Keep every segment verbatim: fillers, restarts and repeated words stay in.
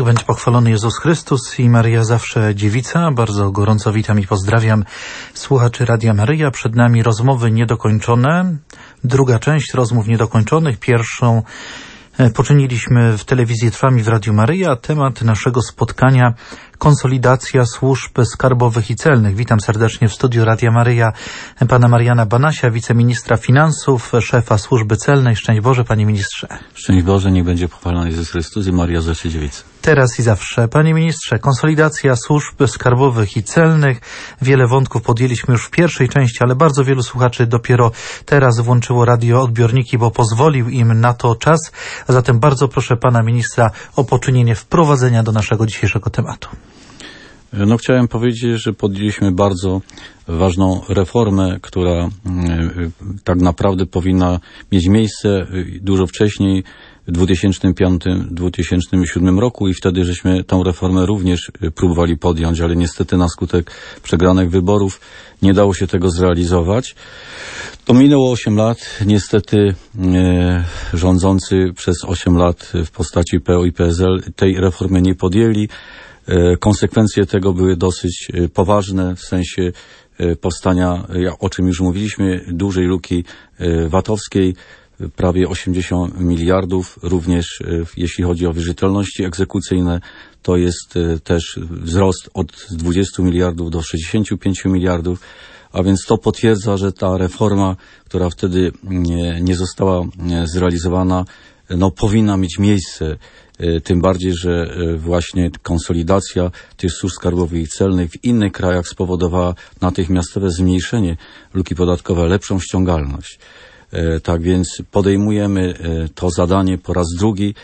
Niech będzie pochwalony Jezus Chrystus i Maria zawsze dziewica. Bardzo gorąco witam i pozdrawiam słuchaczy Radia Maryja. Przed nami rozmowy niedokończone. Druga część rozmów niedokończonych. Pierwszą poczyniliśmy w telewizji Trwam i w Radiu Maryja. Temat naszego spotkania: konsolidacja służb skarbowych i celnych. Witam serdecznie w studiu Radia Maryja pana Mariana Banasia, wiceministra finansów, szefa służby celnej. Szczęść Boże, panie ministrze. Szczęść Boże, niech będzie pochwalony Jezus Chrystus i Maria zawsze dziewica. Teraz i zawsze. Panie ministrze, konsolidacja służb skarbowych i celnych. Wiele wątków podjęliśmy już w pierwszej części, ale bardzo wielu słuchaczy dopiero teraz włączyło radioodbiorniki, bo pozwolił im na to czas. A zatem bardzo proszę pana ministra o poczynienie wprowadzenia do naszego dzisiejszego tematu. No, chciałem powiedzieć, że podjęliśmy bardzo ważną reformę, która tak naprawdę powinna mieć miejsce dużo wcześniej, w dwa tysiące piątym do dwa tysiące siódmego roku, i wtedy żeśmy tę reformę również próbowali podjąć, ale niestety na skutek przegranych wyborów nie dało się tego zrealizować. To minęło osiem lat. Niestety e, rządzący przez osiem lat w postaci P O i P S L tej reformy nie podjęli. E, konsekwencje tego były dosyć e, poważne w sensie e, powstania, o czym już mówiliśmy, dużej luki e, vatowskiej, prawie osiemdziesiąt miliardów, również e, jeśli chodzi o wierzytelności egzekucyjne, to jest e, też wzrost od dwudziestu miliardów do sześćdziesięciu pięciu miliardów. A więc to potwierdza, że ta reforma, która wtedy nie, nie została zrealizowana, no powinna mieć miejsce. Tym bardziej, że właśnie konsolidacja tych służb skarbowych i celnych w innych krajach spowodowała natychmiastowe zmniejszenie luki podatkowej, lepszą ściągalność. Tak więc podejmujemy to zadanie po raz drugi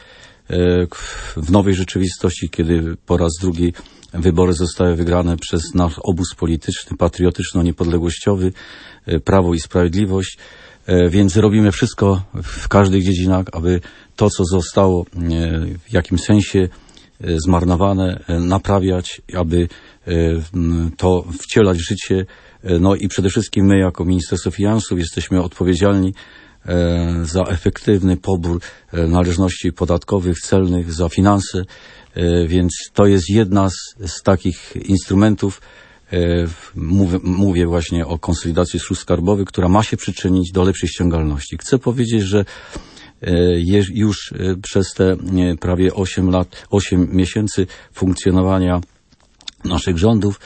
w nowej rzeczywistości, kiedy po raz drugi wybory zostały wygrane przez nasz obóz polityczny, patriotyczno-niepodległościowy, Prawo i Sprawiedliwość, więc robimy wszystko w każdych dziedzinach, aby to, co zostało w jakimś sensie zmarnowane, naprawiać, aby to wcielać w życie. No i przede wszystkim my, jako Ministerstwo Finansów, jesteśmy odpowiedzialni za efektywny pobór należności podatkowych, celnych, za finanse. Więc to jest jedna z, z takich instrumentów, mówię, mówię właśnie o konsolidacji służb skarbowych, która ma się przyczynić do lepszej ściągalności. Chcę powiedzieć, że już przez te prawie osiem lat, osiem miesięcy funkcjonowania naszych rządów,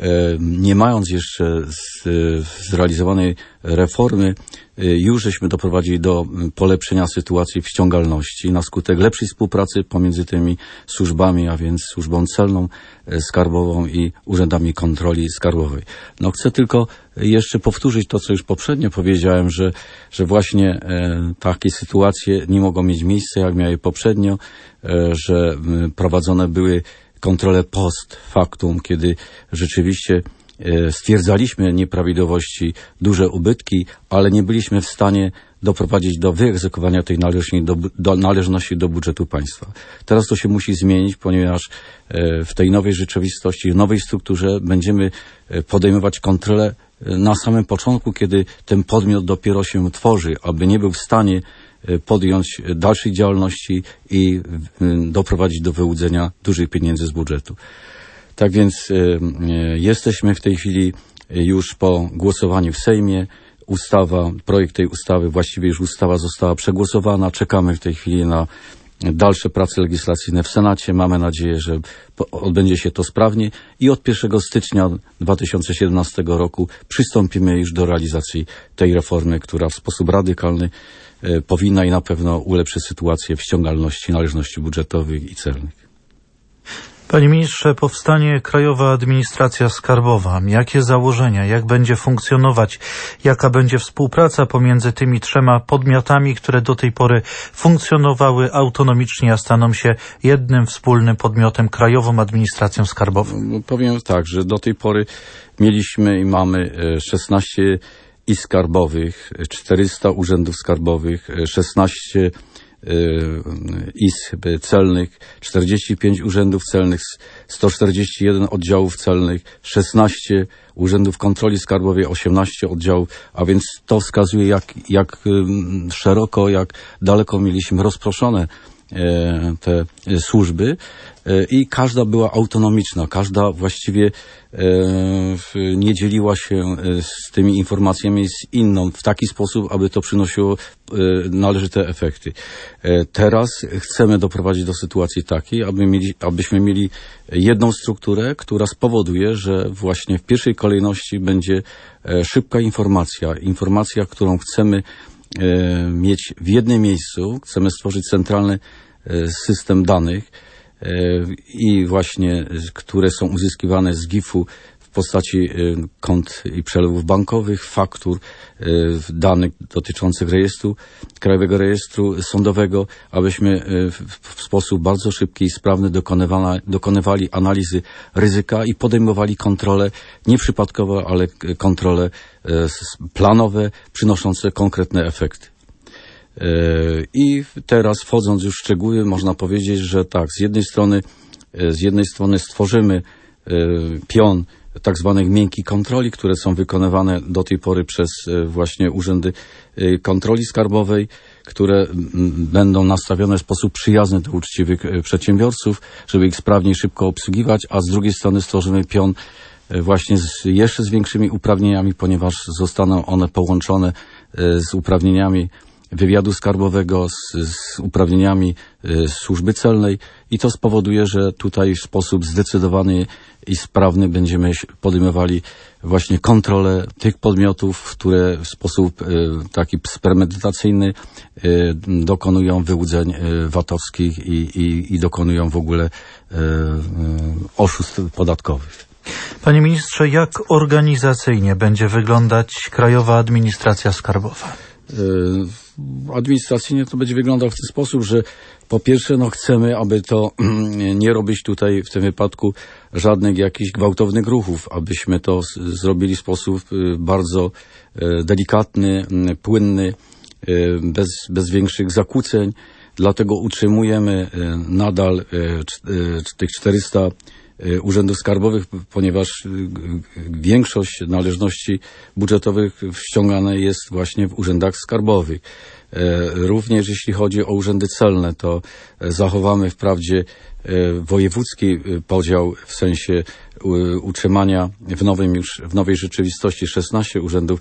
nie mając jeszcze zrealizowanej reformy, już żeśmy doprowadzili do polepszenia sytuacji w ściągalności na skutek lepszej współpracy pomiędzy tymi służbami, a więc służbą celną, skarbową i urzędami kontroli skarbowej. No, chcę tylko jeszcze powtórzyć to, co już poprzednio powiedziałem, że, że właśnie e, takie sytuacje nie mogą mieć miejsca, jak miały poprzednio, e, że e, prowadzone były kontrolę post factum, kiedy rzeczywiście stwierdzaliśmy nieprawidłowości, duże ubytki, ale nie byliśmy w stanie doprowadzić do wyegzekwowania tej należności do, do, należności do budżetu państwa. Teraz to się musi zmienić, ponieważ w tej nowej rzeczywistości, w nowej strukturze będziemy podejmować kontrolę na samym początku, kiedy ten podmiot dopiero się tworzy, aby nie był w stanie podjąć dalszej działalności i doprowadzić do wyłudzenia dużych pieniędzy z budżetu. Tak więc y, y, jesteśmy w tej chwili już po głosowaniu w Sejmie. Ustawa, projekt tej ustawy, właściwie już ustawa została przegłosowana. Czekamy w tej chwili na dalsze prace legislacyjne w Senacie. Mamy nadzieję, że odbędzie się to sprawnie i od pierwszego stycznia dwa tysiące siedemnastego roku przystąpimy już do realizacji tej reformy, która w sposób radykalny y, powinna i na pewno ulepszy sytuację w ściągalności należności budżetowych i celnych. Panie ministrze, powstanie Krajowa Administracja Skarbowa. Jakie założenia, jak będzie funkcjonować, jaka będzie współpraca pomiędzy tymi trzema podmiotami, które do tej pory funkcjonowały autonomicznie, a staną się jednym wspólnym podmiotem, Krajową Administracją Skarbową? Powiem tak, że do tej pory mieliśmy i mamy szesnaście izb skarbowych, czterysta urzędów skarbowych, szesnaście izb celnych, czterdzieści pięć urzędów celnych, sto czterdzieści jeden oddziałów celnych, szesnaście urzędów kontroli skarbowej, osiemnaście oddziałów, a więc to wskazuje, jak, jak szeroko, jak daleko mieliśmy rozproszone te służby i każda była autonomiczna, każda właściwie nie dzieliła się z tymi informacjami z inną w taki sposób, aby to przynosiło należyte efekty. Teraz chcemy doprowadzić do sytuacji takiej, aby mieli, abyśmy mieli jedną strukturę, która spowoduje, że właśnie w pierwszej kolejności będzie szybka informacja, informacja, którą chcemy mieć w jednym miejscu. Chcemy stworzyć centralny system danych i właśnie, które są uzyskiwane z gifu w postaci kont i przelewów bankowych, faktur, danych dotyczących rejestru, Krajowego Rejestru Sądowego, abyśmy w sposób bardzo szybki i sprawny dokonywali analizy ryzyka i podejmowali kontrole, nie przypadkowe, ale kontrole planowe, przynoszące konkretne efekty. I teraz, wchodząc już w szczegóły, można powiedzieć, że tak, z jednej strony, z jednej strony stworzymy pion tak zwanych miękkich kontroli, które są wykonywane do tej pory przez właśnie urzędy kontroli skarbowej, które będą nastawione w sposób przyjazny do uczciwych przedsiębiorców, żeby ich sprawnie i szybko obsługiwać, a z drugiej strony stworzymy pion właśnie z jeszcze z większymi uprawnieniami, ponieważ zostaną one połączone z uprawnieniami wywiadu skarbowego, z, z uprawnieniami y, służby celnej i to spowoduje, że tutaj w sposób zdecydowany i sprawny będziemy podejmowali właśnie kontrolę tych podmiotów, które w sposób y, taki premedytacyjny y, dokonują wyłudzeń y, VAT-owskich i, i, i dokonują w ogóle y, y, oszustw podatkowych. Panie ministrze, jak organizacyjnie będzie wyglądać Krajowa Administracja Skarbowa? Administracyjnie to będzie wyglądał w ten sposób, że po pierwsze no chcemy, aby to nie robić tutaj w tym wypadku żadnych jakichś gwałtownych ruchów, abyśmy to zrobili w sposób bardzo delikatny, płynny, bez, bez większych zakłóceń. Dlatego utrzymujemy nadal tych czterysta urzędów skarbowych, ponieważ większość należności budżetowych ściągane jest właśnie w urzędach skarbowych. Również jeśli chodzi o urzędy celne, to zachowamy wprawdzie wojewódzki podział w sensie utrzymania w nowym już, w nowej rzeczywistości szesnaście urzędów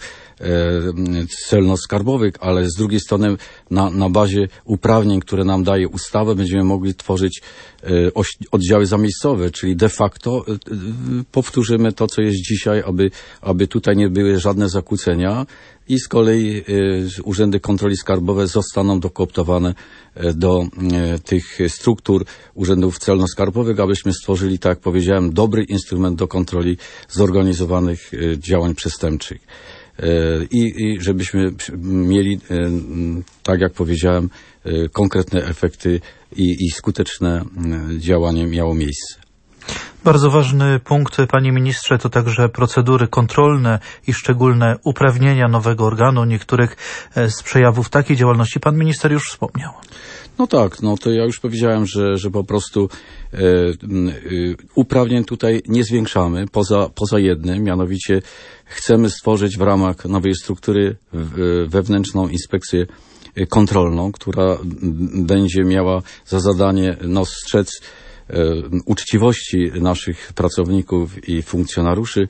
celno-skarbowych, ale z drugiej strony na, na bazie uprawnień, które nam daje ustawa, będziemy mogli tworzyć oddziały zamiejscowe, czyli de facto powtórzymy to, co jest dzisiaj, aby, aby tutaj nie były żadne zakłócenia i z kolei y, urzędy kontroli skarbowe zostaną dokooptowane y, do y, tych struktur urzędów celno-skarbowych, abyśmy stworzyli, tak jak powiedziałem, dobry instrument do kontroli zorganizowanych y, działań przestępczych. Y, I żebyśmy mieli, y, tak jak powiedziałem, y, konkretne efekty i, i skuteczne y, działanie miało miejsce. Bardzo ważny punkt, panie ministrze, to także procedury kontrolne i szczególne uprawnienia nowego organu. Niektórych z przejawów takiej działalności pan minister już wspomniał. No tak, no to ja już powiedziałem, że, że po prostu e, e, uprawnień tutaj nie zwiększamy, poza, poza jednym, mianowicie chcemy stworzyć w ramach nowej struktury wewnętrzną inspekcję kontrolną, która będzie miała za zadanie no, strzec uczciwości naszych pracowników i funkcjonariuszy,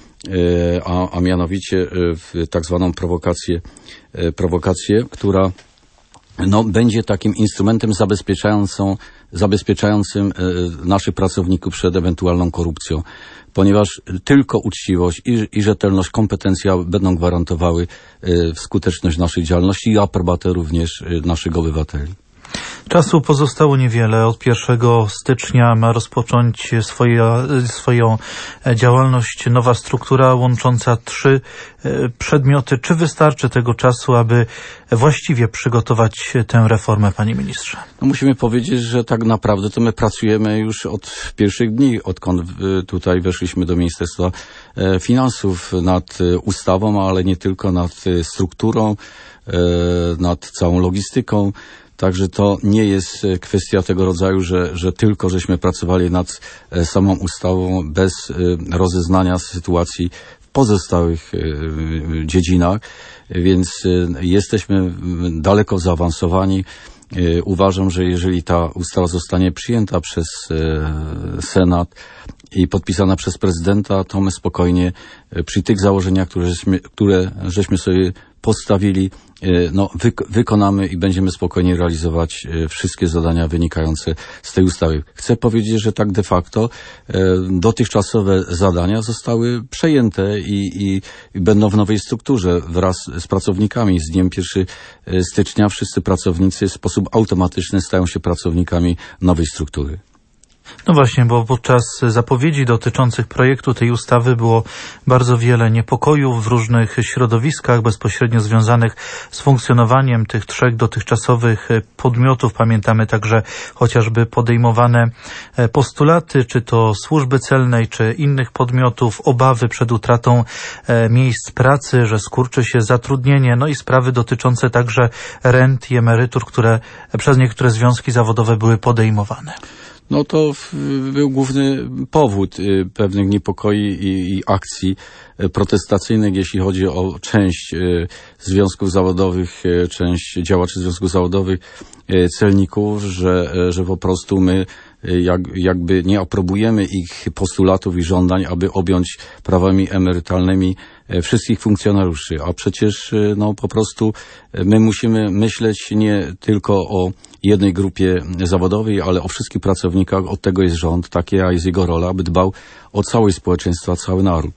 a, a mianowicie w tak zwaną prowokację, prowokację, która no, będzie takim instrumentem zabezpieczającą, zabezpieczającym naszych pracowników przed ewentualną korupcją, ponieważ tylko uczciwość i, i rzetelność, kompetencja będą gwarantowały skuteczność naszej działalności i aprobatę również naszych obywateli. Czasu pozostało niewiele. Od pierwszego stycznia ma rozpocząć swoje, swoją działalność nowa struktura łącząca trzy przedmioty. Czy wystarczy tego czasu, aby właściwie przygotować tę reformę, panie ministrze? No musimy powiedzieć, że tak naprawdę to my pracujemy już od pierwszych dni, odkąd tutaj weszliśmy do Ministerstwa Finansów nad ustawą, ale nie tylko, nad strukturą, nad całą logistyką. Także to nie jest kwestia tego rodzaju, że, że tylko żeśmy pracowali nad samą ustawą bez rozeznania sytuacji w pozostałych dziedzinach, więc jesteśmy daleko zaawansowani. Uważam, że jeżeli ta ustawa zostanie przyjęta przez Senat i podpisana przez prezydenta, to my spokojnie przy tych założeniach, które żeśmy, które żeśmy sobie postawili, no, wyk- wykonamy i będziemy spokojnie realizować wszystkie zadania wynikające z tej ustawy. Chcę powiedzieć, że tak de facto dotychczasowe zadania zostały przejęte i, i, i będą w nowej strukturze wraz z pracownikami. Z dniem pierwszego stycznia wszyscy pracownicy w sposób automatyczny stają się pracownikami nowej struktury. No właśnie, bo podczas zapowiedzi dotyczących projektu tej ustawy było bardzo wiele niepokojów w różnych środowiskach bezpośrednio związanych z funkcjonowaniem tych trzech dotychczasowych podmiotów. Pamiętamy także chociażby podejmowane postulaty, czy to służby celnej, czy innych podmiotów, obawy przed utratą miejsc pracy, że skurczy się zatrudnienie, no i sprawy dotyczące także rent i emerytur, które przez niektóre związki zawodowe były podejmowane. No to był główny powód pewnych niepokoi i, i akcji protestacyjnych, jeśli chodzi o część związków zawodowych, część działaczy związków zawodowych, celników, że, że po prostu my jak, jakby nie aprobujemy ich postulatów i żądań, aby objąć prawami emerytalnymi wszystkich funkcjonariuszy, a przecież no po prostu my musimy myśleć nie tylko o jednej grupie zawodowej, ale o wszystkich pracownikach. Od tego jest rząd, taka jest jego rola, aby dbał o całe społeczeństwo, cały naród.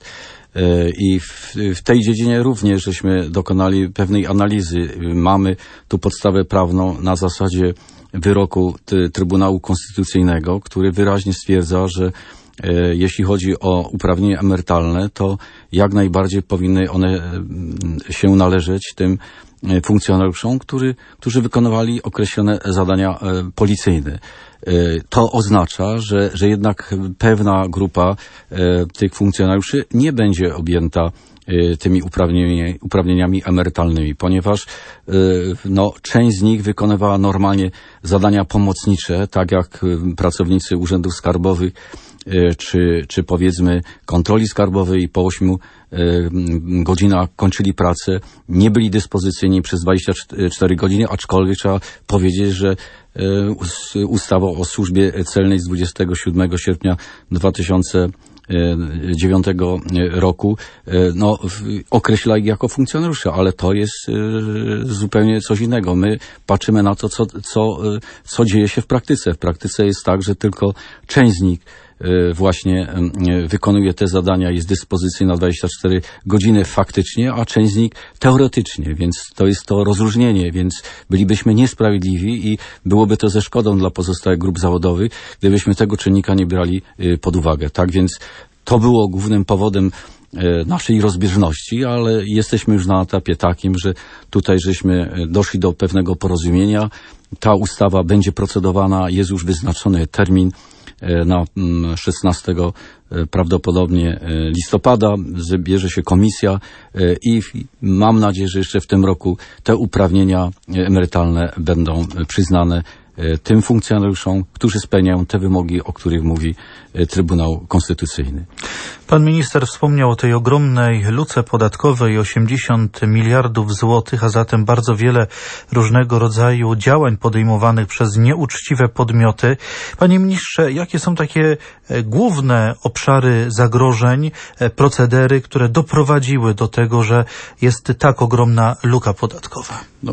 I w, w tej dziedzinie również żeśmy dokonali pewnej analizy. Mamy tu podstawę prawną na zasadzie wyroku Trybunału Konstytucyjnego, który wyraźnie stwierdza, że e, jeśli chodzi o uprawnienia emerytalne, to jak najbardziej powinny one się należeć tym funkcjonariuszom, który, którzy wykonywali określone zadania e, policyjne. E, to oznacza, że, że jednak pewna grupa e, tych funkcjonariuszy nie będzie objęta tymi uprawnieniami, uprawnieniami emerytalnymi, ponieważ no, część z nich wykonywała normalnie zadania pomocnicze, tak jak pracownicy urzędów skarbowych, czy, czy powiedzmy kontroli skarbowej, po ośmiu godzinach kończyli pracę, nie byli dyspozycyjni przez dwadzieścia cztery godziny, aczkolwiek trzeba powiedzieć, że ustawa o służbie celnej z dwudziestego siódmego sierpnia dwa tysiące dziewiątego roku no, określa ich jako funkcjonariusze, ale to jest zupełnie coś innego. My patrzymy na to, co, co, co dzieje się w praktyce. W praktyce jest tak, że tylko część z nich właśnie wykonuje te zadania, jest dyspozycji na dwadzieścia cztery godziny faktycznie, a część z nich teoretycznie, więc to jest to rozróżnienie, więc bylibyśmy niesprawiedliwi i byłoby to ze szkodą dla pozostałych grup zawodowych, gdybyśmy tego czynnika nie brali pod uwagę. Tak więc to było głównym powodem naszej rozbieżności, ale jesteśmy już na etapie takim, że tutaj żeśmy doszli do pewnego porozumienia. Ta ustawa będzie procedowana, jest już wyznaczony termin na szesnastego prawdopodobnie listopada, bierze się komisja i mam nadzieję, że jeszcze w tym roku te uprawnienia emerytalne będą przyznane tym funkcjonariuszom, którzy spełniają te wymogi, o których mówi Trybunał Konstytucyjny. Pan minister wspomniał o tej ogromnej luce podatkowej, osiemdziesiąt miliardów złotych, a zatem bardzo wiele różnego rodzaju działań podejmowanych przez nieuczciwe podmioty. Panie ministrze, jakie są takie główne obszary zagrożeń, procedery, które doprowadziły do tego, że jest tak ogromna luka podatkowa? No,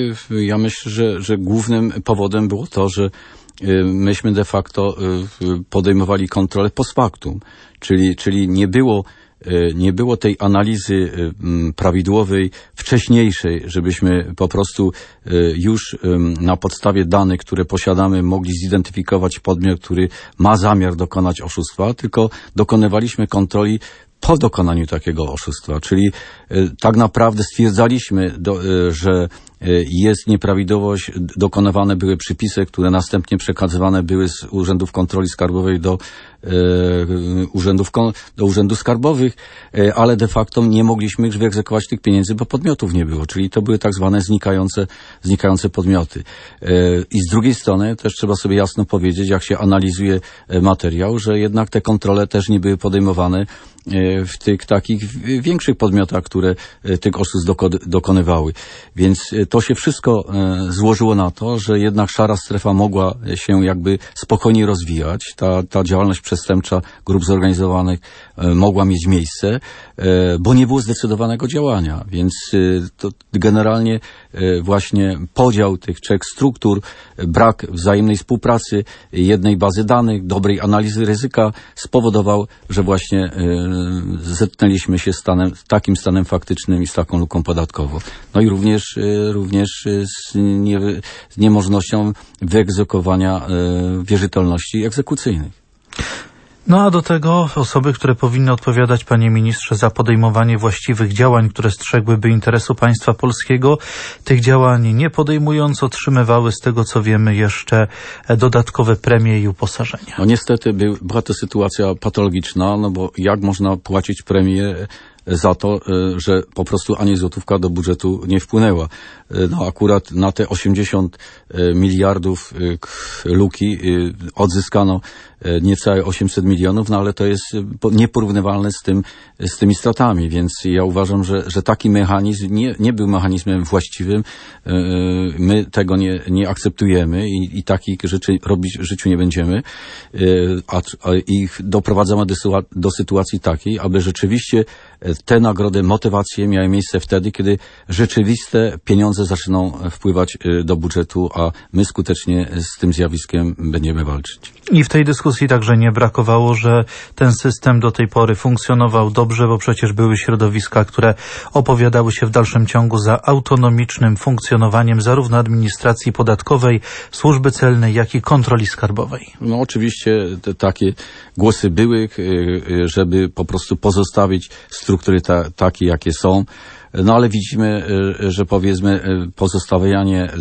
ja myślę, że, że głównym powodem było to, że myśmy de facto podejmowali kontrolę post factum, czyli, czyli nie było, nie było tej analizy prawidłowej, wcześniejszej, żebyśmy po prostu już na podstawie danych, które posiadamy, mogli zidentyfikować podmiot, który ma zamiar dokonać oszustwa, tylko dokonywaliśmy kontroli po dokonaniu takiego oszustwa, czyli y, tak naprawdę stwierdzaliśmy, do, y, że y, jest nieprawidłowość, dokonywane były przypisy, które następnie przekazywane były z urzędów kontroli skarbowej do urzędów, do urzędów skarbowych, ale de facto nie mogliśmy już wyegzekwować tych pieniędzy, bo podmiotów nie było, czyli to były tak zwane znikające, znikające podmioty. I z drugiej strony też trzeba sobie jasno powiedzieć, jak się analizuje materiał, że jednak te kontrole też nie były podejmowane w tych takich większych podmiotach, które tych oszustw dokonywały. Więc to się wszystko złożyło na to, że jednak szara strefa mogła się jakby spokojnie rozwijać. Ta, ta działalność przestępcza grup zorganizowanych mogła mieć miejsce, bo nie było zdecydowanego działania. Więc to generalnie właśnie podział tych trzech struktur, brak wzajemnej współpracy, jednej bazy danych, dobrej analizy ryzyka spowodował, że właśnie zetknęliśmy się z stanem, takim stanem faktycznym i z taką luką podatkową. No i również, również z, nie, z niemożnością wyegzekwowania wierzytelności egzekucyjnych. No a do tego osoby, które powinny odpowiadać, panie ministrze, za podejmowanie właściwych działań, które strzegłyby interesu państwa polskiego, tych działań nie podejmując, otrzymywały z tego, co wiemy, jeszcze dodatkowe premie i uposażenia. No niestety był, była to sytuacja patologiczna, no bo jak można płacić premię za to, że po prostu ani złotówka do budżetu nie wpłynęła. No akurat na te osiemdziesiąt miliardów luki odzyskano niecałe osiemset milionów, no ale to jest nieporównywalne z tym, z tymi stratami, więc ja uważam, że, że taki mechanizm nie, nie był mechanizmem właściwym. My tego nie, nie akceptujemy i, i takich rzeczy robić w życiu nie będziemy, a, a ich doprowadzamy do, do sytuacji takiej, aby rzeczywiście te nagrody, motywacje miały miejsce wtedy, kiedy rzeczywiste pieniądze zaczną wpływać do budżetu, a my skutecznie z tym zjawiskiem będziemy walczyć. I w tej dyskusji także nie brakowało, że ten system do tej pory funkcjonował dobrze, bo przecież były środowiska, które opowiadały się w dalszym ciągu za autonomicznym funkcjonowaniem zarówno administracji podatkowej, służby celnej, jak i kontroli skarbowej. No oczywiście te, takie głosy były, żeby po prostu pozostawić struktury ta, takie, jakie są. No ale widzimy, że powiedzmy pozostawianie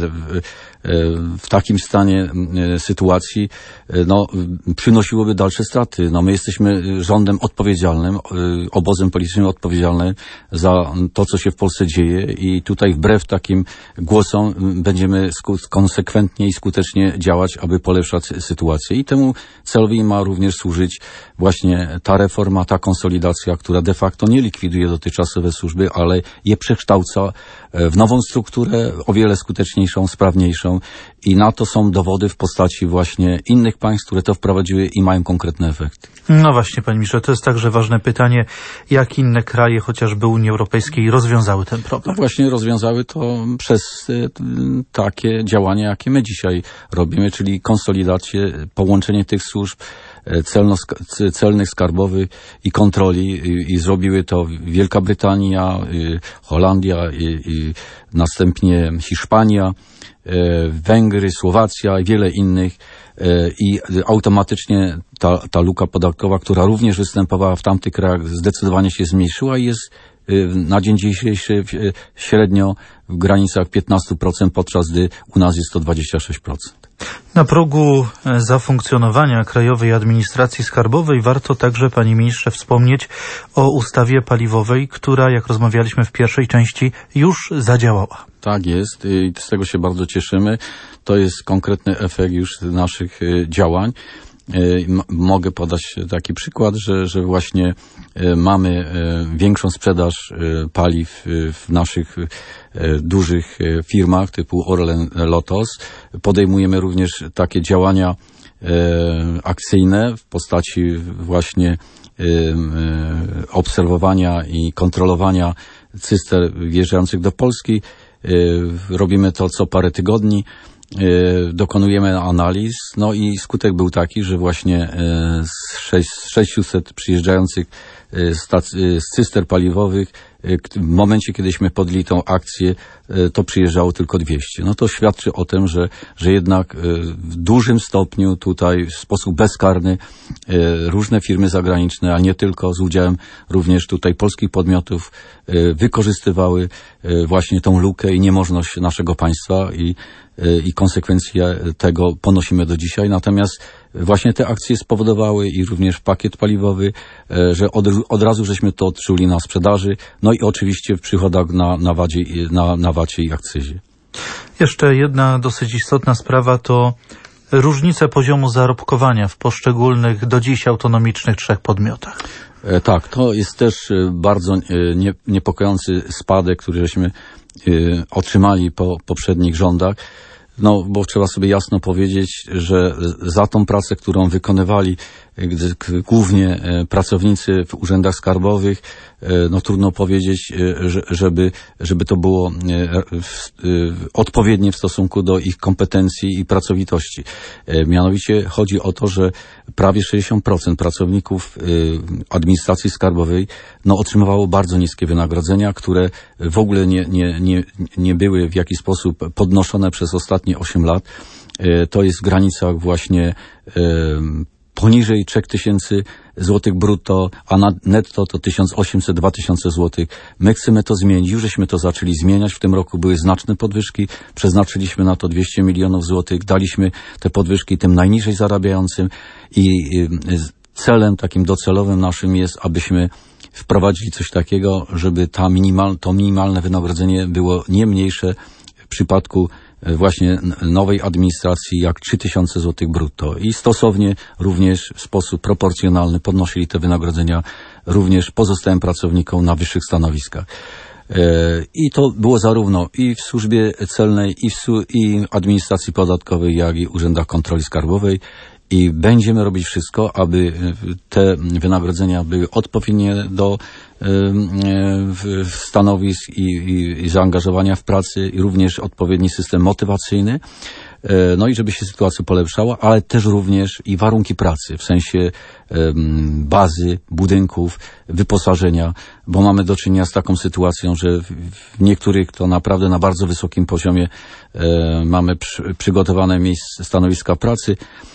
w takim stanie sytuacji no, przynosiłoby dalsze straty. No, my jesteśmy rządem odpowiedzialnym, obozem politycznym odpowiedzialnym za to, co się w Polsce dzieje i tutaj wbrew takim głosom będziemy konsekwentnie i skutecznie działać, aby polepszać sytuację. I temu celowi ma również służyć właśnie ta reforma, ta konsolidacja, która de facto nie likwiduje dotychczasowe służby, ale je przekształca w nową strukturę, o wiele skuteczniejszą, sprawniejszą i na to są dowody w postaci właśnie innych państw, które to wprowadziły i mają konkretne efekty. No właśnie, panie ministrze, to jest także ważne pytanie, jak inne kraje, chociażby Unii Europejskiej, rozwiązały ten problem? No właśnie rozwiązały to przez takie działania, jakie my dzisiaj robimy, czyli konsolidację, połączenie tych służb celno, celnych, skarbowych i kontroli i, i zrobiły to Wielka Brytania, y, Holandia i, i następnie Hiszpania, y, Węgry, Słowacja i wiele innych y, i automatycznie ta, ta luka podatkowa, która również występowała w tamtych krajach, zdecydowanie się zmniejszyła i jest y, na dzień dzisiejszy y, średnio w granicach piętnaście procent, podczas gdy u nas jest to dwadzieścia sześć procent. Na progu zafunkcjonowania Krajowej Administracji Skarbowej warto także, panie ministrze, wspomnieć o ustawie paliwowej, która, jak rozmawialiśmy w pierwszej części, już zadziałała. Tak jest i z tego się bardzo cieszymy. To jest konkretny efekt już naszych działań. Mogę podać taki przykład, że, że właśnie mamy większą sprzedaż paliw w naszych dużych firmach typu Orlen, Lotos. Podejmujemy również takie działania akcyjne w postaci właśnie obserwowania i kontrolowania cyster wjeżdżających do Polski. Robimy to co parę tygodni. Dokonujemy analiz, no i skutek był taki, że właśnie z sześciuset przyjeżdżających z cyster paliwowych w momencie, kiedyśmy podjęli tą akcję, to przyjeżdżało tylko dwieście. No to świadczy o tym, że, że jednak w dużym stopniu tutaj w sposób bezkarny różne firmy zagraniczne, a nie tylko, z udziałem również tutaj polskich podmiotów, wykorzystywały właśnie tą lukę i niemożność naszego państwa i, i konsekwencje tego ponosimy do dzisiaj. Natomiast właśnie te akcje spowodowały i również pakiet paliwowy, że od, od razu żeśmy to odczuli na sprzedaży, no i oczywiście w przychodach na, na, wadzie, na, na wacie i akcyzie. Jeszcze jedna dosyć istotna sprawa to różnice poziomu zarobkowania w poszczególnych do dziś autonomicznych trzech podmiotach. E, tak, to jest też bardzo e, nie, niepokojący spadek, który żeśmy e, otrzymali po poprzednich rządach. No, bo trzeba sobie jasno powiedzieć, że za tą pracę, którą wykonywali gdy, głównie pracownicy w urzędach skarbowych, no trudno powiedzieć, żeby, żeby to było odpowiednie w stosunku do ich kompetencji i pracowitości. Mianowicie chodzi o to, że prawie sześćdziesiąt procent pracowników administracji skarbowej no, otrzymywało bardzo niskie wynagrodzenia, które w ogóle nie, nie, nie, nie były w jakiś sposób podnoszone przez ostatnie osiem lat. To jest w granicach właśnie poniżej trzech tysięcy złotych brutto, a na netto to tysiąc osiemset do dwa tysiące złotych. My chcemy to zmienić, już żeśmy to zaczęli zmieniać. W tym roku były znaczne podwyżki, przeznaczyliśmy na to dwieście milionów złotych, daliśmy te podwyżki tym najniżej zarabiającym i celem takim docelowym naszym jest, abyśmy wprowadzili coś takiego, żeby ta minimal, to minimalne wynagrodzenie było nie mniejsze w przypadku właśnie nowej administracji jak trzy tysiące złotych brutto i stosownie również w sposób proporcjonalny podnosili te wynagrodzenia również pozostałym pracownikom na wyższych stanowiskach. I to było zarówno i w służbie celnej, i w i administracji podatkowej, jak i urzędach kontroli skarbowej. I będziemy robić wszystko, aby te wynagrodzenia były odpowiednie do y, stanowisk i, i, i zaangażowania w pracy i również odpowiedni system motywacyjny. No i żeby się sytuacja polepszała, ale też również i warunki pracy, w sensie um, bazy, budynków, wyposażenia, bo mamy do czynienia z taką sytuacją, że w, w niektórych to naprawdę na bardzo wysokim poziomie e, mamy przy, przygotowane miejsca, stanowiska pracy,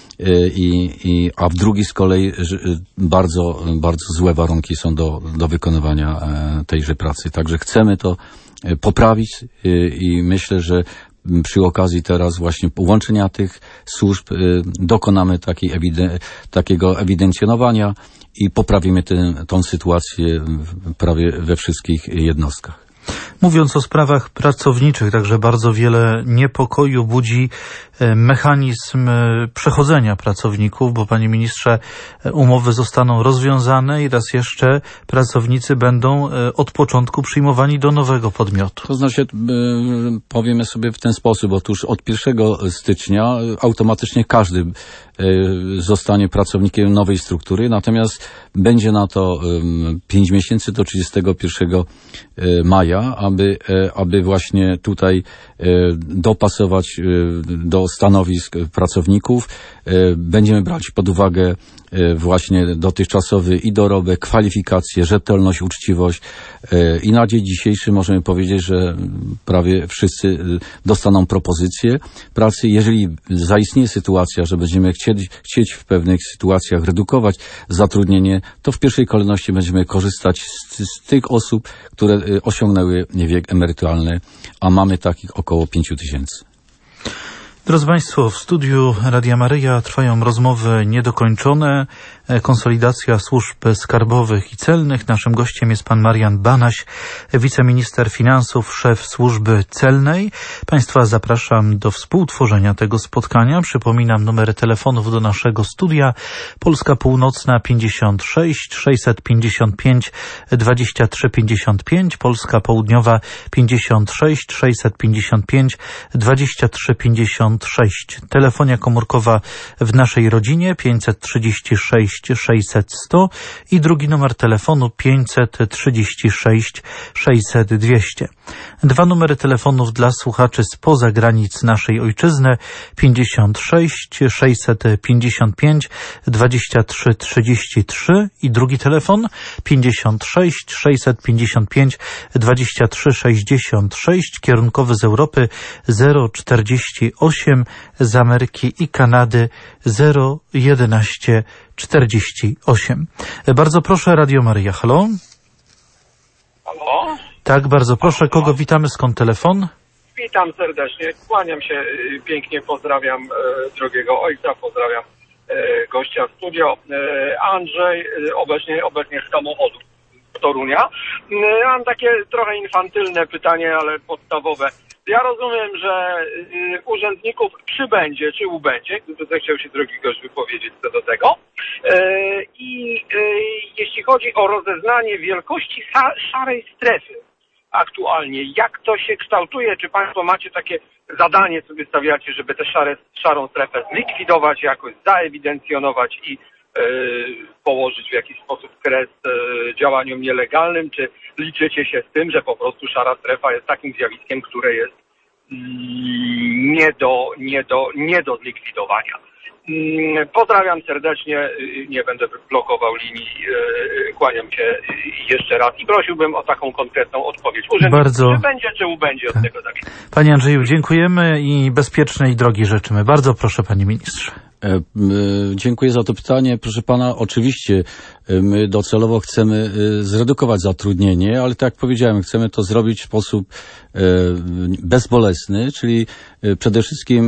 I, i, a w drugiej z kolei bardzo, bardzo złe warunki są do, do wykonywania tejże pracy. Także chcemy to poprawić i myślę, że przy okazji teraz właśnie połączenia tych służb dokonamy takiej ewiden- takiego ewidencjonowania i poprawimy tę, tą sytuację prawie we wszystkich jednostkach. Mówiąc o sprawach pracowniczych, także bardzo wiele niepokoju budzi mechanizm przechodzenia pracowników, bo panie ministrze, umowy zostaną rozwiązane i raz jeszcze pracownicy będą od początku przyjmowani do nowego podmiotu. To znaczy, powiemy sobie w ten sposób, otóż od pierwszego stycznia automatycznie każdy zostanie pracownikiem nowej struktury, natomiast będzie na to pięć miesięcy do trzydziestego pierwszego maja, aby, aby właśnie tutaj dopasować do stanowisk pracowników. Będziemy brać pod uwagę właśnie dotychczasowy i dorobek, kwalifikacje, rzetelność, uczciwość i na dzień dzisiejszy możemy powiedzieć, że prawie wszyscy dostaną propozycję pracy. Jeżeli zaistnieje sytuacja, że będziemy chcieli, chcieć w pewnych sytuacjach redukować zatrudnienie, to w pierwszej kolejności będziemy korzystać z, z tych osób, które osiągnęły wiek emerytalny, a mamy takich około pięciu tysięcy. Drodzy Państwo, w studiu Radia Maryja trwają rozmowy niedokończone, konsolidacja służb skarbowych i celnych. Naszym gościem jest pan Marian Banaś, wiceminister finansów, szef służby celnej. Państwa zapraszam do współtworzenia tego spotkania. Przypominam numery telefonów do naszego studia. Polska Północna pięćdziesiąt sześć sześćset pięćdziesiąt pięć dwadzieścia trzy pięćdziesiąt pięć, Polska Południowa pięćdziesiąt sześć sześćset pięćdziesiąt pięć dwadzieścia trzy pięćdziesiąt sześć. Telefonia komórkowa w naszej rodzinie pięćset trzydzieści sześć sześćset sto i drugi numer telefonu pięćset trzydzieści sześć sześćset dwieście. Dwa numery telefonów dla słuchaczy spoza granic naszej ojczyzny pięćdziesiąt sześć sześćset pięćdziesiąt pięć dwadzieścia trzy trzydzieści trzy i drugi telefon pięćdziesiąt sześć sześćset pięćdziesiąt pięć dwadzieścia trzy sześćdziesiąt sześć, kierunkowy z Europy zero czterdzieści osiem, z Ameryki i Kanady zero jedenaście czterdzieści osiem. Bardzo proszę, Radio Maryja. Halo? Halo? Tak, bardzo proszę. Kogo witamy? Skąd telefon? Witam serdecznie. Kłaniam się pięknie. Pozdrawiam e, drogiego ojca. Pozdrawiam e, gościa w studio. Andrzej, obecnie, obecnie z samochodu z Torunia. Mam takie trochę infantylne pytanie, ale podstawowe. Ja rozumiem, że urzędników przybędzie czy ubędzie, gdyby zechciał się drogi gość wypowiedzieć co do tego. I jeśli chodzi o rozeznanie wielkości szarej strefy aktualnie, jak to się kształtuje? Czy Państwo macie takie zadanie, sobie stawiacie, żeby tę szare, szarą strefę zlikwidować, jakoś zaewidencjonować i położyć w jakiś sposób kres działaniom nielegalnym, czy liczycie się z tym, że po prostu szara strefa jest takim zjawiskiem, które jest nie do, nie do, nie do zlikwidowania? Pozdrawiam serdecznie, nie będę blokował linii, kłaniam się jeszcze raz i prosiłbym o taką konkretną odpowiedź. Urzędnik, Bardzo... czy będzie, czy ubędzie od tak. tego zawiadu. Panie Andrzeju, dziękujemy i bezpiecznej drogi życzymy. Bardzo proszę, panie ministrze. Dziękuję za to pytanie. Proszę pana, oczywiście my docelowo chcemy zredukować zatrudnienie, ale tak jak powiedziałem, chcemy to zrobić w sposób bezbolesny, czyli przede wszystkim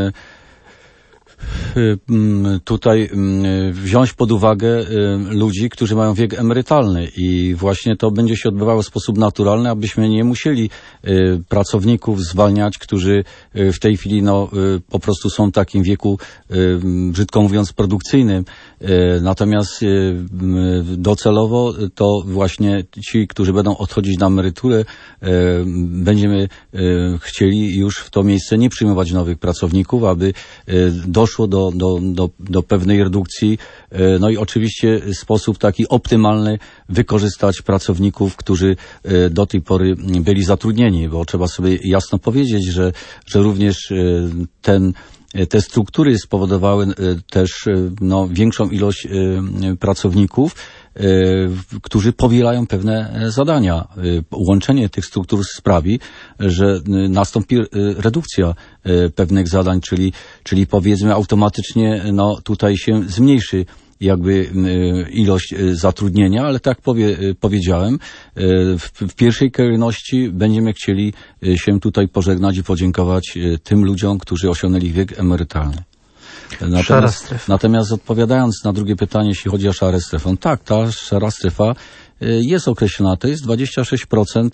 tutaj wziąć pod uwagę ludzi, którzy mają wiek emerytalny i właśnie to będzie się odbywało w sposób naturalny, abyśmy nie musieli pracowników zwalniać, którzy w tej chwili no, po prostu są w takim wieku, brzydko mówiąc, produkcyjnym. Natomiast docelowo to właśnie ci, którzy będą odchodzić na emeryturę, będziemy chcieli już w to miejsce nie przyjmować nowych pracowników, aby doszło Do, do, do, do pewnej redukcji, no i oczywiście w sposób taki optymalny wykorzystać pracowników, którzy do tej pory byli zatrudnieni, bo trzeba sobie jasno powiedzieć, że, że również ten te struktury spowodowały też no, większą ilość pracowników, którzy powielają pewne zadania. Łączenie tych struktur sprawi, że nastąpi redukcja pewnych zadań, czyli, czyli powiedzmy automatycznie no, tutaj się zmniejszy jakby ilość zatrudnienia, ale tak powie, powiedziałem, w, w pierwszej kolejności będziemy chcieli się tutaj pożegnać i podziękować tym ludziom, którzy osiągnęli wiek emerytalny. Natomiast, natomiast odpowiadając na drugie pytanie, jeśli chodzi o szarę strefę, tak, ta szara strefa jest określona, to jest dwadzieścia sześć procent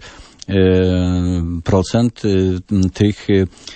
procent tych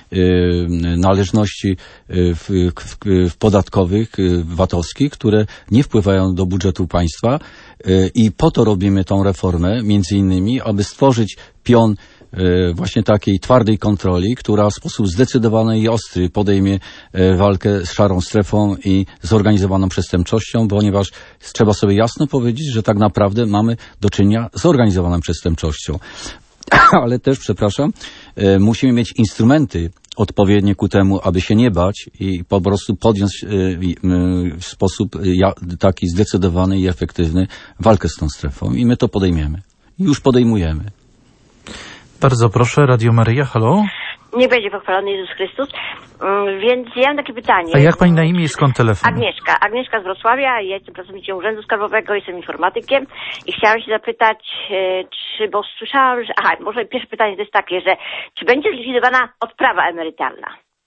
należności w, w, w podatkowych, vatowskich, które nie wpływają do budżetu państwa i po to robimy tą reformę, między innymi, aby stworzyć pion właśnie takiej twardej kontroli, która w sposób zdecydowany i ostry podejmie walkę z szarą strefą i zorganizowaną przestępczością, ponieważ trzeba sobie jasno powiedzieć, że tak naprawdę mamy do czynienia z zorganizowaną przestępczością. Ale też, przepraszam, musimy mieć instrumenty odpowiednie ku temu, aby się nie bać i po prostu podjąć w sposób taki zdecydowany i efektywny walkę z tą strefą. I my to podejmiemy. I już podejmujemy. Bardzo proszę, Radio Maryja, halo? Niech będzie pochwalony Jezus Chrystus. Więc ja mam takie pytanie. A jak pani na imię i skąd telefon? Agnieszka. Agnieszka z Wrocławia. Ja jestem pracownikiem Urzędu Skarbowego, jestem informatykiem i chciałam się zapytać, czy, bo słyszałam, że... Aha, może pierwsze pytanie to jest takie, że czy będzie zlikwidowana odprawa emerytalna?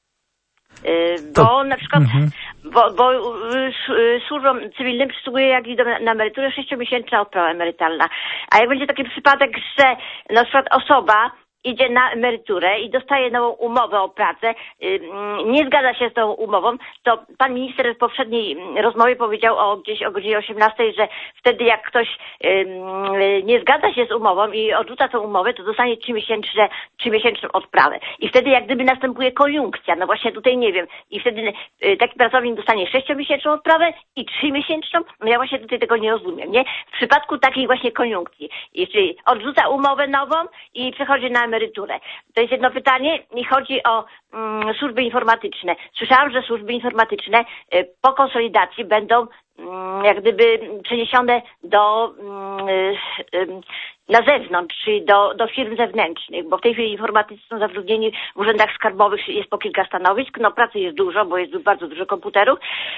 Bo to... na przykład, mhm. bo, bo służbom cywilnym przysługuje, jak idą na emeryturę, sześciomiesięczna odprawa emerytalna. A jak będzie taki przypadek, że na przykład osoba idzie na emeryturę i dostaje nową umowę o pracę, nie zgadza się z tą umową, to pan minister w poprzedniej rozmowie powiedział o gdzieś o godzinie osiemnastej, że wtedy jak ktoś nie zgadza się z umową i odrzuca tą umowę, to dostanie trzymiesięczne, trzymiesięczną odprawę. I wtedy jak gdyby następuje koniunkcja, no właśnie tutaj nie wiem. I wtedy taki pracownik dostanie sześciomiesięczną odprawę i trzymiesięczną, no ja właśnie tutaj tego nie rozumiem, nie? W przypadku takiej właśnie koniunkcji, jeśli odrzuca umowę nową i przechodzi na emeryturę. To jest jedno pytanie i chodzi o mm, służby informatyczne. Słyszałam, że służby informatyczne y, po konsolidacji będą mm, jak gdyby przeniesione do mm, y, y, na zewnątrz, czyli do, do firm zewnętrznych, bo w tej chwili informatycy są zatrudnieni w urzędach skarbowych, jest po kilka stanowisk, no pracy jest dużo, bo jest bardzo dużo komputerów,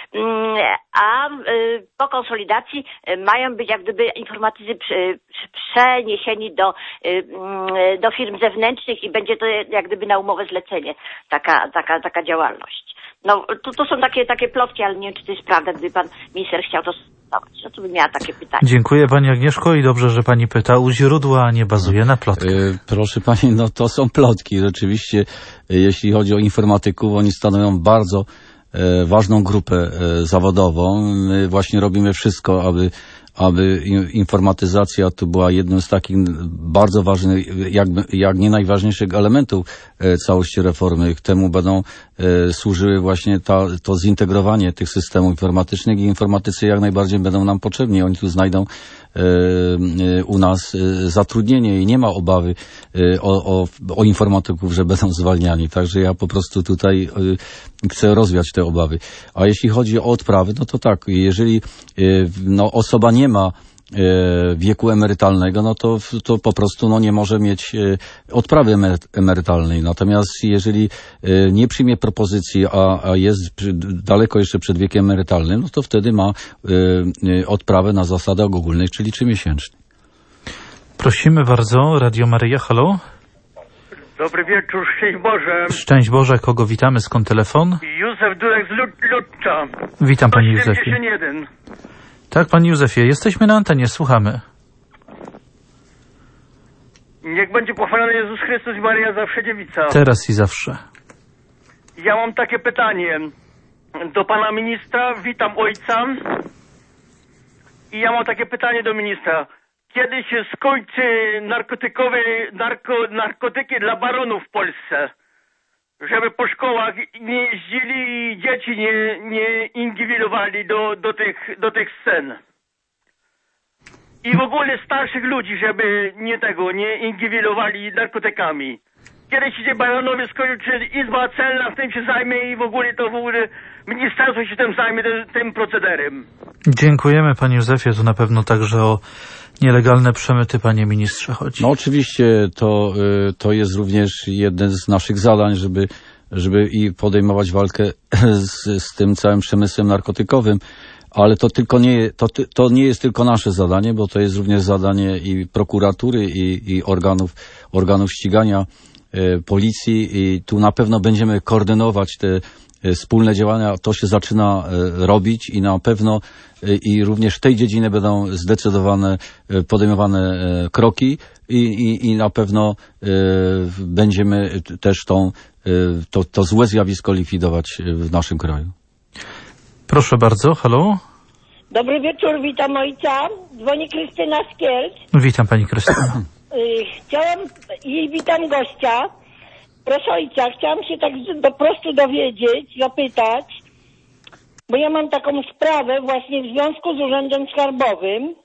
a po konsolidacji mają być jak gdyby informatycy przeniesieni do, do firm zewnętrznych i będzie to jak gdyby na umowę zlecenie taka, taka, taka działalność. No, to, to są takie, takie plotki, ale nie wiem, czy to jest prawda, gdyby pan minister chciał to stosować. No to bym miała takie pytanie. Dziękuję pani Agnieszko i dobrze, że pani pyta u źródła, a nie bazuje na plotkach. E, proszę pani, no to są plotki. Rzeczywiście, e, jeśli chodzi o informatyków, oni stanowią bardzo e, ważną grupę e, zawodową. My właśnie robimy wszystko, aby aby informatyzacja to była jednym z takich bardzo ważnych, jak, jak nie najważniejszych elementów e, całości reformy. Temu będą e, służyły właśnie ta, to zintegrowanie tych systemów informatycznych i informatycy jak najbardziej będą nam potrzebni. Oni tu znajdą e, e, u nas e, zatrudnienie i nie ma obawy e, o, o, o informatyków, że będą zwalniani. Także ja po prostu tutaj e, chcę rozwiać te obawy. A jeśli chodzi o odprawy, no to tak, jeżeli e, no, osoba nie ma wieku emerytalnego, no to, to po prostu no, nie może mieć odprawy emerytalnej. Natomiast jeżeli nie przyjmie propozycji, a, a jest daleko jeszcze przed wiekiem emerytalnym, no to wtedy ma odprawę na zasadach ogólnych, czyli trzymiesięcznej. Prosimy bardzo, Radio Maryja, halo? Dobry wieczór, szczęść Boże. Szczęść Boże, kogo witamy, skąd telefon? Józef Durek z Lutcza. Witam panie Józefie. siedemdziesiąt jeden. Tak, panie Józefie, jesteśmy na antenie, słuchamy. Niech będzie pochwalony Jezus Chrystus i Maryja zawsze dziewica. Teraz i zawsze. Ja mam takie pytanie do pana ministra. Witam ojca. I ja mam takie pytanie do ministra. Kiedy się skończy narkotykowe, narko, narkotyki dla baronów w Polsce? Żeby po szkołach nie jeździli i dzieci nie, nie ingwilowali do, do, tych, do tych scen. I w ogóle starszych ludzi, żeby nie tego, nie ingwilowali narkotykami. Kiedy się baronowie skończy, Izba Celna w tym się zajmie i w ogóle to w ogóle ministerstwo się tym zajmie, tym, tym procederem. Dziękujemy panie Józefie, tu na pewno także o nielegalne przemyty, panie ministrze, chodzi. No oczywiście to, to jest również jeden z naszych zadań, żeby, żeby i podejmować walkę z, z tym całym przemysłem narkotykowym, ale to tylko nie, to, to nie jest tylko nasze zadanie, bo to jest również zadanie i prokuratury, i, i organów, organów ścigania, e, policji i tu na pewno będziemy koordynować te wspólne działania, to się zaczyna robić i na pewno i również w tej dziedzinie będą zdecydowane, podejmowane kroki i, i, i na pewno będziemy też tą, to, to złe zjawisko likwidować w naszym kraju. Proszę bardzo, halo? Dobry wieczór, witam ojca. Dzwoni Krystyna z Kielc. Witam pani Krystyna. Chciałam i witam gościa. Proszę ojca, chciałam się tak po prostu dowiedzieć, zapytać, bo ja mam taką sprawę właśnie w związku z Urzędem Skarbowym.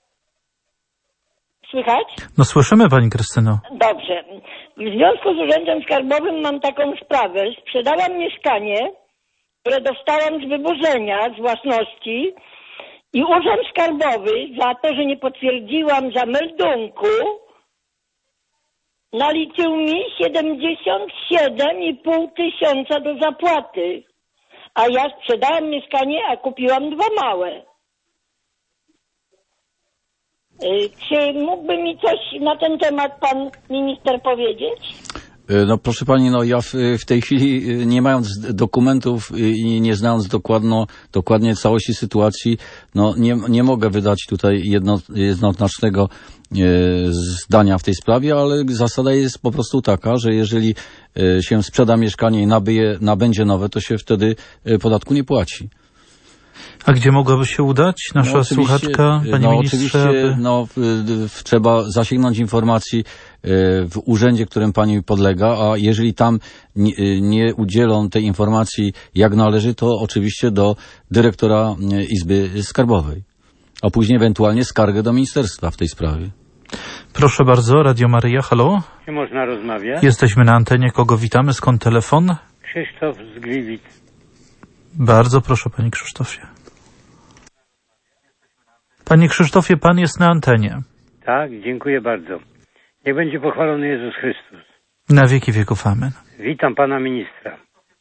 Słychać? No słyszymy pani Krystyno. Dobrze. W związku z Urzędem Skarbowym mam taką sprawę. Sprzedałam mieszkanie, które dostałam z wyburzenia, z własności i Urząd Skarbowy za to, że nie potwierdziłam zameldunku, naliczył mi siedemdziesiąt siedem i pół tysiąca do zapłaty. A ja sprzedałam mieszkanie, a kupiłam dwa małe. Czy mógłby mi coś na ten temat pan minister powiedzieć? No proszę pani, no ja w, w tej chwili nie mając dokumentów i nie znając dokładno, dokładnie całości sytuacji, no nie, nie mogę wydać tutaj jedno, jednoznacznego e, zdania w tej sprawie, ale zasada jest po prostu taka, że jeżeli e, się sprzeda mieszkanie i nabyje, nabędzie nowe, to się wtedy podatku nie płaci. A gdzie mogłaby się udać nasza no słuchaczka, panie no ministrze? Oczywiście, aby... no, w, w, trzeba zasięgnąć informacji w urzędzie, którym pani podlega, a jeżeli tam nie, nie udzielą tej informacji jak należy, to oczywiście do dyrektora Izby Skarbowej, a później ewentualnie skargę do ministerstwa w tej sprawie. Proszę bardzo, Radio Maryja, halo? Czy można rozmawiać? Jesteśmy na antenie, kogo witamy, skąd telefon? Krzysztof z Gliwic. Bardzo proszę, panie Krzysztofie. Panie Krzysztofie, pan jest na antenie. Tak, dziękuję bardzo. Niech będzie pochwalony Jezus Chrystus. Na wieki wieków, amen. Witam pana ministra.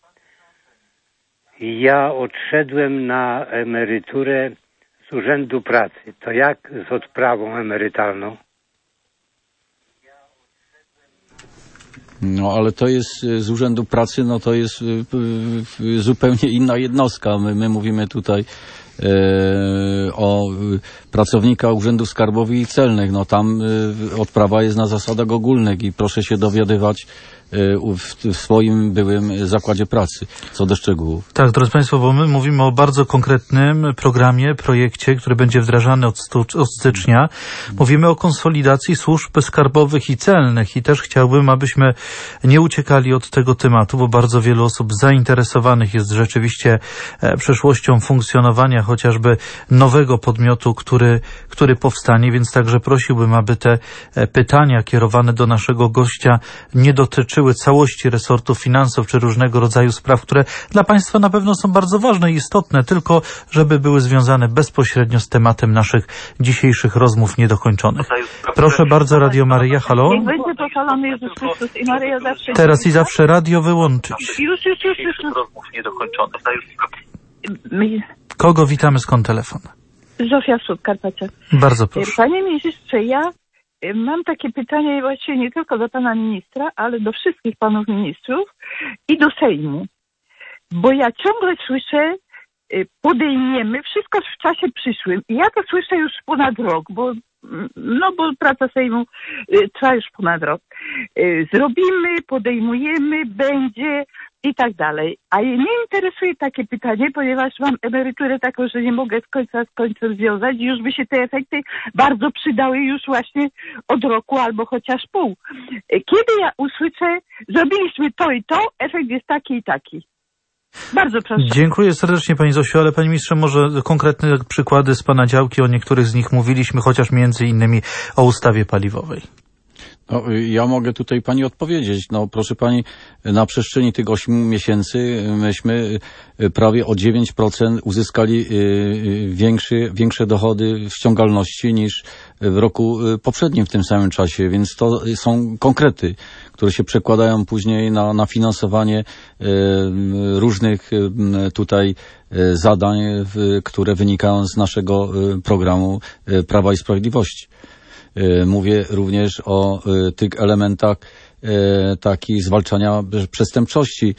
Ja odszedłem na emeryturę z Urzędu Pracy. To jak z odprawą emerytalną? No, ale to jest z Urzędu Pracy, no to jest zupełnie inna jednostka. My, my mówimy tutaj e, o pracownika Urzędów Skarbowych i Celnych. No tam e, odprawa jest na zasadach ogólnych i proszę się dowiadywać w swoim byłym zakładzie pracy, co do szczegółów. Tak, drodzy Państwo, bo my mówimy o bardzo konkretnym programie, projekcie, który będzie wdrażany od, stu, od stycznia. Mówimy o konsolidacji służb skarbowych i celnych i też chciałbym, abyśmy nie uciekali od tego tematu, bo bardzo wielu osób zainteresowanych jest rzeczywiście przyszłością funkcjonowania chociażby nowego podmiotu, który, który powstanie, więc także prosiłbym, aby te pytania kierowane do naszego gościa nie dotyczyły całości resortu finansów czy różnego rodzaju spraw, które dla Państwa na pewno są bardzo ważne i istotne, tylko żeby były związane bezpośrednio z tematem naszych dzisiejszych rozmów niedokończonych. Proszę bardzo, Radio Maryja, halo? Niech będzie pochwalony Jezus Chrystus i Maryja zawsze. Teraz i zawsze radio wyłączyć. Już, już, już, już. Rozmów niedokończonych. Kogo witamy, skąd telefon? Zofia z Podkarpacia. Bardzo proszę. Panie ministrze, ja mam takie pytanie właściwie nie tylko do pana ministra, ale do wszystkich panów ministrów i do Sejmu. Bo ja ciągle słyszę, podejmiemy wszystko w czasie przyszłym. I ja to słyszę już ponad rok, bo no bo praca Sejmu trwa już ponad rok. Zrobimy, podejmujemy, będzie i tak dalej. A mnie interesuje takie pytanie, ponieważ mam emeryturę taką, że nie mogę z końca z końcem związać i już by się te efekty bardzo przydały już właśnie od roku albo chociaż pół. Kiedy ja usłyszę, zrobiliśmy to i to, efekt jest taki i taki. Bardzo proszę. Dziękuję serdecznie Pani Zosiu, ale Panie Ministrze, może konkretne przykłady z Pana działki, o niektórych z nich mówiliśmy, chociaż między innymi o ustawie paliwowej. No, ja mogę tutaj Pani odpowiedzieć. No, proszę Pani, na przestrzeni tych ośmiu miesięcy myśmy prawie o dziewięć procent uzyskali większy, większe dochody w ściągalności niż w roku poprzednim w tym samym czasie, więc to są konkrety, które się przekładają później na, na finansowanie różnych tutaj zadań, które wynikają z naszego programu Prawa i Sprawiedliwości. Mówię również o tych elementach takich zwalczania przestępczości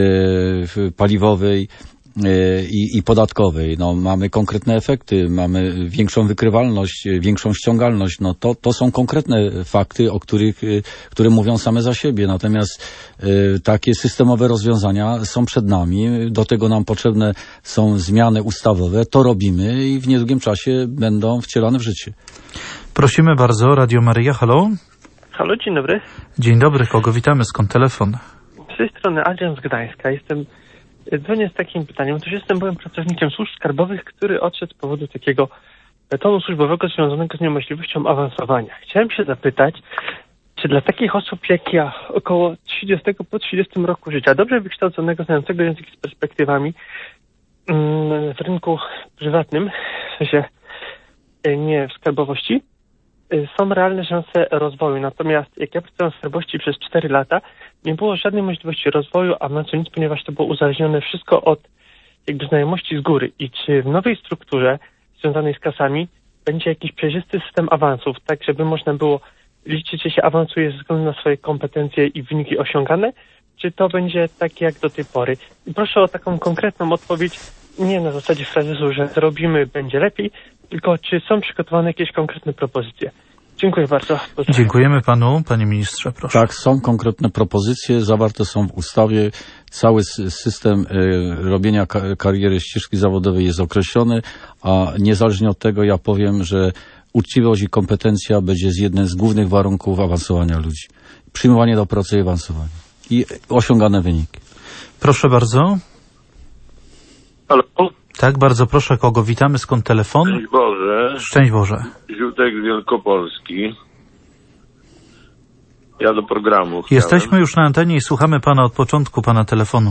paliwowej i, i podatkowej. No, mamy konkretne efekty, mamy większą wykrywalność, większą ściągalność. No, to, to są konkretne fakty, o których, które mówią same za siebie. Natomiast takie systemowe rozwiązania są przed nami. Do tego nam potrzebne są zmiany ustawowe. To robimy i w niedługim czasie będą wcielane w życie. Prosimy bardzo, Radio Maryja, halo? Halo, dzień dobry. Dzień dobry, kogo witamy, skąd telefon? Z tej strony Adrian z Gdańska. Jestem, dzwonię z takim pytaniem. Otóż jestem byłym pracownikiem służb skarbowych, który odszedł z powodu takiego betonu służbowego związanego z niemożliwością awansowania. Chciałem się zapytać, czy dla takich osób jak ja, około trzydziestego po trzydziestym roku życia, dobrze wykształconego, znającego język z perspektywami mm, w rynku prywatnym, w sensie nie w skarbowości, są realne szanse rozwoju. Natomiast jak ja pracowałem w skarbowości przez cztery lata, nie było żadnej możliwości rozwoju, awansu, nic, ponieważ to było uzależnione wszystko od jakby znajomości z góry. I czy w nowej strukturze związanej z kasami będzie jakiś przejrzysty system awansów, tak żeby można było liczyć, czy się awansuje ze względu na swoje kompetencje i wyniki osiągane, czy to będzie tak jak do tej pory? I proszę o taką konkretną odpowiedź, nie na zasadzie frazesu, że zrobimy, będzie lepiej, tylko czy są przygotowane jakieś konkretne propozycje. Dziękuję bardzo. Pozdrawiam. Dziękujemy panu, panie ministrze, proszę. Tak, są konkretne propozycje, zawarte są w ustawie. Cały system y, robienia ka- kariery ścieżki zawodowej jest określony, a niezależnie od tego ja powiem, że uczciwość i kompetencja będzie z jednym z głównych warunków awansowania ludzi. Przyjmowanie do pracy i awansowanie. I osiągane wyniki. Proszę bardzo. Halo? Tak, bardzo proszę, kogo witamy, skąd telefon? Szczęść Boże. Szczęść Boże. Ziutek z Wielkopolski. Ja do programu chciałem. Jesteśmy już na antenie i słuchamy pana od początku, pana telefonu.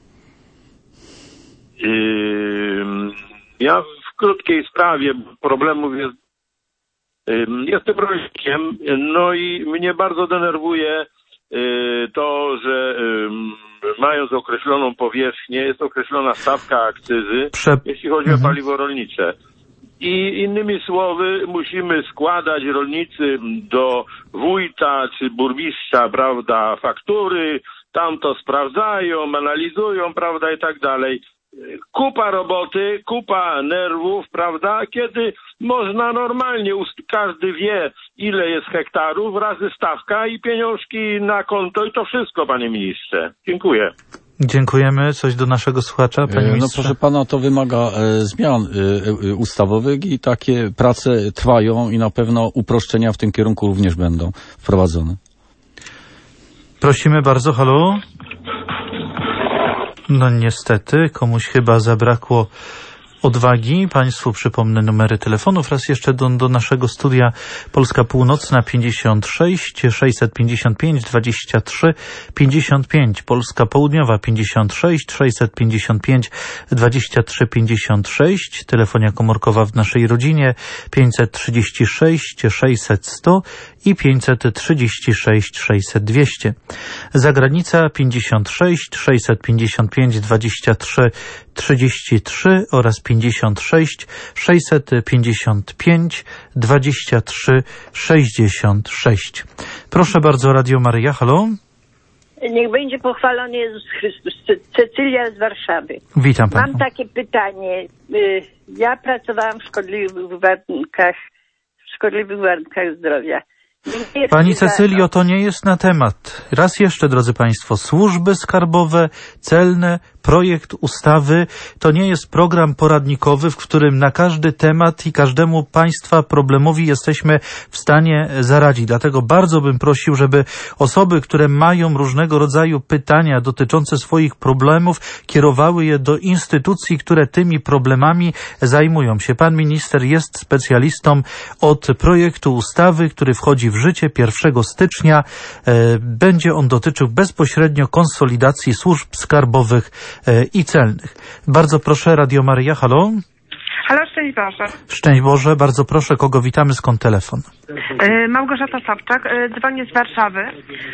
Yy, ja w krótkiej sprawie problemów jest... Yy, jestem rolnikiem, no i mnie bardzo denerwuje yy, to, że... Yy, mając określoną powierzchnię, jest określona stawka akcyzy, Prze... jeśli chodzi mhm. o paliwo rolnicze. I innymi słowy musimy składać rolnicy do wójta czy burmistrza, prawda, faktury, tam to sprawdzają, analizują, prawda, i tak dalej. Kupa roboty, kupa nerwów, prawda, kiedy można normalnie, każdy wie, ile jest hektarów, razy stawka i pieniążki na konto i to wszystko, panie ministrze. Dziękuję. Dziękujemy. Coś do naszego słuchacza, panie ministrze? No proszę pana, to wymaga e, zmian e, e, ustawowych i takie prace trwają i na pewno uproszczenia w tym kierunku również będą wprowadzone. Prosimy bardzo, halo? No niestety, komuś chyba zabrakło odwagi. Państwu przypomnę numery telefonów. Raz jeszcze do, do naszego studia. Polska Północna pięćdziesiąt sześć sześćset pięćdziesiąt pięć dwadzieścia trzy pięćdziesiąt pięć. Polska Południowa pięćdziesiąt sześć sześćset pięćdziesiąt pięć dwadzieścia trzy pięćdziesiąt sześć. Telefonia komórkowa w naszej rodzinie pięćset trzydzieści sześć sześćset sto i pięćset trzydzieści sześć sześćset dwieście. Zagranica pięćdziesiąt sześć sześćset pięćdziesiąt pięć dwadzieścia trzy trzydzieści trzy oraz pięćdziesiąt sześć sześćset pięćdziesiąt pięć dwadzieścia trzy sześćdziesiąt sześć. Proszę bardzo, Radio Maryja, halo? Niech będzie pochwalony Jezus Chrystus. Cecylia z Warszawy. Witam panią. Mam takie pytanie. Ja pracowałam w szkodliwych warunkach, w szkodliwych warunkach zdrowia. Pani Cecylio, to nie jest na temat. Raz jeszcze, drodzy państwo, służby skarbowe, celne, projekt ustawy to nie jest program poradnikowy, w którym na każdy temat i każdemu państwa problemowi jesteśmy w stanie zaradzić. Dlatego bardzo bym prosił, żeby osoby, które mają różnego rodzaju pytania dotyczące swoich problemów, kierowały je do instytucji, które tymi problemami zajmują się. Pan minister jest specjalistą od projektu ustawy, który wchodzi w życie pierwszego stycznia. Będzie on dotyczył bezpośrednio konsolidacji służb skarbowych i celnych. Bardzo proszę, Radio Maryja, halo? Halo, szczęść Boże. Szczęść Boże, bardzo proszę, kogo witamy, skąd telefon? E, Małgorzata Sobczak, e, dzwonię z Warszawy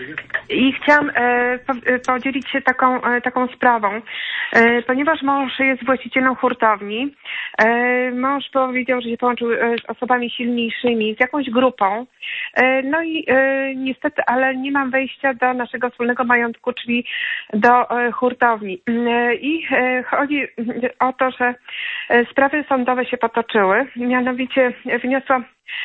i chciałam e, po, e, podzielić się taką, e, taką sprawą, e, ponieważ mąż jest właścicielem hurtowni. E, mąż powiedział, że się połączył e, z osobami silniejszymi, z jakąś grupą. E, no i e, niestety, ale nie mam wejścia do naszego wspólnego majątku, czyli do e, hurtowni. E, I e, chodzi o to, że e, sprawy sądowe się potoczyły. Mianowicie wniosłam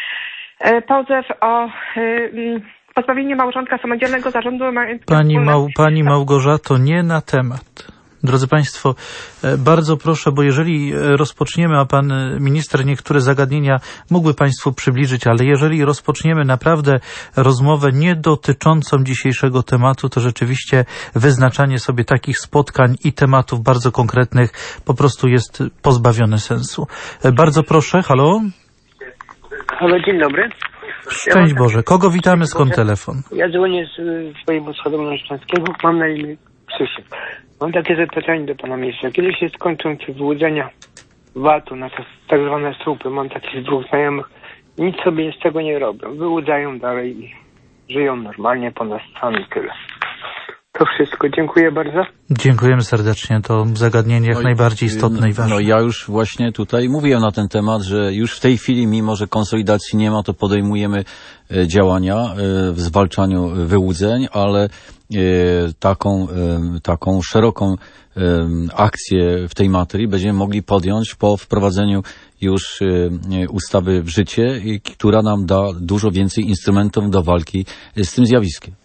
pozew o pozbawienie małżonka samodzielnego zarządu majątku. Pani, Mał, Pani Małgorzato, nie na temat. Drodzy państwo, bardzo proszę, bo jeżeli rozpoczniemy, a pan minister niektóre zagadnienia mógłby państwu przybliżyć, ale jeżeli rozpoczniemy naprawdę rozmowę nie dotyczącą dzisiejszego tematu, to rzeczywiście wyznaczanie sobie takich spotkań i tematów bardzo konkretnych po prostu jest pozbawione sensu. Bardzo proszę, halo? Halo, dzień dobry. Szczęść ja Boże. Kogo witamy, skąd telefon? Ja dzwonię z województwa dolnośląskiego, mam na imię Krzysiek. Mam takie zapytanie do pana ministra. Kiedy się skończą te wyłudzenia VAT-u na tak, tak zwane słupy? Mam takich dwóch znajomych. Nic sobie z tego nie robią. Wyłudzają dalej i żyją normalnie po nas sami, tyle. To wszystko. Dziękuję bardzo. Dziękujemy serdecznie. To zagadnienie jak no najbardziej istotne i ważne. No ja już właśnie tutaj mówiłem na ten temat, że już w tej chwili, mimo że konsolidacji nie ma, to podejmujemy działania w zwalczaniu wyłudzeń, ale taką, taką szeroką akcję w tej materii będziemy mogli podjąć po wprowadzeniu już ustawy w życie, która nam da dużo więcej instrumentów do walki z tym zjawiskiem.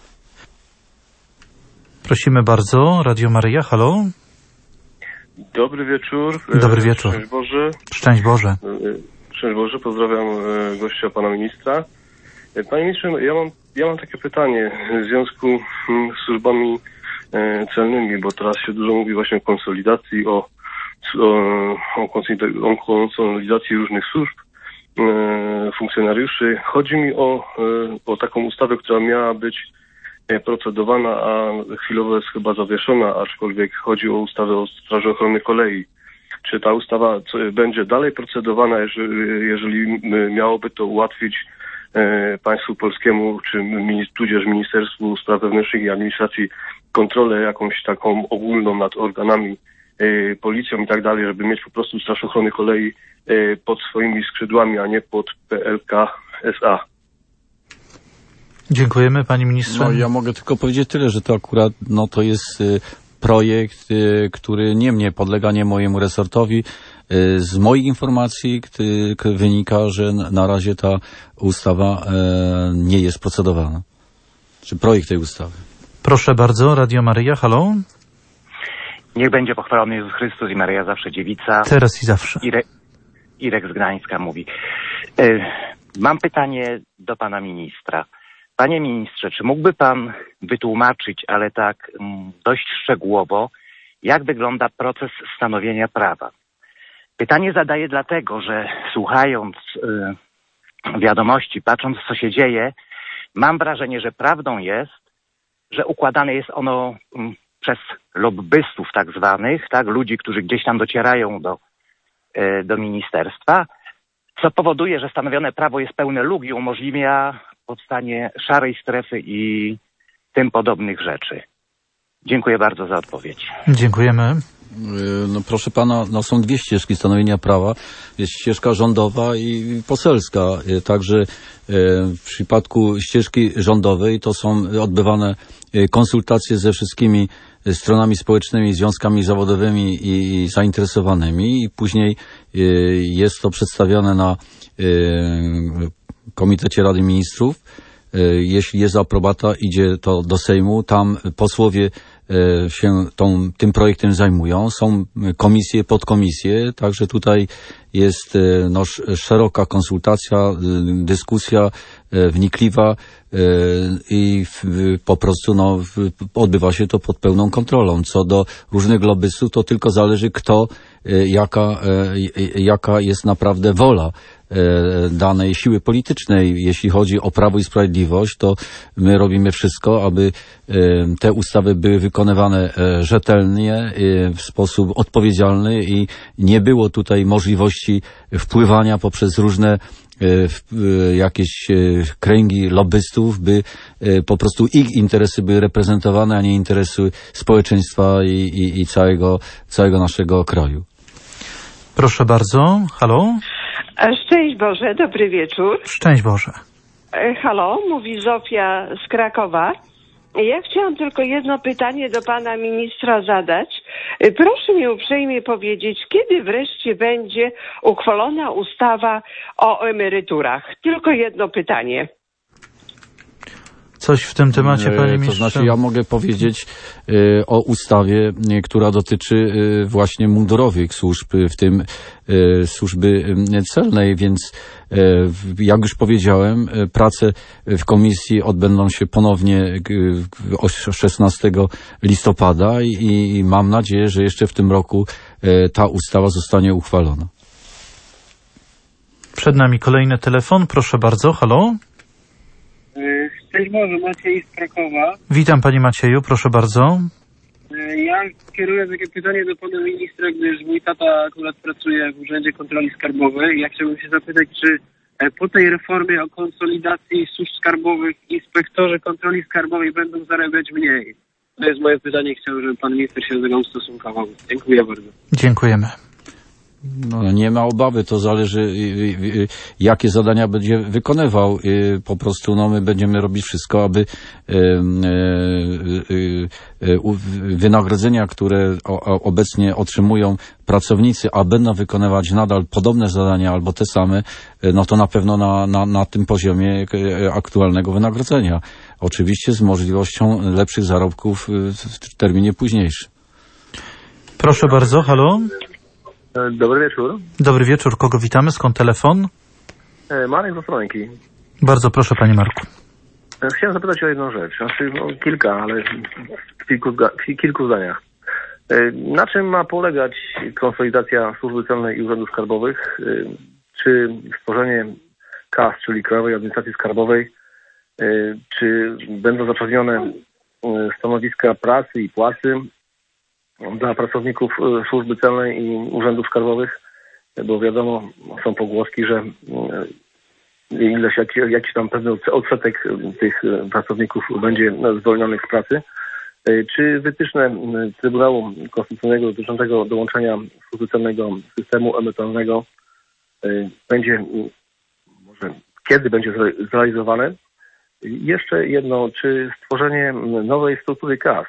Prosimy bardzo. Radio Maryja, halo? Dobry wieczór. Dobry wieczór. Szczęść Boże. Szczęść Boże. Szczęść Boże. Pozdrawiam gościa, pana ministra. Panie ministrze, ja mam, ja mam takie pytanie w związku z służbami celnymi, bo teraz się dużo mówi właśnie o konsolidacji, o, o, o konsolidacji różnych służb, funkcjonariuszy. Chodzi mi o, o taką ustawę, która miała być procedowana, a chwilowo jest chyba zawieszona, aczkolwiek chodzi o ustawę o Straży Ochrony Kolei. Czy ta ustawa będzie dalej procedowana, jeżeli, jeżeli miałoby to ułatwić e, państwu polskiemu, czy tudzież Ministerstwu Spraw Wewnętrznych i Administracji kontrolę jakąś taką ogólną nad organami policją i tak dalej, żeby mieć po prostu Straż Ochrony Kolei pod swoimi skrzydłami, a nie pod P L K S A. Dziękujemy, panie ministrze. No, ja mogę tylko powiedzieć tyle, że to akurat no, to jest y, projekt, y, który nie mnie podlega, nie mojemu resortowi. Y, z moich informacji y, wynika, że na razie ta ustawa y, nie jest procedowana. Czy projekt tej ustawy. Proszę bardzo, Radio Maryja, halo. Niech będzie pochwalony Jezus Chrystus i Maryja zawsze dziewica. Teraz i zawsze. Ire, Irek z Gdańska mówi. Y, mam pytanie do pana ministra. Panie ministrze, czy mógłby pan wytłumaczyć, ale tak mm, dość szczegółowo, jak wygląda proces stanowienia prawa? Pytanie zadaję dlatego, że słuchając y, wiadomości, patrząc co się dzieje, mam wrażenie, że prawdą jest, że układane jest ono y, przez lobbystów tak zwanych, tak, ludzi, którzy gdzieś tam docierają do, y, do ministerstwa, co powoduje, że stanowione prawo jest pełne luk i umożliwia powstanie szarej strefy i tym podobnych rzeczy. Dziękuję bardzo za odpowiedź. Dziękujemy. No proszę pana, no są dwie ścieżki stanowienia prawa. Jest ścieżka rządowa i poselska. Także w przypadku ścieżki rządowej to są odbywane konsultacje ze wszystkimi stronami społecznymi, związkami zawodowymi i zainteresowanymi i później jest to przedstawione na Komitecie Rady Ministrów. Jeśli jest aprobata, idzie to do Sejmu. Tam posłowie się tą, tym projektem zajmują. Są komisje, podkomisje, także tutaj jest no, szeroka konsultacja, dyskusja wnikliwa i po prostu no, odbywa się to pod pełną kontrolą. Co do różnych lobbystów, to tylko zależy kto, jaka, jaka jest naprawdę wola danej siły politycznej. Jeśli chodzi o Prawo i Sprawiedliwość, to my robimy wszystko, aby te ustawy były wykonywane rzetelnie, w sposób odpowiedzialny i nie było tutaj możliwości wpływania poprzez różne jakieś kręgi lobbystów, by po prostu ich interesy były reprezentowane, a nie interesy społeczeństwa i, i, i całego, całego naszego kraju. Proszę bardzo. Halo? Szczęść Boże, dobry wieczór. Szczęść Boże. Halo, mówi Zofia z Krakowa. Ja chciałam tylko jedno pytanie do pana ministra zadać. Proszę mi uprzejmie powiedzieć, kiedy wreszcie będzie uchwalona ustawa o emeryturach? Tylko jedno pytanie. Coś w tym temacie, panie ministrze? To znaczy, ja mogę powiedzieć y, o ustawie, y, która dotyczy y, właśnie mundurowych służb, w tym y, służby celnej, więc y, jak już powiedziałem, y, prace w komisji odbędą się ponownie y, szesnastego listopada i, i mam nadzieję, że jeszcze w tym roku y, ta ustawa zostanie uchwalona. Przed nami kolejny telefon. Proszę bardzo. Halo? Cześć Boże, Maciej z Krakowa. Witam panie Macieju, proszę bardzo. Ja kieruję takie pytanie do pana ministra, gdyż mój tata akurat pracuje w Urzędzie Kontroli Skarbowej. Ja chciałbym się zapytać, czy po tej reformie o konsolidacji służb skarbowych inspektorzy kontroli skarbowej będą zarabiać mniej? To jest moje pytanie, chciałbym, żeby pan minister się do tego ustosunkował. Dziękuję bardzo. Dziękujemy. No, nie ma obawy, to zależy jakie zadania będzie wykonywał. Po prostu no, my będziemy robić wszystko, aby wynagrodzenia, które obecnie otrzymują pracownicy, a będą wykonywać nadal podobne zadania albo te same, no to na pewno na, na, na tym poziomie aktualnego wynagrodzenia. Oczywiście z możliwością lepszych zarobków w terminie późniejszym. Proszę bardzo, halo? Dobry wieczór. Dobry wieczór, kogo witamy? Skąd telefon? Marek z Ostrołęki. Bardzo proszę, panie Marku. Chciałem zapytać o jedną rzecz, znaczy no, kilka, ale w kilku, w kilku zdaniach. Na czym ma polegać konsolidacja Służby Celnej i Urzędów Skarbowych? Czy stworzenie K A S, czyli Krajowej Administracji Skarbowej, czy będą zapewnione stanowiska pracy i płacy dla pracowników Służby Celnej i Urzędów Skarbowych, bo wiadomo, są pogłoski, że ileś, jakiś, jakiś tam pewny odsetek tych pracowników będzie zwolnionych z pracy. Czy wytyczne Trybunału Konstytucyjnego dotyczącego dołączenia służby celnego systemu emerytalnego będzie, może kiedy będzie zrealizowane? Jeszcze jedno, czy stworzenie nowej struktury kas,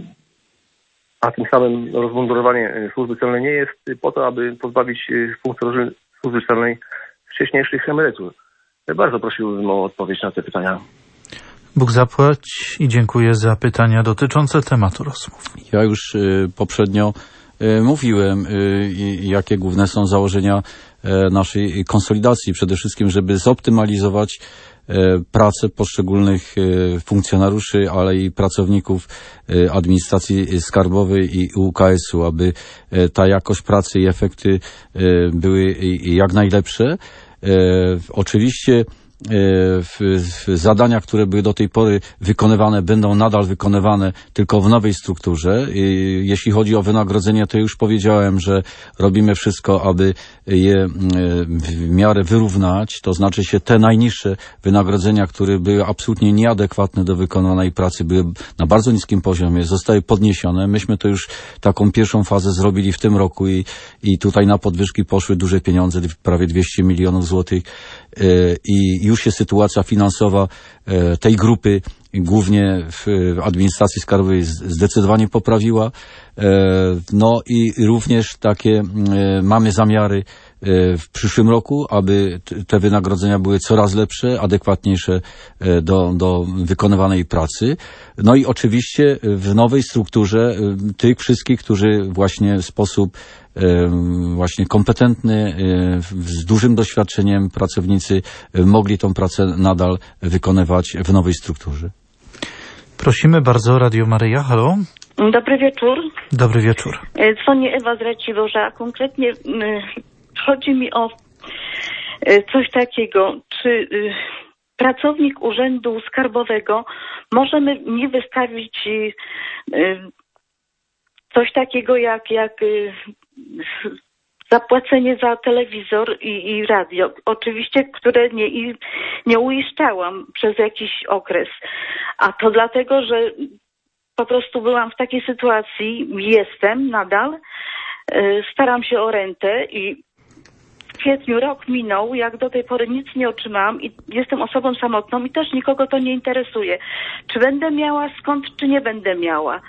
a tym samym rozmundurowanie służby celnej nie jest po to, aby pozbawić funkcjonariuszy służby celnej wcześniejszych emerytur? Bardzo prosiłbym o odpowiedź na te pytania. Bóg zapłać i dziękuję za pytania dotyczące tematu rozmów. Ja już y, poprzednio y, mówiłem, y, jakie główne są założenia y, naszej konsolidacji. Przede wszystkim, żeby zoptymalizować y, pracę poszczególnych y, funkcjonariuszy, ale i pracowników y, administracji skarbowej i U K S-u, aby y, ta jakość pracy i efekty y, były y, jak najlepsze. Y, oczywiście W, w zadania, które były do tej pory wykonywane, będą nadal wykonywane, tylko w nowej strukturze. I jeśli chodzi o wynagrodzenie, to już powiedziałem, że robimy wszystko, aby je w miarę wyrównać, to znaczy się te najniższe wynagrodzenia, które były absolutnie nieadekwatne do wykonanej pracy, były na bardzo niskim poziomie, zostały podniesione. Myśmy to już taką pierwszą fazę zrobili w tym roku i, i tutaj na podwyżki poszły duże pieniądze, prawie dwieście milionów złotych. I już się sytuacja finansowa tej grupy, głównie w administracji skarbowej, zdecydowanie poprawiła. No i również takie mamy zamiary w przyszłym roku, aby te wynagrodzenia były coraz lepsze, adekwatniejsze do, do wykonywanej pracy. No i oczywiście w nowej strukturze tych wszystkich, którzy właśnie w sposób właśnie kompetentny, z dużym doświadczeniem pracownicy mogli tą pracę nadal wykonywać w nowej strukturze. Prosimy bardzo, Radio Maryja, halo. Dobry wieczór. Dobry wieczór. Dzwonię Ewa z Raciborza. Konkretnie chodzi mi o coś takiego, czy pracownik Urzędu Skarbowego może nie wystawić coś takiego jak, jak zapłacenie za telewizor i, i radio. Oczywiście, które nie, nie uiszczałam przez jakiś okres. A to dlatego, że po prostu byłam w takiej sytuacji, jestem nadal, staram się o rentę i w kwietniu rok minął, jak do tej pory nic nie otrzymałam i jestem osobą samotną i też nikogo to nie interesuje. Czy będę miała skąd, czy nie będę miała.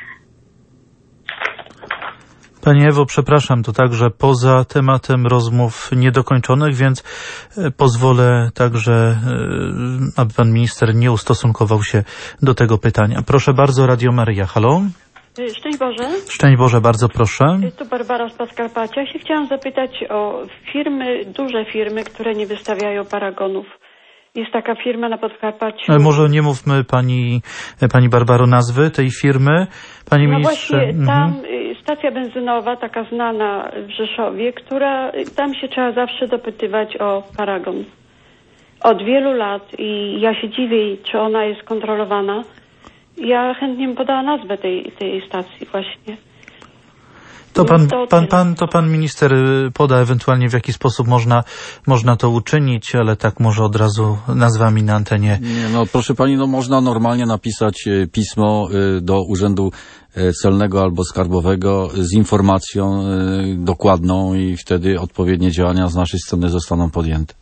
Pani Ewo, przepraszam, to także poza tematem rozmów niedokończonych, więc pozwolę także, aby pan minister nie ustosunkował się do tego pytania. Proszę bardzo, Radio Maryja, halo? Szczęść Boże. Szczęść Boże, bardzo proszę. Tu Barbara z Podkarpacia. Ja się chciałam zapytać o firmy, duże firmy, które nie wystawiają paragonów. Jest taka firma na Podkarpaciu. Może nie mówmy pani, pani Barbaro nazwy tej firmy. Pani no ministrze. Właśnie tam mhm. stacja benzynowa, taka znana w Rzeszowie, która tam się trzeba zawsze dopytywać o paragon. Od wielu lat i ja się dziwię, czy ona jest kontrolowana. Ja chętnie bym podała nazwę tej, tej stacji właśnie. To pan, pan, pan, to pan minister poda ewentualnie, w jaki sposób można, można to uczynić, ale tak może od razu nazwami na antenie. Nie, no proszę pani, no można normalnie napisać pismo do Urzędu Celnego albo Skarbowego z informacją dokładną i wtedy odpowiednie działania z naszej strony zostaną podjęte.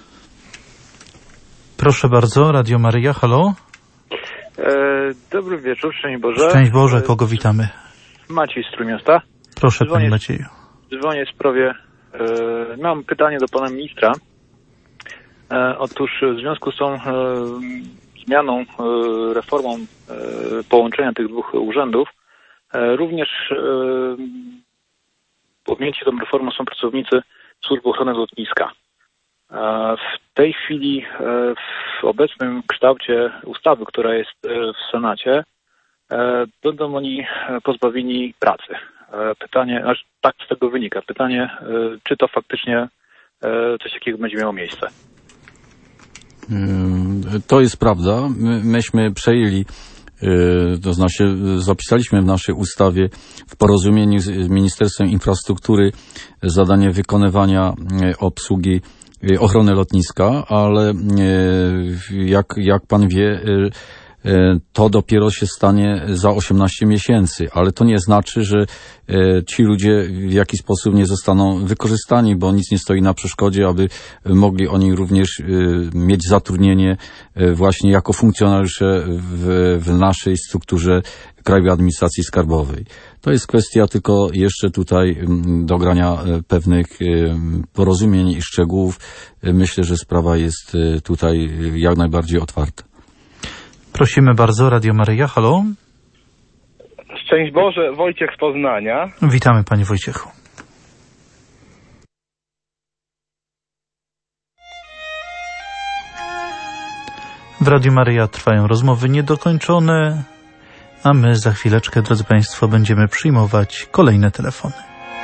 Proszę bardzo, Radio Maryja, halo? E, dobry wieczór, szczęść Boże. Szczęść Boże, kogo witamy? Maciej z Trójmiasta. Proszę, dzwonię, panie Macieju. Dzwonię w sprawie, e, mam pytanie do pana ministra. E, otóż w związku z tą e, zmianą, e, reformą e, połączenia tych dwóch urzędów, e, również e, objęci tą reformą są pracownicy Służby Ochrony Lotniska. E, w tej chwili, e, w obecnym kształcie ustawy, która jest e, w Senacie, e, będą oni pozbawieni pracy. Pytanie, aż tak z tego wynika, pytanie, czy to faktycznie coś takiego będzie miało miejsce? To jest prawda. My, myśmy przejęli, to znaczy zapisaliśmy w naszej ustawie w porozumieniu z Ministerstwem Infrastruktury zadanie wykonywania obsługi ochrony lotniska, ale jak, jak pan wie, to dopiero się stanie za osiemnaście miesięcy, ale to nie znaczy, że ci ludzie w jakiś sposób nie zostaną wykorzystani, bo nic nie stoi na przeszkodzie, aby mogli oni również mieć zatrudnienie właśnie jako funkcjonariusze w, w naszej strukturze Krajowej Administracji Skarbowej. To jest kwestia tylko jeszcze tutaj dogrania pewnych porozumień i szczegółów. Myślę, że sprawa jest tutaj jak najbardziej otwarta. Prosimy bardzo, Radio Maryja, halo. Szczęść Boże, Wojciech z Poznania. Witamy, panie Wojciechu. W Radiu Maryja trwają rozmowy niedokończone, a my za chwileczkę, drodzy państwo, będziemy przyjmować kolejne telefony.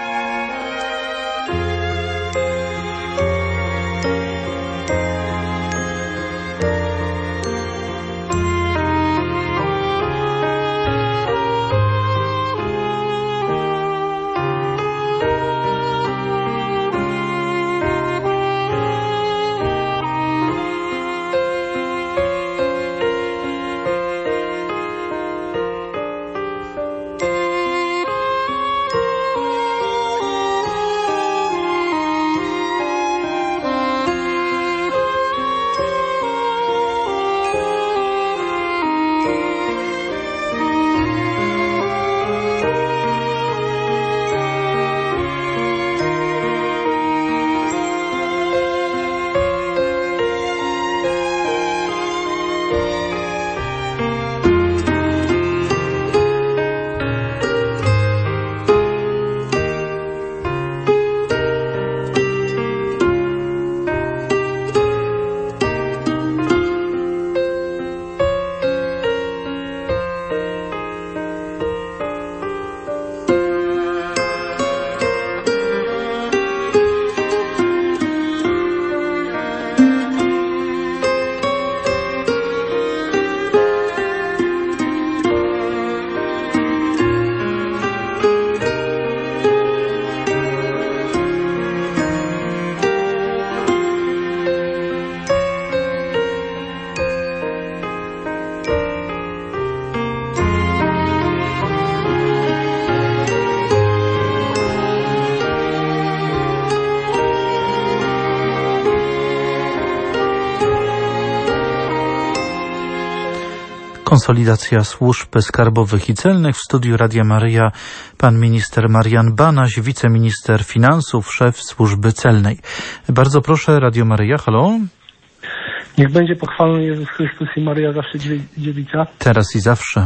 Konsolidacja służb skarbowych i celnych. W studiu Radia Maryja pan minister Marian Banaś, wiceminister finansów, szef służby celnej. Bardzo proszę, Radio Maryja, halo. Niech będzie pochwalony Jezus Chrystus i Maryja zawsze dziewica. Teraz i zawsze.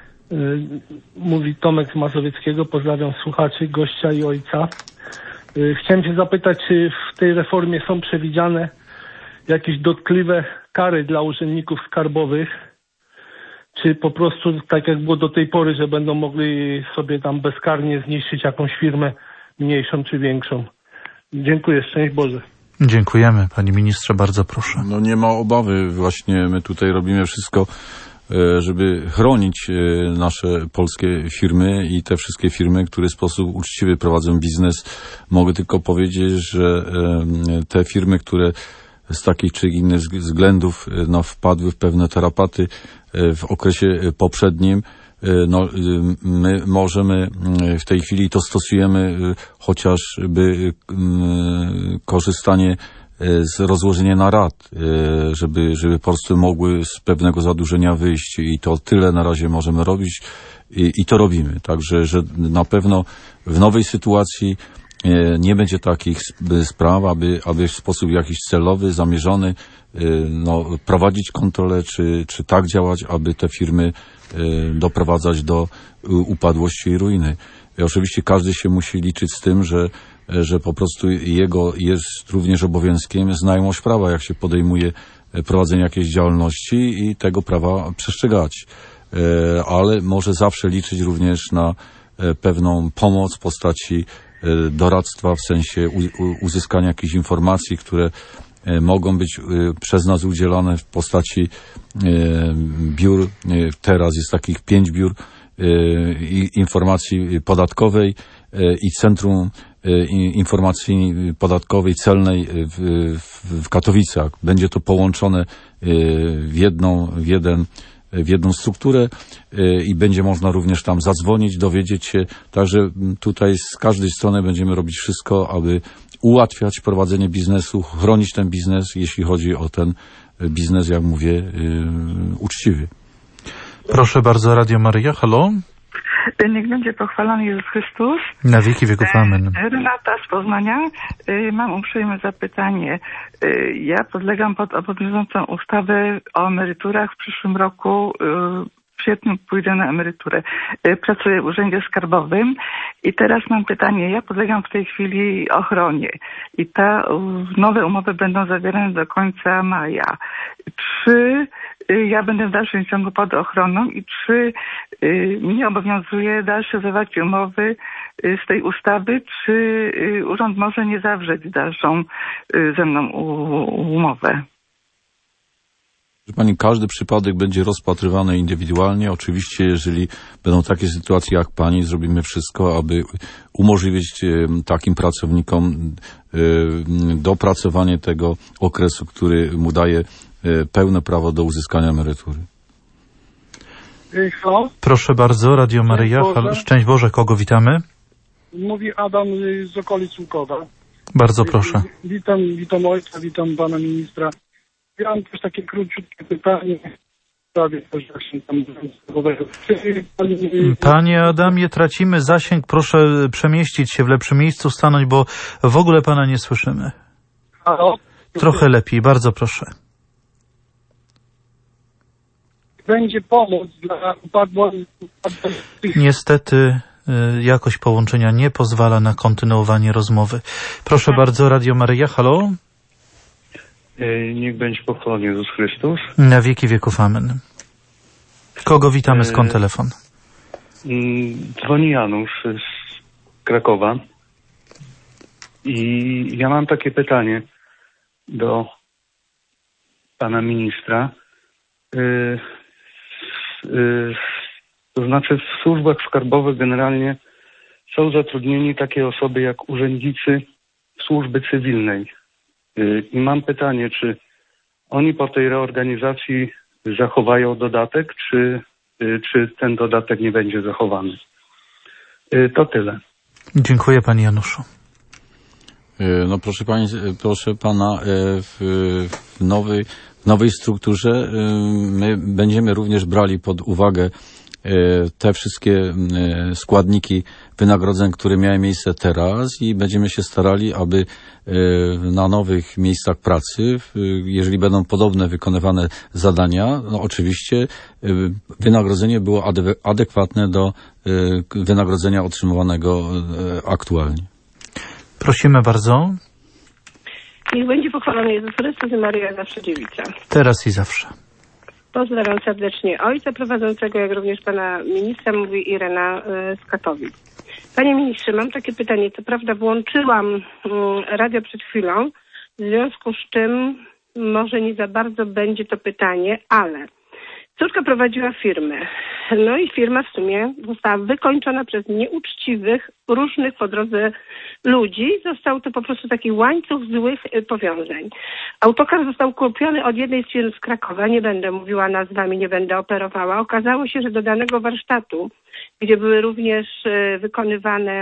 Mówi Tomek z Mazowieckiego, pozdrawiam słuchaczy, gościa i ojca. Chciałem się zapytać, czy w tej reformie są przewidziane jakieś dotkliwe kary dla urzędników skarbowych, czy po prostu tak jak było do tej pory, że będą mogli sobie tam bezkarnie zniszczyć jakąś firmę mniejszą czy większą. Dziękuję, szczęść Boże. Dziękujemy, panie ministrze, bardzo proszę. No nie ma obawy, właśnie my tutaj robimy wszystko, żeby chronić nasze polskie firmy i te wszystkie firmy, które w sposób uczciwy prowadzą biznes. Mogę tylko powiedzieć, że te firmy, które z takich czy innych względów no, wpadły w pewne tarapaty w okresie poprzednim, no, my możemy w tej chwili to stosujemy chociażby korzystanie z rozłożenia na rat, żeby, żeby po prostu mogły z pewnego zadłużenia wyjść i to tyle na razie możemy robić i, i to robimy. Także, że na pewno w nowej sytuacji nie będzie takich spraw, aby, aby w sposób jakiś celowy, zamierzony no, prowadzić kontrolę, czy, czy tak działać, aby te firmy doprowadzać do upadłości i ruiny. I oczywiście każdy się musi liczyć z tym, że, że po prostu jego jest również obowiązkiem znajomość prawa, jak się podejmuje prowadzenie jakiejś działalności i tego prawa przestrzegać. Ale może zawsze liczyć również na pewną pomoc w postaci doradztwa, w sensie uzyskania jakichś informacji, które mogą być przez nas udzielane w postaci biur. Teraz jest takich pięć biur informacji podatkowej i Centrum Informacji Podatkowej Celnej w, w Katowicach. Będzie to połączone w jedną, w jeden w jedną strukturę i będzie można również tam zadzwonić, dowiedzieć się. Także tutaj z każdej strony będziemy robić wszystko, aby ułatwiać prowadzenie biznesu, chronić ten biznes, jeśli chodzi o ten biznes, jak mówię, uczciwy. Proszę bardzo, Radio Maryja, halo? Niech będzie pochwalony Jezus Chrystus. Na wieki wieków, amen. Renata z Poznania. Mam uprzejme zapytanie. Ja podlegam pod obowiązującą ustawę o emeryturach. W przyszłym roku w sierpniu pójdę na emeryturę. Pracuję w Urzędzie Skarbowym i teraz mam pytanie. Ja podlegam w tej chwili ochronie i ta nowe umowy będą zawierane do końca maja. Czy ja będę w dalszym ciągu pod ochroną i czy y, mnie obowiązuje dalsze zawarcie umowy y, z tej ustawy, czy y, urząd może nie zawrzeć dalszą y, ze mną u, umowę? Pani, każdy przypadek będzie rozpatrywany indywidualnie. Oczywiście, jeżeli będą takie sytuacje jak pani, zrobimy wszystko, aby umożliwić takim pracownikom dopracowanie tego okresu, który mu daje pełne prawo do uzyskania emerytury. Halo? Proszę bardzo, Radio Maryja. Halo. Szczęść Boże, kogo witamy? Mówi Adam z okolic Łukowa. Bardzo proszę. Witam, witam ojca, witam pana ministra. Ja mam też takie króciutkie pytanie. Prawie też jak się tam... Panie Adamie, tracimy zasięg. Proszę przemieścić się w lepszym miejscu, stanąć, bo w ogóle pana nie słyszymy. Halo? Trochę lepiej, bardzo proszę. Będzie pomoc dla upadłych. Niestety jakość połączenia nie pozwala na kontynuowanie rozmowy. Proszę bardzo, Radio Maryja, halo? Niech będzie pochwalony Jezus Chrystus. Na wieki wieków, amen. Kogo witamy, skąd telefon? Dzwoni Janusz z Krakowa. I ja mam takie pytanie do pana ministra. Yy, yy, to znaczy w służbach skarbowych generalnie są zatrudnieni takie osoby jak urzędnicy służby cywilnej. Yy, I mam pytanie, czy oni po tej reorganizacji zachowają dodatek, czy, yy, czy ten dodatek nie będzie zachowany? Yy, to tyle. Dziękuję, panie Januszu. No proszę pani, proszę pana, w, w, nowej, w nowej strukturze my będziemy również brali pod uwagę te wszystkie składniki wynagrodzeń, które miały miejsce teraz i będziemy się starali, aby na nowych miejscach pracy, jeżeli będą podobne wykonywane zadania, no oczywiście wynagrodzenie było adekwatne do wynagrodzenia otrzymywanego aktualnie. Prosimy bardzo. Niech będzie pochwalony Jezus Chrystus i Maryja zawsze dziewica. Teraz i zawsze. Pozdrawiam serdecznie ojca prowadzącego, jak również pana ministra, mówi Irena z Katowic. Panie ministrze, mam takie pytanie. Co prawda włączyłam radio przed chwilą, w związku z czym może nie za bardzo będzie to pytanie, ale córka prowadziła firmę. No i firma w sumie została wykończona przez nieuczciwych, różnych po drodze ludzi. Został to po prostu taki łańcuch złych powiązań. Autokar został kupiony od jednej z firm z Krakowa. Nie będę mówiła nazwami, nie będę operowała. Okazało się, że do danego warsztatu, gdzie były również wykonywane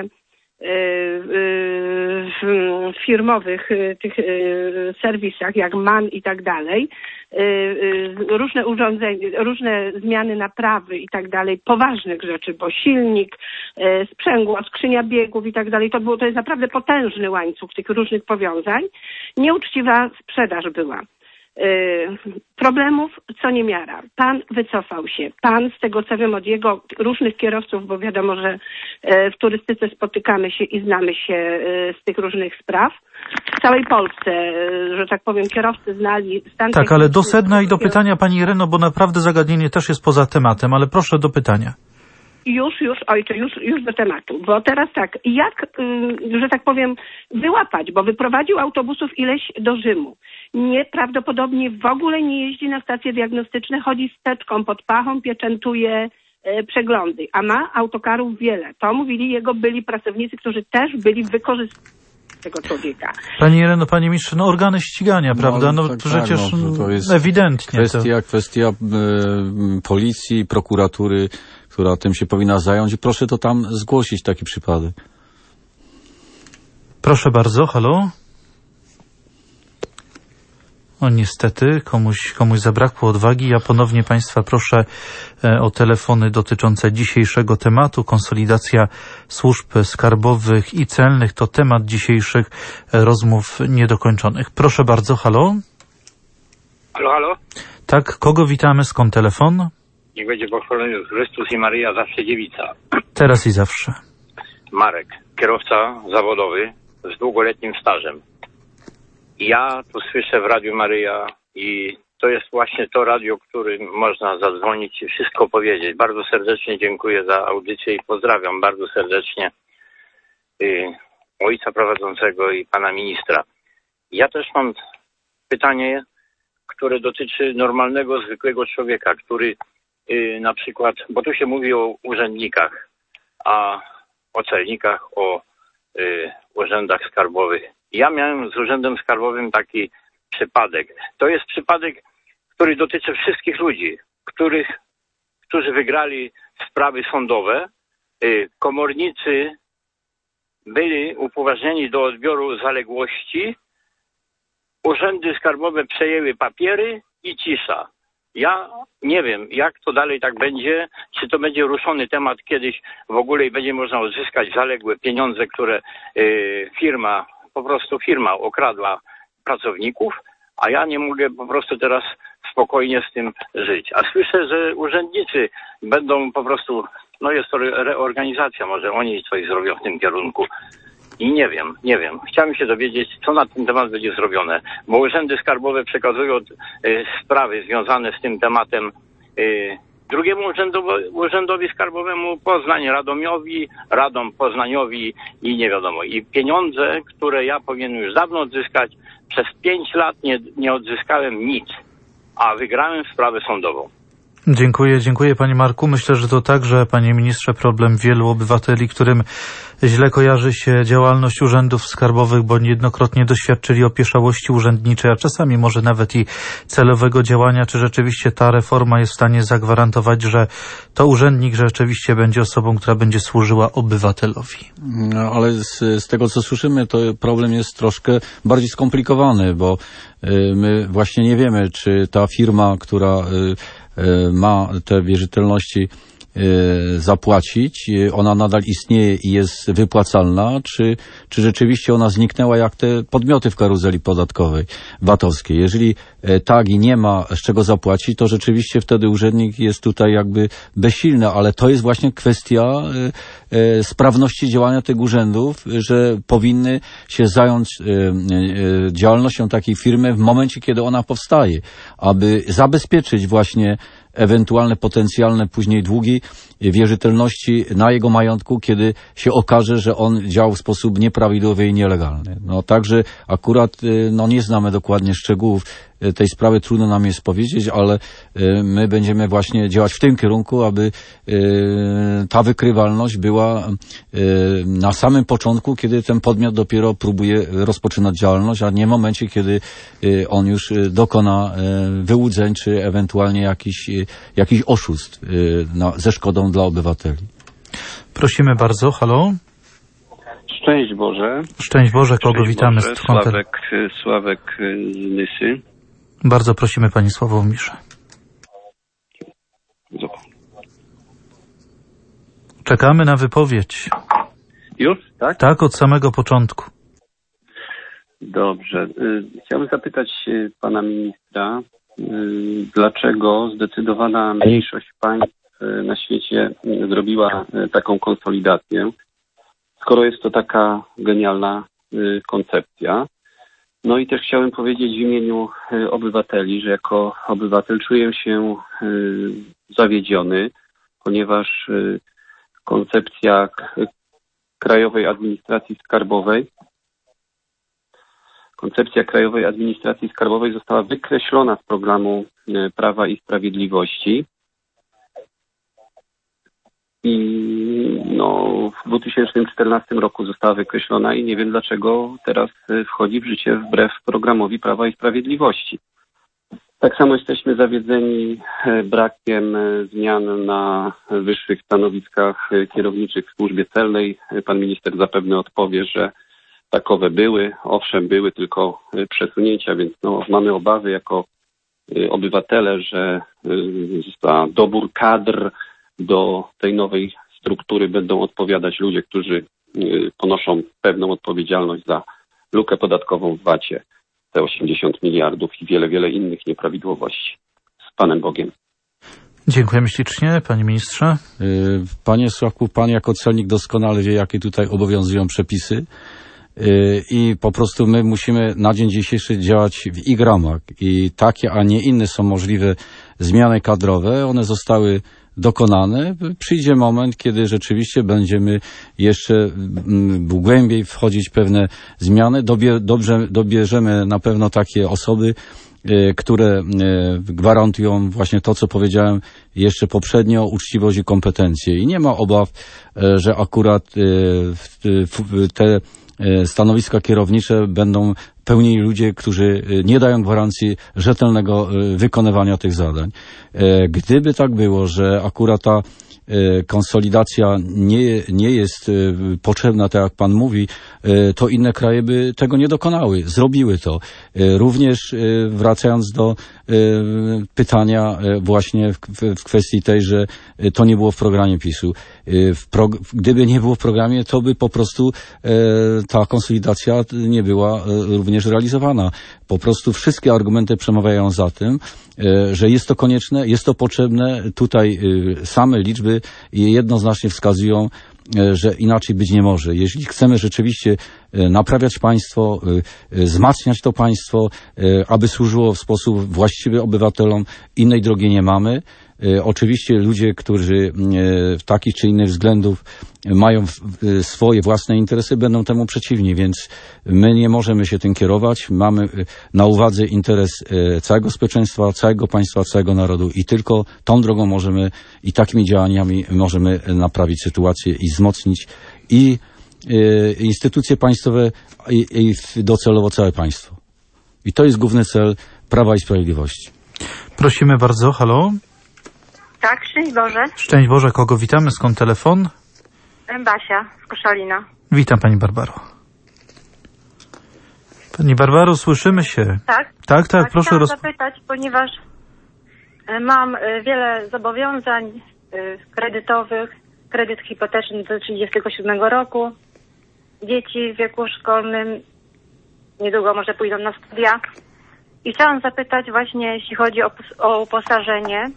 w firmowych tych serwisach, jak M A N i tak dalej, różne urządzenia, różne zmiany naprawy i tak dalej, poważnych rzeczy, bo silnik, sprzęgło, skrzynia biegów i tak dalej, to było, to jest naprawdę potężny łańcuch tych różnych powiązań. Nieuczciwa sprzedaż była. Problemów co niemiara. Pan wycofał się. Pan, z tego co wiem od jego różnych kierowców, bo wiadomo, że w turystyce spotykamy się i znamy się z tych różnych spraw. W całej Polsce, że tak powiem, kierowcy znali stan... Tak, ale do sedna i do pytania, pani Ireno, bo naprawdę zagadnienie też jest poza tematem, ale proszę do pytania. Już, już, ojcze, już, już do tematu. Bo teraz tak, jak, że tak powiem, wyłapać, bo wyprowadził autobusów ileś do Rzymu. Nieprawdopodobnie w ogóle nie jeździ na stacje diagnostyczne, chodzi z teczką pod pachą, pieczętuje e, przeglądy, a ma autokarów wiele. To mówili jego byli pracownicy, którzy też byli wykorzystani. tego człowieka. Pani Ireno, panie ministrze, no organy ścigania, no, prawda? No tak, przecież tak, no, to jest ewidentnie. Kwestia, to... kwestia e, policji, prokuratury, która tym się powinna zająć i proszę to tam zgłosić, taki przypadek. Proszę bardzo, halo? O niestety, komuś, komuś zabrakło odwagi. Ja ponownie Państwa proszę e, o telefony dotyczące dzisiejszego tematu. Konsolidacja służb skarbowych i celnych to temat dzisiejszych e, rozmów niedokończonych. Proszę bardzo, halo? Halo, halo? Tak, kogo witamy? Skąd telefon? Niech będzie pochwalony Chrystus i Maryja, zawsze dziewica. Teraz i zawsze. Marek, kierowca zawodowy z długoletnim stażem. Ja to słyszę w Radiu Maryja i to jest właśnie to radio, którym można zadzwonić i wszystko powiedzieć. Bardzo serdecznie dziękuję za audycję i pozdrawiam bardzo serdecznie y, ojca prowadzącego i pana ministra. Ja też mam pytanie, które dotyczy normalnego, zwykłego człowieka, który y, na przykład, bo tu się mówi o urzędnikach, a o celnikach, o y, urzędach skarbowych. Ja miałem z urzędem skarbowym taki przypadek. To jest przypadek, który dotyczy wszystkich ludzi, których, którzy wygrali sprawy sądowe. Komornicy byli upoważnieni do odbioru zaległości. Urzędy skarbowe przejęły papiery i cisza. Ja nie wiem, jak to dalej tak będzie, czy to będzie ruszony temat kiedyś w ogóle i będzie można odzyskać zaległe pieniądze, które y, firma po prostu firma okradła pracowników, a ja nie mogę po prostu teraz spokojnie z tym żyć. A słyszę, że urzędnicy będą po prostu, no jest to reorganizacja, może oni coś zrobią w tym kierunku. I nie wiem, nie wiem. Chciałem się dowiedzieć, co na ten temat będzie zrobione, bo urzędy skarbowe przekazują y, sprawy związane z tym tematem y, drugiemu urzędowi, urzędowi skarbowemu, Poznań, Radomiowi, Radom Poznaniowi i nie wiadomo. I pieniądze, które ja powinienem już dawno odzyskać, przez pięć lat nie, nie odzyskałem nic, a wygrałem sprawę sądową. Dziękuję, dziękuję panie Marku. Myślę, że to także, panie ministrze, problem wielu obywateli, którym źle kojarzy się działalność urzędów skarbowych, bo niejednokrotnie doświadczyli opieszałości urzędniczej, a czasami może nawet i celowego działania. Czy rzeczywiście ta reforma jest w stanie zagwarantować, że to urzędnik rzeczywiście będzie osobą, która będzie służyła obywatelowi? No, ale z, z tego, co słyszymy, to problem jest troszkę bardziej skomplikowany, bo y, my właśnie nie wiemy, czy ta firma, która y, ma te wierzytelności zapłacić, ona nadal istnieje i jest wypłacalna, czy, czy rzeczywiście ona zniknęła jak te podmioty w karuzeli podatkowej, vatowskiej. Jeżeli tak i nie ma z czego zapłacić, to rzeczywiście wtedy urzędnik jest tutaj jakby bezsilny, ale to jest właśnie kwestia sprawności działania tych urzędów, że powinny się zająć działalnością takiej firmy w momencie, kiedy ona powstaje, aby zabezpieczyć właśnie ewentualne potencjalne później długi wierzytelności na jego majątku, kiedy się okaże, że on działał w sposób nieprawidłowy i nielegalny. No także akurat no nie znamy dokładnie szczegółów tej sprawy, trudno nam jest powiedzieć, ale my będziemy właśnie działać w tym kierunku, aby ta wykrywalność była na samym początku, kiedy ten podmiot dopiero próbuje rozpoczynać działalność, a nie w momencie, kiedy on już dokona wyłudzeń, czy ewentualnie jakiś, jakiś oszustw na, ze szkodą dla obywateli. Prosimy bardzo, halo? Szczęść Boże. Szczęść Boże, kogo Szczęść witamy? Boże. Sławek, Sławek z Nysy. Bardzo prosimy pani Sławomirze. Czekamy na wypowiedź. Już, tak? Tak, od samego początku. Dobrze. Chciałbym zapytać pana ministra, dlaczego zdecydowana mniejszość państw na świecie zrobiła taką konsolidację, skoro jest to taka genialna koncepcja. No i też chciałem powiedzieć w imieniu obywateli, że jako obywatel czuję się zawiedziony, ponieważ koncepcja Krajowej Administracji Skarbowej koncepcja Krajowej Administracji Skarbowej została wykreślona z programu Prawa i Sprawiedliwości. i no, w dwa tysiące czternastym roku została wykreślona i nie wiem dlaczego teraz wchodzi w życie wbrew programowi Prawa i Sprawiedliwości. Tak samo jesteśmy zawiedzeni brakiem zmian na wyższych stanowiskach kierowniczych w służbie celnej. Pan minister zapewne odpowie, że takowe były. Owszem, były tylko przesunięcia, więc no, mamy obawy jako obywatele, że za dobór kadr do tej nowej struktury będą odpowiadać ludzie, którzy ponoszą pewną odpowiedzialność za lukę podatkową w vacie, te osiemdziesiąt miliardów i wiele, wiele innych nieprawidłowości. Z Panem Bogiem. Dziękujemy ślicznie, panie ministrze. Panie Sławku, pan jako celnik doskonale wie, jakie tutaj obowiązują przepisy. I po prostu my musimy na dzień dzisiejszy działać w ich ramach. I takie, a nie inne są możliwe zmiany kadrowe. One zostały dokonane. Przyjdzie moment, kiedy rzeczywiście będziemy jeszcze głębiej wchodzić w pewne zmiany. Dobie, dobrze, dobierzemy na pewno takie osoby, które gwarantują właśnie to, co powiedziałem jeszcze poprzednio, uczciwość i kompetencje. I nie ma obaw, że akurat te stanowiska kierownicze będą pełnili ludzie, którzy nie dają gwarancji rzetelnego wykonywania tych zadań. Gdyby tak było, że akurat ta konsolidacja nie, nie jest potrzebna, tak jak pan mówi, to inne kraje by tego nie dokonały, zrobiły to. Również wracając do pytania właśnie w, w kwestii tej, że to nie było w programie PiSu. W pro, gdyby nie było w programie, to by po prostu ta konsolidacja nie była również realizowana. Po prostu wszystkie argumenty przemawiają za tym, że jest to konieczne, jest to potrzebne. Tutaj same liczby jednoznacznie wskazują, że inaczej być nie może. Jeśli chcemy rzeczywiście naprawiać państwo, wzmacniać to państwo, aby służyło w sposób właściwy obywatelom, innej drogi nie mamy. Oczywiście ludzie, którzy w takich czy innych względów mają swoje własne interesy, będą temu przeciwni, więc my nie możemy się tym kierować. Mamy na uwadze interes całego społeczeństwa, całego państwa, całego narodu i tylko tą drogą możemy i takimi działaniami możemy naprawić sytuację i wzmocnić i instytucje państwowe i, i docelowo całe państwo. I to jest główny cel Prawa i Sprawiedliwości. Prosimy bardzo, halo? Tak, szczęść Boże. Szczęść Boże, kogo witamy? Skąd telefon? Basia z Koszalina. Witam pani Barbaro. Pani Barbaro, słyszymy się. Tak? Tak, tak, tak proszę. Chciałam roz... zapytać, ponieważ mam wiele zobowiązań kredytowych, kredyt hipoteczny do trzydziestego siódmego roku, dzieci w wieku szkolnym, niedługo może pójdą na studia. I chciałam zapytać właśnie, jeśli chodzi o, o uposażenie,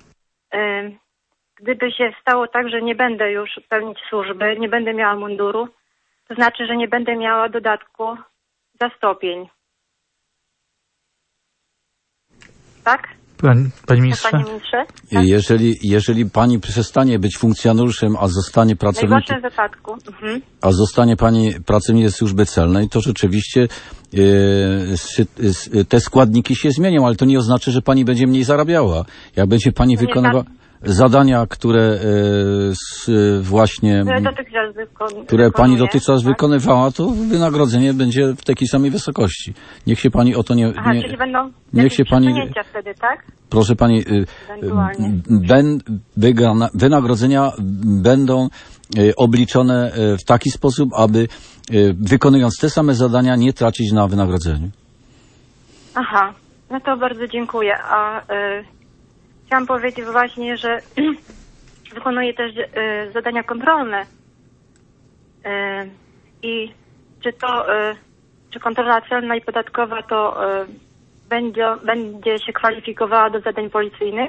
gdyby się stało tak, że nie będę już pełnić służby, nie będę miała munduru, to znaczy, że nie będę miała dodatku za stopień. Tak? Pani, pani ministrze? Panie ministrze? Tak? Jeżeli, jeżeli pani przestanie być funkcjonariuszem, a zostanie W pracownikiem, najgorszym wypadku. Mhm. a zostanie pani pracownikiem służby celnej, to rzeczywiście e, te składniki się zmienią, ale to nie oznacza, że pani będzie mniej zarabiała. Jak będzie pani wykonywała zadania, które e, s, właśnie, Które, dotychczas wykon- które pani wykonuję, dotychczas tak? wykonywała, to wynagrodzenie będzie w takiej samej wysokości. Niech się pani o to nie... Aha, nie czyli będą niech się pani, przesunięcia wtedy, tak? proszę pani, y, ben, wyga, wynagrodzenia będą y, obliczone y, w taki sposób, aby y, wykonując te same zadania nie tracić na wynagrodzeniu. Aha, no to bardzo dziękuję. A y, chciałam powiedzieć właśnie, że wykonuję też y, zadania kontrolne. Y, I czy to, y, czy kontrola celna i podatkowa to y, będzie, będzie się kwalifikowała do zadań policyjnych?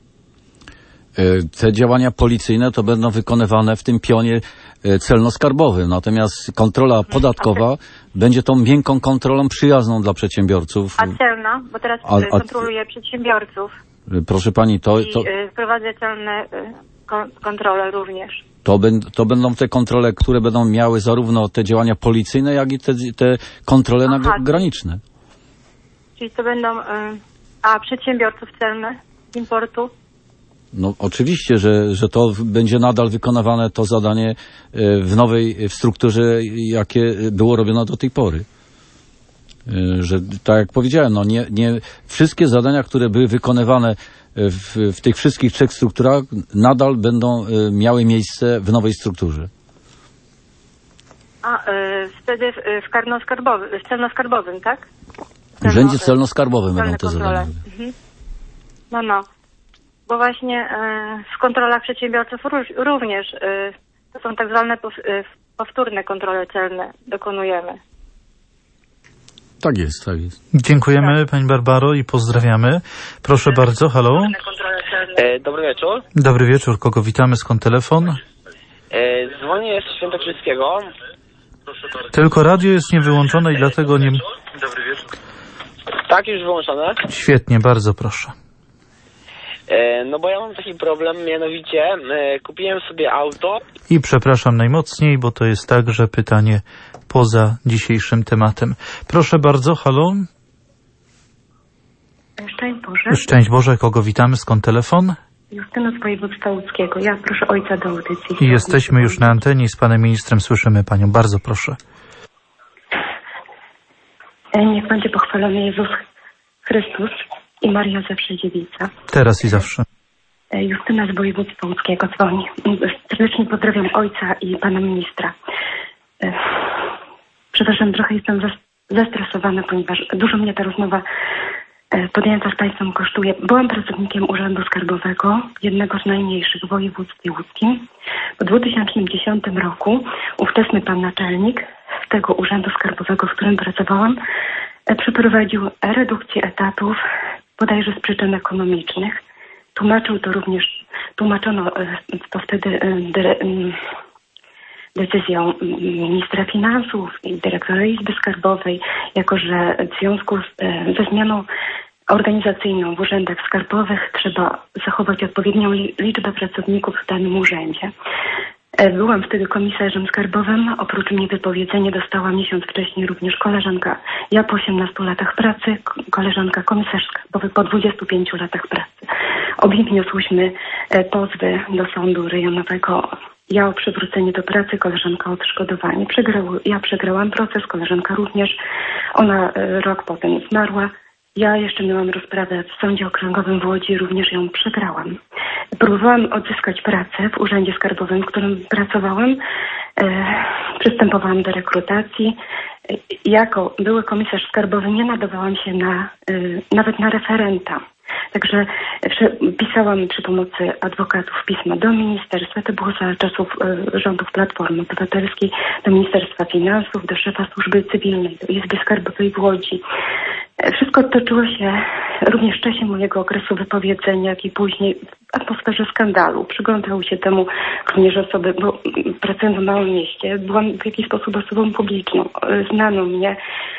Te działania policyjne to będą wykonywane w tym pionie celno-skarbowym, natomiast kontrola podatkowa okay. będzie tą miękką kontrolą przyjazną dla przedsiębiorców. A celna? Bo teraz a, a, kontroluję przedsiębiorców. Proszę pani, to... I to... prowadzę celne kontrole również. To, ben, to będą te kontrole, które będą miały zarówno te działania policyjne, jak i te, te kontrole Aha, na graniczne. Czyli to będą... A przedsiębiorców celne z importu? No oczywiście, że, że to będzie nadal wykonywane to zadanie w nowej w strukturze, jakie było robione do tej pory. Że tak jak powiedziałem, no nie, nie wszystkie zadania, które były wykonywane w, w tych wszystkich trzech strukturach, nadal będą miały miejsce w nowej strukturze. A y, wtedy w, w karno-skarbowym, w celno-skarbowym, tak? W Urzędzie Celno-Skarbowym będą te kontrole. zadania. Mhm. No, no. Bo właśnie y, w kontrolach przedsiębiorców róż, również y, to są tak zwane pow, y, powtórne kontrole celne dokonujemy. Tak jest, tak jest. Dziękujemy Pani Barbaro i pozdrawiamy. Proszę bardzo, halo. E, dobry wieczór. Dobry wieczór, kogo witamy, skąd telefon? E, dzwonię z Świętokrzyskiego. Tylko radio jest niewyłączone i dlatego nie... Dobry wieczór. Tak, już wyłączone. Świetnie, bardzo proszę. E, no bo ja mam taki problem, mianowicie e, kupiłem sobie auto. I przepraszam najmocniej, bo to jest także pytanie poza dzisiejszym tematem. Proszę bardzo, halo. Szczęść Boże. Szczęść Boże, kogo witamy, skąd telefon? Justyna z województwa łódzkiego. Ja proszę ojca do audycji. I jesteśmy już na antenie i z panem ministrem słyszymy panią. Bardzo proszę. Niech będzie pochwalony Jezus Chrystus i Maria zawsze dziewica. Teraz i zawsze. Justyna z województwa łódzkiego dzwoni. Serdecznie pozdrawiam ojca i pana ministra. Przepraszam, trochę jestem zestresowana, ponieważ dużo mnie ta rozmowa podjęta z państwem kosztuje. Byłam pracownikiem Urzędu Skarbowego, jednego z najmniejszych w województwie łódzkim. W dwa tysiące dziesiątym roku ówczesny pan naczelnik tego Urzędu Skarbowego, w którym pracowałam, przeprowadził redukcję etatów, bodajże z przyczyn ekonomicznych. Tłumaczył to również, tłumaczono to wtedy decyzją ministra finansów i dyrektora Izby Skarbowej, jako że w związku z, ze zmianą organizacyjną w urzędach skarbowych trzeba zachować odpowiednią liczbę pracowników w danym urzędzie. Byłam wtedy komisarzem skarbowym. Oprócz mnie wypowiedzenie dostała miesiąc wcześniej również koleżanka. Ja po osiemnastu latach pracy, koleżanka komisarz skarbowy po dwudziestu pięciu latach pracy. Obie wniosłyśmy pozwy do sądu rejonowego. Ja o przywrócenie do pracy, koleżanka o odszkodowanie. Przegrał, ja przegrałam proces, koleżanka również. Ona rok potem zmarła. Ja jeszcze miałam rozprawę w Sądzie Okręgowym w Łodzi, również ją przegrałam. Próbowałam odzyskać pracę w Urzędzie Skarbowym, w którym pracowałam. E, przystępowałam do rekrutacji. E, jako były komisarz skarbowy nie nadawałam się na, e, nawet na referenta. Także pisałam przy pomocy adwokatów pisma do ministerstwa, to było za czasów e, rządów Platformy Obywatelskiej, do Ministerstwa Finansów, do szefa służby cywilnej, do Izby Skarbowej w Łodzi. Wszystko toczyło się również w czasie mojego okresu wypowiedzenia, jak i później w atmosferze skandalu. Przyglądały się temu również osoby, bo pracując w małym mieście, byłam w jakiś sposób osobą publiczną. Znano mnie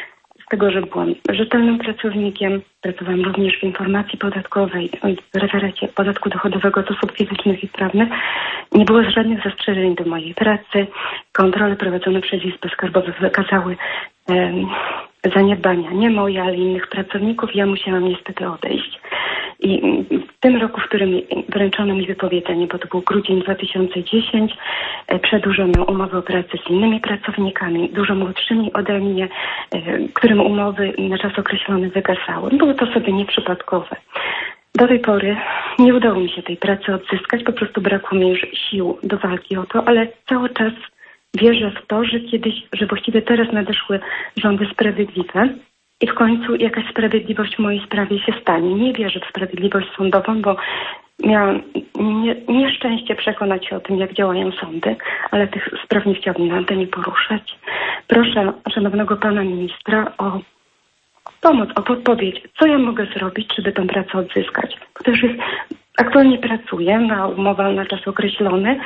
z tego, że byłam rzetelnym pracownikiem. Pracowałam również w informacji podatkowej, w referacie podatku dochodowego od osób fizycznych i prawnych. Nie było żadnych zastrzeżeń do mojej pracy. Kontrole prowadzone przez Izbę Skarbową wykazały um, zaniedbania nie moje, ale innych pracowników. Ja musiałam niestety odejść. I w tym roku, w którym wręczono mi wypowiedzenie, bo to był grudzień dwa tysiące dziesiąty, przedłużono umowę o pracę z innymi pracownikami, dużo młodszymi ode mnie, którym umowy na czas określony wygasały. Były to sobie nieprzypadkowe. Do tej pory nie udało mi się tej pracy odzyskać, po prostu brakło mi już sił do walki o to, ale cały czas wierzę w to, że kiedyś, że właściwie teraz nadeszły rządy sprawiedliwe i w końcu jakaś sprawiedliwość w mojej sprawie się stanie. Nie wierzę w sprawiedliwość sądową, bo miałam nie, nieszczęście przekonać się o tym, jak działają sądy, ale tych spraw nie chciałabym na antenie poruszać. Proszę szanownego pana ministra o pomoc, o podpowiedź, co ja mogę zrobić, żeby tę pracę odzyskać. Bo to już jest, aktualnie pracuję na umowę na czas określony,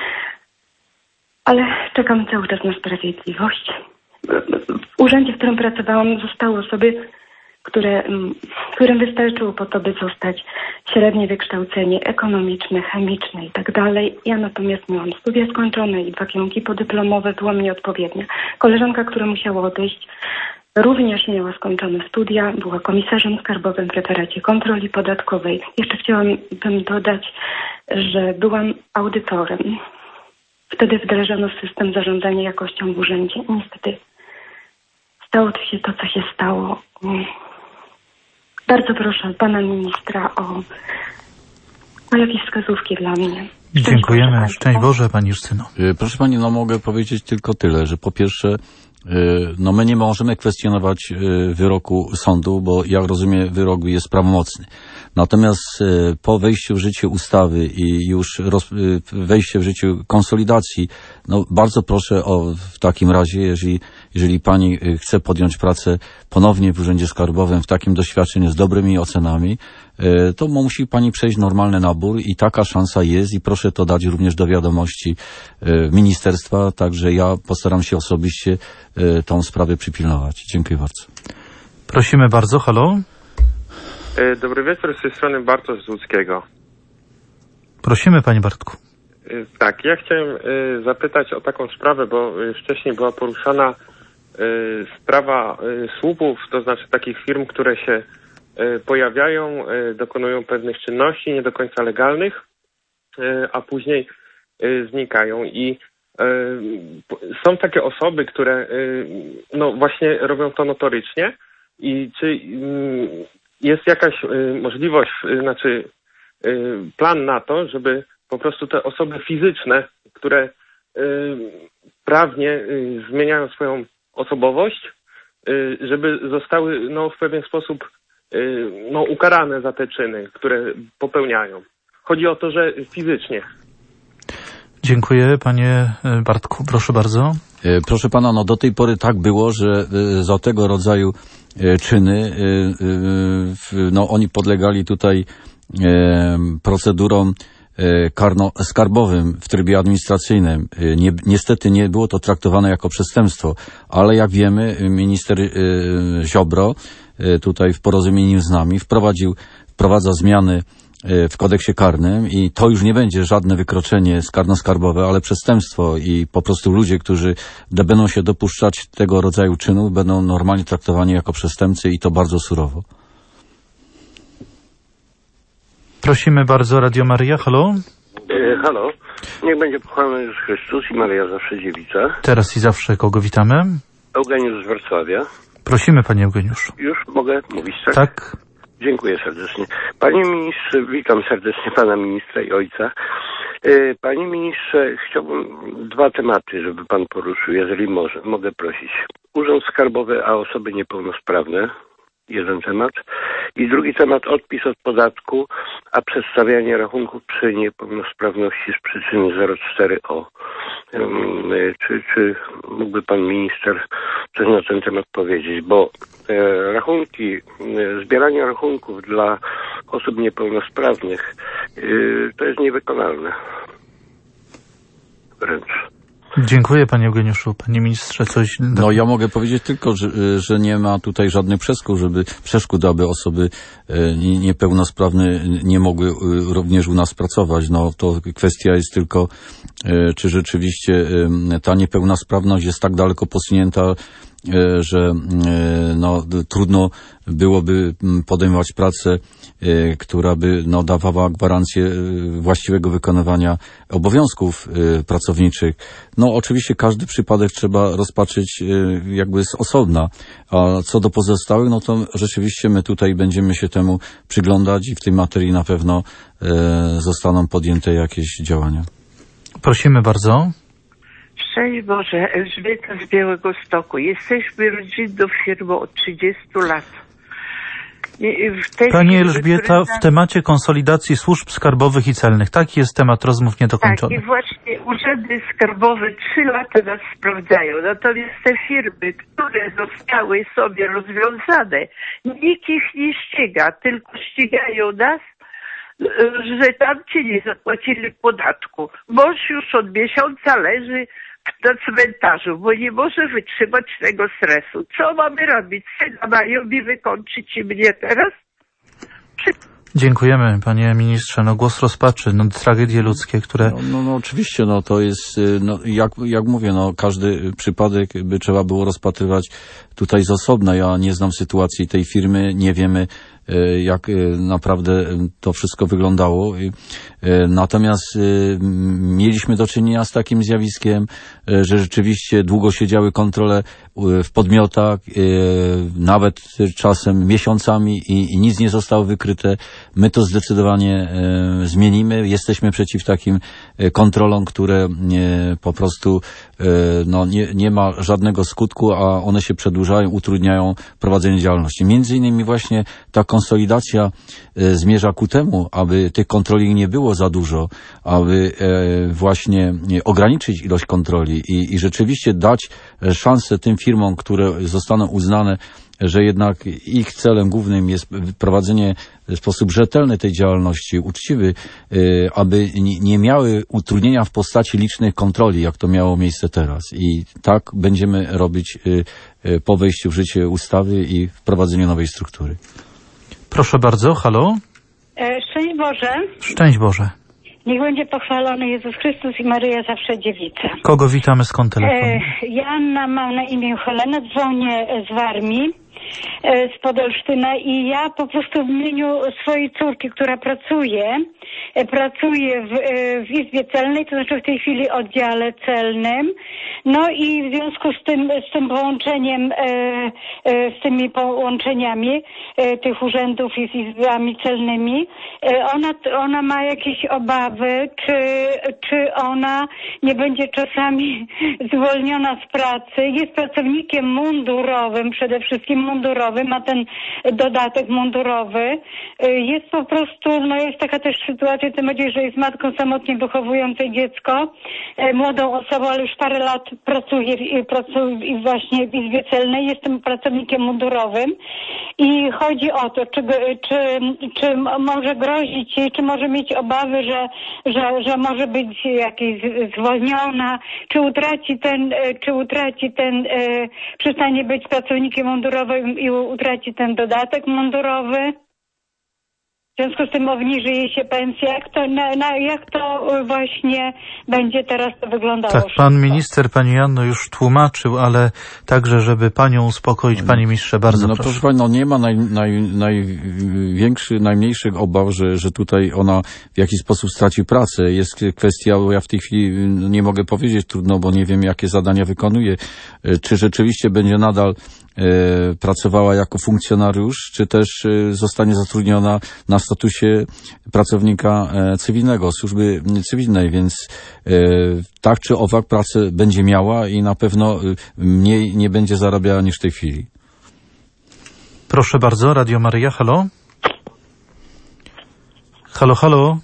ale czekam cały czas na sprawiedliwość. W urzędzie, w którym pracowałam, zostały osoby, które, którym wystarczyło po to, by zostać średnie wykształcenie ekonomiczne, chemiczne i tak dalej. Ja natomiast miałam studia skończone i dwa kierunki podyplomowe, była mnie odpowiednia. Koleżanka, która musiała odejść, również miała skończone studia, była komisarzem skarbowym w referacie kontroli podatkowej. Jeszcze chciałabym dodać, że byłam audytorem. Wtedy wdrażano system zarządzania jakością w urzędzie i niestety stało się to, co się stało. Bardzo proszę pana ministra o, o jakieś wskazówki dla mnie. Szczęść Dziękujemy. Boże, Szczęść Boże, pani Justyno. Proszę pani, no mogę powiedzieć tylko tyle, że po pierwsze, no my nie możemy kwestionować wyroku sądu, bo jak rozumiem, wyrok jest prawomocny. Natomiast po wejściu w życie ustawy i już roz, wejście w życie konsolidacji, no bardzo proszę o w takim razie, jeżeli, jeżeli pani chce podjąć pracę ponownie w Urzędzie Skarbowym w takim doświadczeniu z dobrymi ocenami, to musi pani przejść normalny nabór i taka szansa jest i proszę to dać również do wiadomości ministerstwa, także ja postaram się osobiście tą sprawę przypilnować. Dziękuję bardzo. Prosimy bardzo, halo. Dobry wieczór, z tej strony Bartosz z Łódzkiego. Prosimy, panie Bartku. Tak, ja chciałem zapytać o taką sprawę, bo wcześniej była poruszana sprawa słupów, to znaczy takich firm, które się pojawiają, dokonują pewnych czynności nie do końca legalnych, a później znikają. I są takie osoby, które no właśnie robią to notorycznie. I czy jest jakaś możliwość, znaczy plan na to, żeby po prostu te osoby fizyczne, które prawnie zmieniają swoją osobowość, żeby zostały no, w pewien sposób no, ukarane za te czyny, które popełniają. Chodzi o to, że fizycznie. Dziękuję, panie Bartku. Proszę bardzo. Proszę pana, no do tej pory tak było, że za tego rodzaju czyny, no oni podlegali tutaj procedurom karno-skarbowym w trybie administracyjnym. Nie, niestety nie było to traktowane jako przestępstwo, ale jak wiemy, minister Ziobro tutaj w porozumieniu z nami wprowadził, wprowadza zmiany w kodeksie karnym i to już nie będzie żadne wykroczenie karno-skarbowe, ale przestępstwo i po prostu ludzie, którzy będą się dopuszczać tego rodzaju czynów, będą normalnie traktowani jako przestępcy i to bardzo surowo. Prosimy bardzo, Radio Maryja, halo? E, halo, niech będzie pochwalony Jezus Chrystus i Maryja zawsze dziewica. Teraz i zawsze kogo witamy? Eugeniusz z Wrocławia. Prosimy, panie Eugeniuszu. Już mogę mówić, tak? Tak. Dziękuję serdecznie. Panie ministrze, witam serdecznie pana ministra i ojca. Panie ministrze, chciałbym dwa tematy, żeby pan poruszył, jeżeli może. Mogę prosić. Urząd Skarbowy, a osoby niepełnosprawne. Jeden temat. I drugi temat, odpis od podatku, a przedstawianie rachunków przy niepełnosprawności z przyczyny zero cztery O. Czy, czy mógłby pan minister coś na ten temat powiedzieć? Bo e, rachunki, e, zbieranie rachunków dla osób niepełnosprawnych e, to jest niewykonalne. Wręcz. Dziękuję, panie Eugeniuszu. Panie ministrze, coś... No ja mogę powiedzieć tylko, że, że nie ma tutaj żadnych przeszkód, żeby, przeszkód, aby osoby niepełnosprawne nie mogły również u nas pracować. No to kwestia jest tylko, czy rzeczywiście ta niepełnosprawność jest tak daleko posunięta, że no, trudno byłoby podejmować pracę, która by no, dawała gwarancję właściwego wykonywania obowiązków pracowniczych. No oczywiście każdy przypadek trzeba rozpatrzyć jakby z osobna, a co do pozostałych, no to rzeczywiście my tutaj będziemy się temu przyglądać i w tej materii na pewno zostaną podjęte jakieś działania. Prosimy bardzo. Szczęść Boże, Elżbieta z Białegostoku. Jesteśmy rodzinną firmą od trzydziestu lat. Pani Elżbieta, w temacie konsolidacji służb skarbowych i celnych. Taki jest temat rozmów niedokończony. Tak, i właśnie urzędy skarbowe trzy lata nas sprawdzają. Natomiast te firmy, które zostały sobie rozwiązane, nikt ich nie ściga, tylko ścigają nas, że tamci nie zapłacili podatku. Mąż już od miesiąca leży na cmentarzu, bo nie może wytrzymać tego stresu. Co mamy robić? Syna mają mi wykończyć i mnie teraz? Przy... Dziękujemy, panie ministrze. No głos rozpaczy, no tragedie ludzkie, które... No, no, no oczywiście, no to jest, no, jak, jak mówię, no każdy przypadek by trzeba było rozpatrywać tutaj z osobna. Ja nie znam sytuacji tej firmy, nie wiemy jak naprawdę to wszystko wyglądało. Natomiast mieliśmy do czynienia z takim zjawiskiem, że rzeczywiście długo siedziały kontrole w podmiotach, nawet czasem miesiącami i, i nic nie zostało wykryte. My to zdecydowanie zmienimy. Jesteśmy przeciw takim kontrolom, które po prostu no, nie, nie ma żadnego skutku, a one się przedłużają, utrudniają prowadzenie działalności. Między innymi właśnie ta konsolidacja zmierza ku temu, aby tych kontroli nie było za dużo, aby właśnie ograniczyć ilość kontroli i, i rzeczywiście dać szansę tym firmom, które zostaną uznane, że jednak ich celem głównym jest prowadzenie w sposób rzetelny tej działalności, uczciwy, aby nie miały utrudnienia w postaci licznych kontroli, jak to miało miejsce teraz. I tak będziemy robić po wejściu w życie ustawy i wprowadzeniu nowej struktury. Proszę bardzo, halo? E, szczęść Boże. Szczęść Boże. Niech będzie pochwalony Jezus Chrystus i Maryja zawsze dziewica. Kogo witamy, skąd telefon? E, Joanna, mam na imię Helena, dzwonię z Warmii, e, z Olsztyna i ja po prostu w imieniu swojej córki, która pracuje, e, pracuje w, e, w Izbie Celnej, to znaczy w tej chwili oddziale celnym, no i w związku z tym, z tym połączeniem, e, e, z tymi połączeniami e, tych urzędów i z izbami celnymi, e, ona, ona ma jakieś obawy, czy, czy ona nie będzie czasami zwolniona z pracy. Jest pracownikiem mundurowym, przede wszystkim mundurowym, ma ten dodatek mundurowy. E, jest po prostu, no jest taka też sytuacja, tym bardziej, że jest matką samotnie wychowującej dziecko, e, młodą osobą, ale już parę lat pracuje, pracuje właśnie w Izbie Celnej, jestem pracownikiem mundurowym i chodzi o to, czy, czy, czy może grozić jej, czy może mieć obawy, że, że, że może być jakaś zwolniona, czy utraci ten, czy utraci ten, e, przestanie być pracownikiem mundurowym i utraci ten dodatek mundurowy. W związku z tym obniży jej się pensja. Jak to, na, na, jak to właśnie będzie teraz to wyglądało? Tak, pan minister, pani Janno już tłumaczył, ale także, żeby panią uspokoić, panie ministrze, bardzo no, proszę. Proszę pani, no nie ma naj, naj, największych, najmniejszych obaw, że, że tutaj ona w jakiś sposób straci pracę. Jest kwestia, bo ja w tej chwili nie mogę powiedzieć, trudno, bo nie wiem, jakie zadania wykonuje. Czy rzeczywiście będzie nadal pracowała jako funkcjonariusz, czy też zostanie zatrudniona na statusie pracownika cywilnego, służby cywilnej, więc tak czy owak pracę będzie miała i na pewno mniej nie będzie zarabiała niż w tej chwili. Proszę bardzo, Radio Maryja, halo? Halo, halo?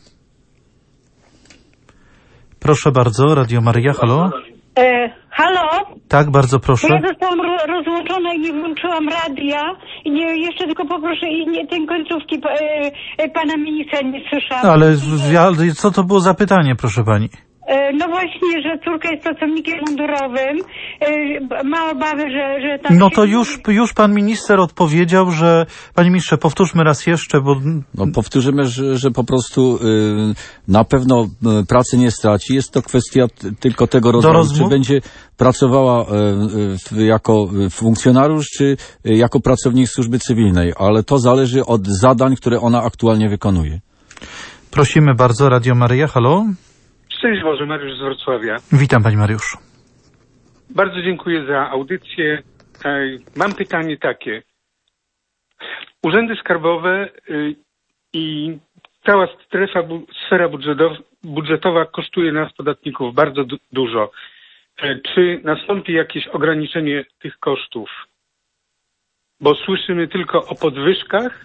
Proszę bardzo, Radio Maryja, halo? E, halo? Tak, bardzo proszę. Ja zostałam ro rozłączona i nie włączyłam radia. I nie, jeszcze tylko poproszę, i nie tej końcówki e, e, pana ministra nie słyszałam. Ale ja, co to było za pytanie, proszę pani? E, no właśnie, że córka jest pracownikiem mundurowym. E, ma obawy, że, że tam... No to już, już pan minister odpowiedział, że... Panie ministrze, powtórzmy raz jeszcze, bo... No powtórzymy, że, że po prostu y, na pewno y, pracy nie straci. Jest to kwestia t, tylko tego rozwoju, czy będzie pracowała y, y, jako funkcjonariusz, czy y, jako pracownik służby cywilnej. Ale to zależy od zadań, które ona aktualnie wykonuje. Prosimy bardzo, Radio Maryja, halo? Szczęść Boże, Mariusz z Wrocławia. Witam, panie Mariuszu. Bardzo dziękuję za audycję. Mam pytanie takie. Urzędy skarbowe i cała strefa, sfera budżetowa kosztuje nas, podatników, bardzo du dużo. Czy nastąpi jakieś ograniczenie tych kosztów? Bo słyszymy tylko o podwyżkach,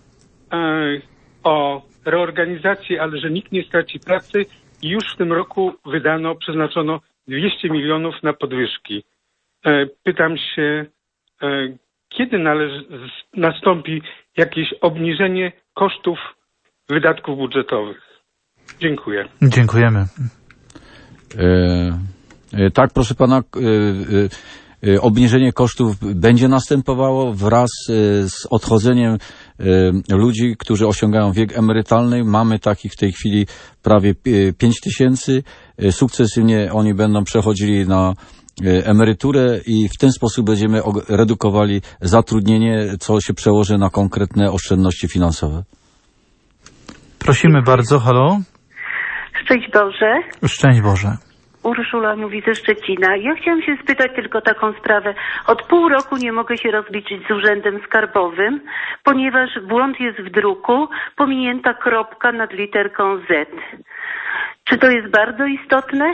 o reorganizacji, ale że nikt nie straci pracy. I już w tym roku wydano, przeznaczono dwieście milionów na podwyżki. Pytam się, kiedy należy, nastąpi jakieś obniżenie kosztów wydatków budżetowych? Dziękuję. Dziękujemy. E, e, tak, proszę pana, e, e, obniżenie kosztów będzie następowało wraz e, z odchodzeniem ludzi, którzy osiągają wiek emerytalny. Mamy takich w tej chwili prawie pięć tysięcy. Sukcesywnie oni będą przechodzili na emeryturę i w ten sposób będziemy redukowali zatrudnienie, co się przełoży na konkretne oszczędności finansowe. Prosimy bardzo, halo. Szczęść Boże. Szczęść Boże. Urszula mówi ze Szczecina. Ja chciałam się spytać tylko taką sprawę. Od pół roku nie mogę się rozliczyć z Urzędem Skarbowym, ponieważ błąd jest w druku, pominięta kropka nad literką Z. Czy to jest bardzo istotne?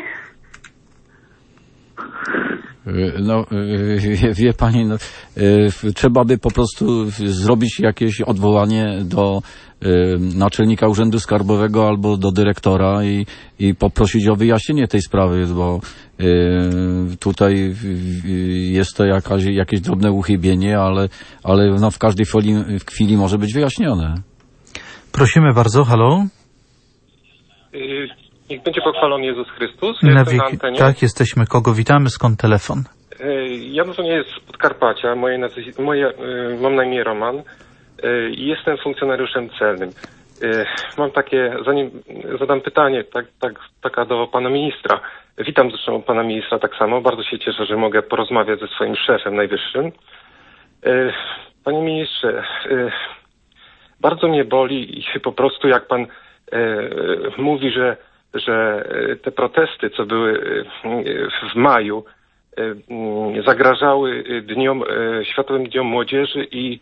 No, wie, wie pani, no, trzeba by po prostu zrobić jakieś odwołanie do naczelnika Urzędu Skarbowego albo do dyrektora i, i poprosić o wyjaśnienie tej sprawy, bo tutaj jest to jakaś, jakieś drobne uchybienie, ale, ale no, w każdej chwili, w chwili może być wyjaśnione. Prosimy bardzo, halo. Niech będzie pochwalony Jezus Chrystus. Na wieki, tak, jesteśmy. Kogo witamy? Skąd telefon? Ja dzwonię z Podkarpacia. Moje, nazw- moje, mam na imię Roman i jestem funkcjonariuszem celnym. Mam takie, zanim zadam pytanie, tak, tak, taka do pana ministra. Witam zresztą pana ministra tak samo. Bardzo się cieszę, że mogę porozmawiać ze swoim szefem najwyższym. Panie ministrze, bardzo mnie boli i po prostu jak pan mówi, że że te protesty, co były w maju, zagrażały dniom, Światowym Dniom Młodzieży i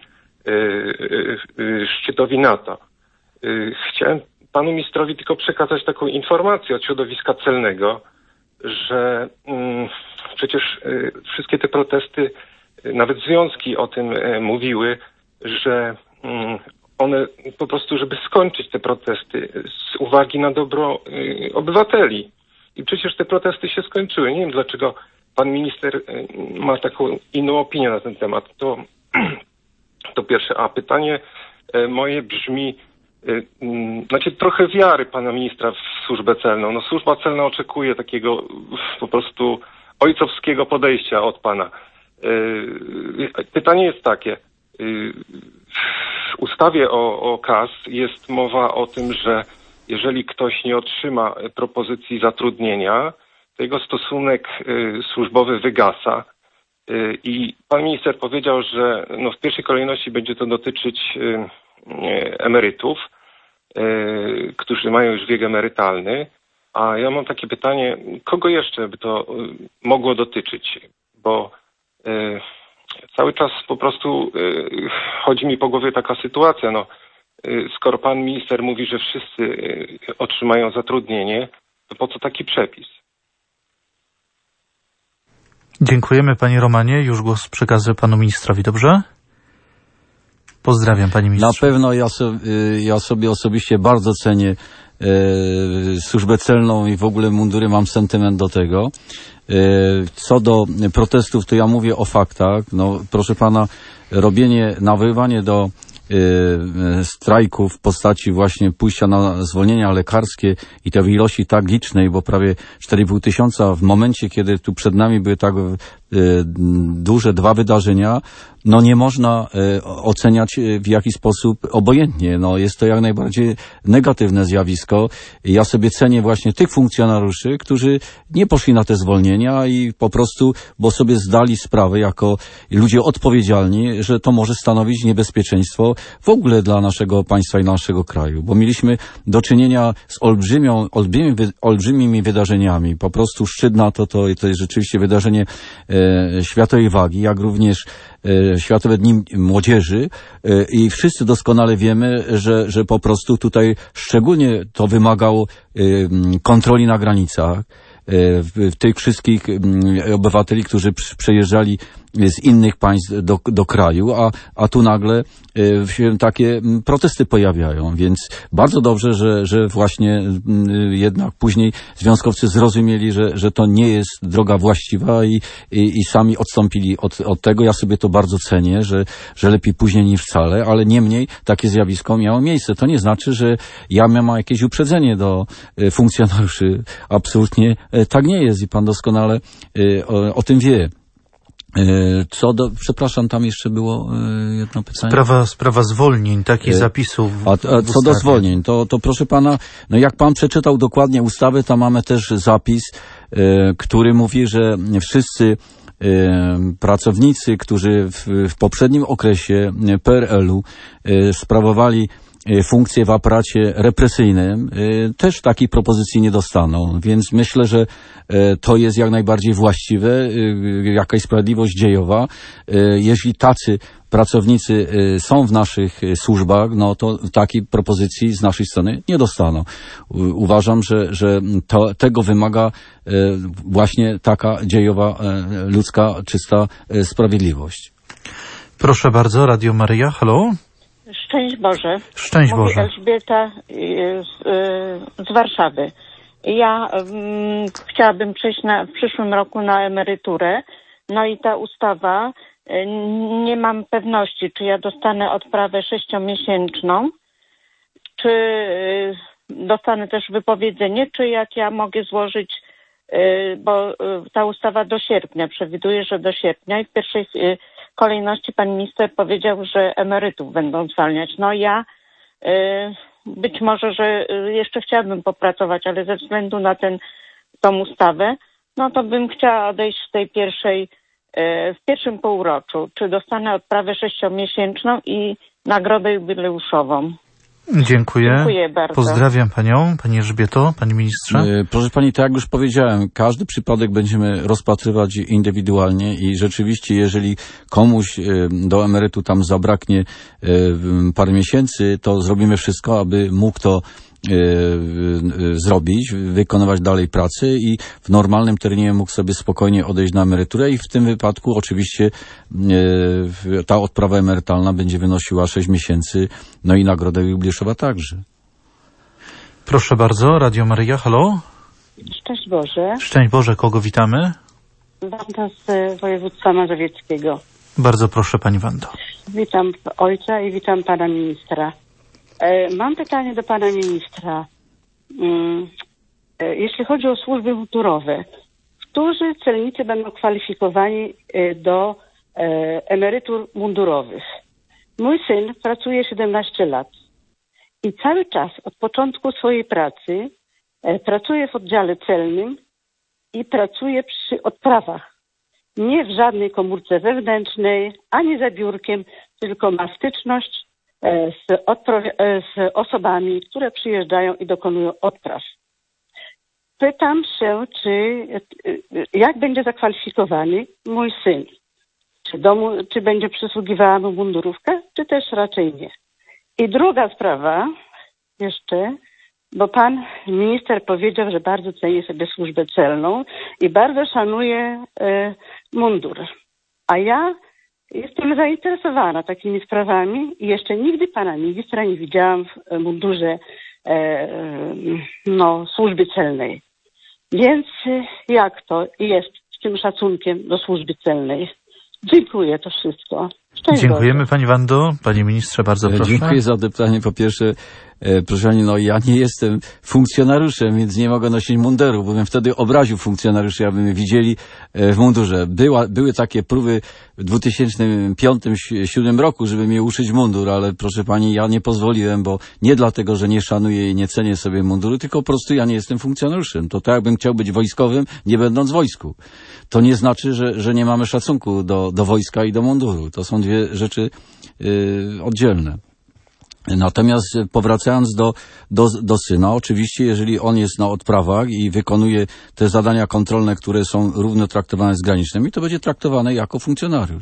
szczytowi NATO. Chciałem panu ministrowi tylko przekazać taką informację od środowiska celnego, że przecież wszystkie te protesty, nawet związki o tym mówiły, że one po prostu, żeby skończyć te protesty z uwagi na dobro y, obywateli. I przecież te protesty się skończyły. Nie wiem, dlaczego pan minister y, ma taką inną opinię na ten temat. To, to pierwsze. A pytanie y, moje brzmi, y, y, znaczy trochę wiary pana ministra w służbę celną. No służba celna oczekuje takiego y, po prostu ojcowskiego podejścia od pana. Y, pytanie jest takie. Y, W ustawie o, o K A S jest mowa o tym, że jeżeli ktoś nie otrzyma propozycji zatrudnienia, to jego stosunek y, służbowy wygasa. Y, I pan minister powiedział, że no, w pierwszej kolejności będzie to dotyczyć y, y, emerytów, y, którzy mają już wiek emerytalny. A ja mam takie pytanie, kogo jeszcze by to y, mogło dotyczyć? Bo y, cały czas po prostu y, chodzi mi po głowie taka sytuacja, no, y, skoro pan minister mówi, że wszyscy y, otrzymają zatrudnienie, to po co taki przepis? Dziękujemy panie Romanie. Już głos przekazuję panu ministrowi, dobrze? Pozdrawiam panie ministrze. Na pewno ja, so, ja sobie osobiście bardzo cenię e, służbę celną i w ogóle mundury, mam sentyment do tego. Co do protestów, to ja mówię o faktach. No, proszę pana, robienie, nawoływanie do y, strajków w postaci właśnie pójścia na zwolnienia lekarskie i to w ilości tak licznej, bo prawie cztery i pół tysiąca w momencie, kiedy tu przed nami były tak y, duże dwa wydarzenia, no nie można y, oceniać w jakiś sposób obojętnie. No jest to jak najbardziej negatywne zjawisko. Ja sobie cenię właśnie tych funkcjonariuszy, którzy nie poszli na te zwolnienia i po prostu, bo sobie zdali sprawę jako ludzie odpowiedzialni, że to może stanowić niebezpieczeństwo w ogóle dla naszego państwa i naszego kraju, bo mieliśmy do czynienia z olbrzymią, olbrzymimi, olbrzymimi wydarzeniami. Po prostu szczyt NATO to, to jest rzeczywiście wydarzenie e, światowej wagi, jak również e, Światowe Dni Młodzieży e, i wszyscy doskonale wiemy, że, że po prostu tutaj szczególnie to wymagało e, kontroli na granicach, w tych wszystkich obywateli, którzy przejeżdżali z innych państw do, do kraju, a, a tu nagle się takie protesty pojawiają, więc bardzo dobrze, że, że właśnie jednak później związkowcy zrozumieli, że, że to nie jest droga właściwa i, i, i sami odstąpili od, od tego. Ja sobie to bardzo cenię, że, że lepiej później niż wcale, ale niemniej takie zjawisko miało miejsce. To nie znaczy, że ja miałem jakieś uprzedzenie do funkcjonariuszy. Absolutnie tak nie jest i pan doskonale o, o tym wie. Co do, przepraszam, tam jeszcze było jedno pytanie. Sprawa, sprawa zwolnień, takich zapisów. W, a, a co do zwolnień, to, to proszę pana, no jak pan przeczytał dokładnie ustawę, tam mamy też zapis, który mówi, że wszyscy pracownicy, którzy w, w poprzednim okresie P R L-u sprawowali funkcje w aparacie represyjnym, też takiej propozycji nie dostaną. Więc myślę, że to jest jak najbardziej właściwe, jakaś sprawiedliwość dziejowa. Jeśli tacy pracownicy są w naszych służbach, no to takiej propozycji z naszej strony nie dostaną. Uważam, że, że to, tego wymaga właśnie taka dziejowa, ludzka, czysta sprawiedliwość. Proszę bardzo, Radio Maryja, halo? Szczęść Boże. Szczęść Mówi Boże. Elżbieta z, z Warszawy. Ja um, chciałabym przejść na, w przyszłym roku na emeryturę. No i ta ustawa, nie mam pewności, czy ja dostanę odprawę sześciomiesięczną, czy dostanę też wypowiedzenie, czy jak ja mogę złożyć, bo ta ustawa do sierpnia, przewiduje, że do sierpnia i w pierwszej kolejności pan minister powiedział, że emerytów będą zwalniać. No ja być może, że jeszcze chciałabym popracować, ale ze względu na ten, tą ustawę, no to bym chciała odejść w tej pierwszej, w pierwszym półroczu. Czy dostanę odprawę sześciomiesięczną i nagrodę jubileuszową? Dziękuję. Dziękuję bardzo. Pozdrawiam panią, pani Elżbieto, panie ministrze. Proszę pani, tak jak już powiedziałem, każdy przypadek będziemy rozpatrywać indywidualnie i rzeczywiście, jeżeli komuś do emerytu tam zabraknie parę miesięcy, to zrobimy wszystko, aby mógł to zrobić, wykonywać dalej pracę i w normalnym terminie mógł sobie spokojnie odejść na emeryturę i w tym wypadku oczywiście ta odprawa emerytalna będzie wynosiła sześć miesięcy, no i nagroda jubileuszowa także. Proszę bardzo, Radio Maryja, halo? Szczęść Boże. Szczęść Boże, kogo witamy? Wanda z województwa mazowieckiego. Bardzo proszę, pani Wando. Witam ojca i witam pana ministra. Mam pytanie do pana ministra. Jeśli chodzi o służby mundurowe, którzy celnicy będą kwalifikowani do emerytur mundurowych? Mój syn pracuje siedemnaście lat i cały czas od początku swojej pracy pracuje w oddziale celnym i pracuje przy odprawach. Nie w żadnej komórce wewnętrznej, ani za biurkiem, tylko ma styczność Z, z osobami, które przyjeżdżają i dokonują odpraw. Pytam się, czy jak będzie zakwalifikowany mój syn? Czy, domu, czy będzie przysługiwała mu mundurówka, czy też raczej nie? I druga sprawa jeszcze, bo pan minister powiedział, że bardzo ceni sobie służbę celną i bardzo szanuje e, mundur. A ja jestem zainteresowana takimi sprawami i jeszcze nigdy pana ministra nie widziałam w mundurze e, no, służby celnej. Więc jak to jest z tym szacunkiem do służby celnej? Dziękuję, to wszystko. Szczęść Dziękujemy Boże. pani Wando. Panie ministrze, bardzo proszę. Dziękuję za to pytanie. Po pierwsze, e, proszę pani, no ja nie jestem funkcjonariuszem, więc nie mogę nosić munduru, bo bym wtedy obraził funkcjonariuszy, aby mnie widzieli e, w mundurze. Była, były takie próby w dwa tysiące piątym do dwa tysiące siódmym roku, żeby mnie uszyć mundur, ale proszę pani, ja nie pozwoliłem, bo nie dlatego, że nie szanuję i nie cenię sobie munduru, tylko po prostu ja nie jestem funkcjonariuszem. To tak jakbym chciał być wojskowym, nie będąc w wojsku. To nie znaczy, że, że nie mamy szacunku do, do wojska i do munduru. To są dwie rzeczy yy, oddzielne. Natomiast powracając do, do, do syna, oczywiście jeżeli on jest na odprawach i wykonuje te zadania kontrolne, które są równo traktowane z granicznymi, to będzie traktowane jako funkcjonariusz.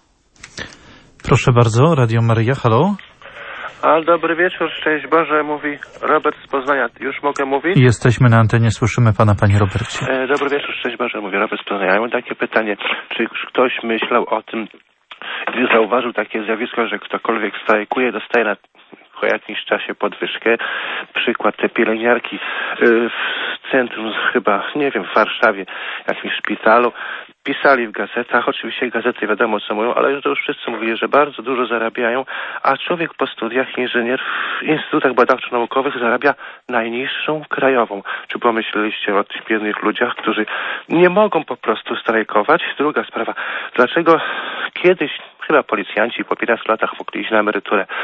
Proszę bardzo, Radio Maryja, halo? A, dobry wieczór, szczęść Boże, mówi Robert z Poznania. Już mogę mówić? Jesteśmy na antenie, słyszymy pana, panie Robercie. E, dobry wieczór, szczęść Boże, mówi Robert z Poznania. Ja mam takie pytanie, czy już ktoś myślał o tym, gdy zauważył takie zjawisko, że ktokolwiek strajkuje, dostaje na po jakimś czasie podwyżkę. Przykład te pielęgniarki w centrum, chyba, nie wiem, w Warszawie, w jakimś szpitalu, pisali w gazetach, oczywiście gazety wiadomo co mówią, ale to już wszyscy mówili, że bardzo dużo zarabiają, a człowiek po studiach, inżynier w instytutach badawczo-naukowych zarabia najniższą krajową. Czy pomyśleliście o tych biednych ludziach, którzy nie mogą po prostu strajkować? Druga sprawa, dlaczego kiedyś chyba policjanci po piętnastu latach mogli iść na emeryturę.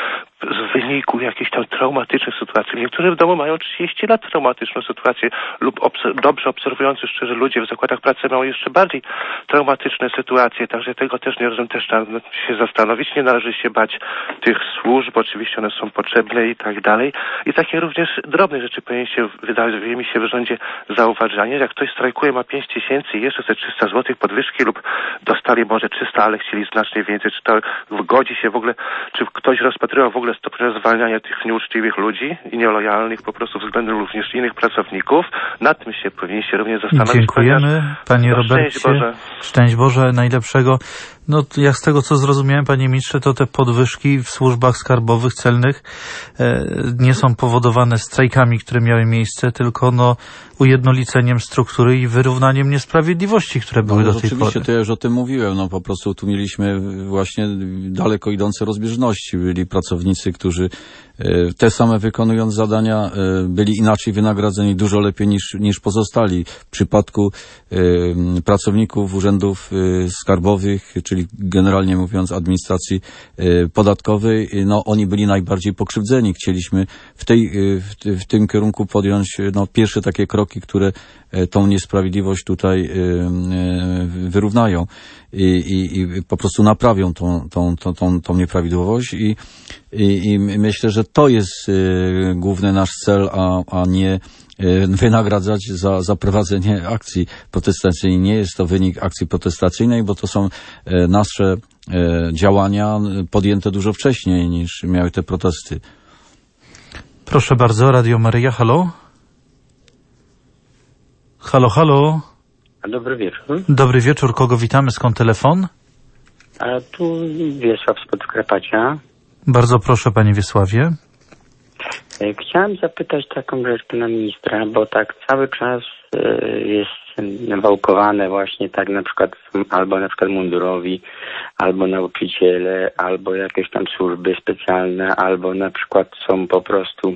z wyniku jakichś tam traumatycznych sytuacji. Niektórzy w domu mają trzydzieści lat traumatyczną sytuację lub obs- dobrze obserwujący szczerze ludzie w zakładach pracy mają jeszcze bardziej traumatyczne sytuacje, także tego też nie rozumiem, też trzeba się zastanowić. Nie należy się bać tych służb, oczywiście one są potrzebne i tak dalej. I takie również drobne rzeczy powinien się, wydaje mi się, w rządzie zauważanie. Jak ktoś strajkuje, ma pięć tysięcy i jeszcze te trzysta złotych podwyżki lub dostali może trzysta, ale chcieli znacznie więcej, czy to godzi się w ogóle, czy ktoś rozpatrywał w ogóle stopnie zwalniania tych nieuczciwych ludzi i nielojalnych po prostu względem również innych pracowników. Nad tym się powinien się również zastanowić. Dziękujemy, panie no, Robercie. Szczęść Boże. Szczęść Boże, najlepszego. No, jak z tego, co zrozumiałem, panie ministrze, to te podwyżki w służbach skarbowych, celnych e, nie są powodowane strajkami, które miały miejsce, tylko no, ujednoliceniem struktury i wyrównaniem niesprawiedliwości, które były no, do tej pory. Oczywiście, to ja już o tym mówiłem. No, po prostu tu mieliśmy właśnie daleko idące rozbieżności. Byli pracownicy, którzy te same wykonując zadania byli inaczej wynagradzeni, dużo lepiej niż, niż pozostali. W przypadku pracowników urzędów skarbowych, czyli generalnie mówiąc administracji podatkowej, no oni byli najbardziej pokrzywdzeni. Chcieliśmy w, tej, w, w tym kierunku podjąć no, pierwsze takie kroki, które tą niesprawiedliwość tutaj wyrównają i, i, i po prostu naprawią tą, tą, tą, tą, tą nieprawidłowość i, i, i myślę, że to jest główny nasz cel, a, a nie wynagradzać za, za prowadzenie akcji protestacyjnej. Nie jest to wynik akcji protestacyjnej, bo to są nasze działania podjęte dużo wcześniej niż miały te protesty. Proszę bardzo, Radio Maryja, halo? Halo, halo? Dobry wieczór. Dobry wieczór, kogo witamy, skąd telefon? A tu Wiesław z Podkarpacia. Bardzo proszę, panie Wiesławie. Chciałem zapytać taką rzecz pana ministra, bo tak cały czas jest wałkowane właśnie tak na przykład albo na przykład mundurowi, albo nauczyciele, albo jakieś tam służby specjalne, albo na przykład są po prostu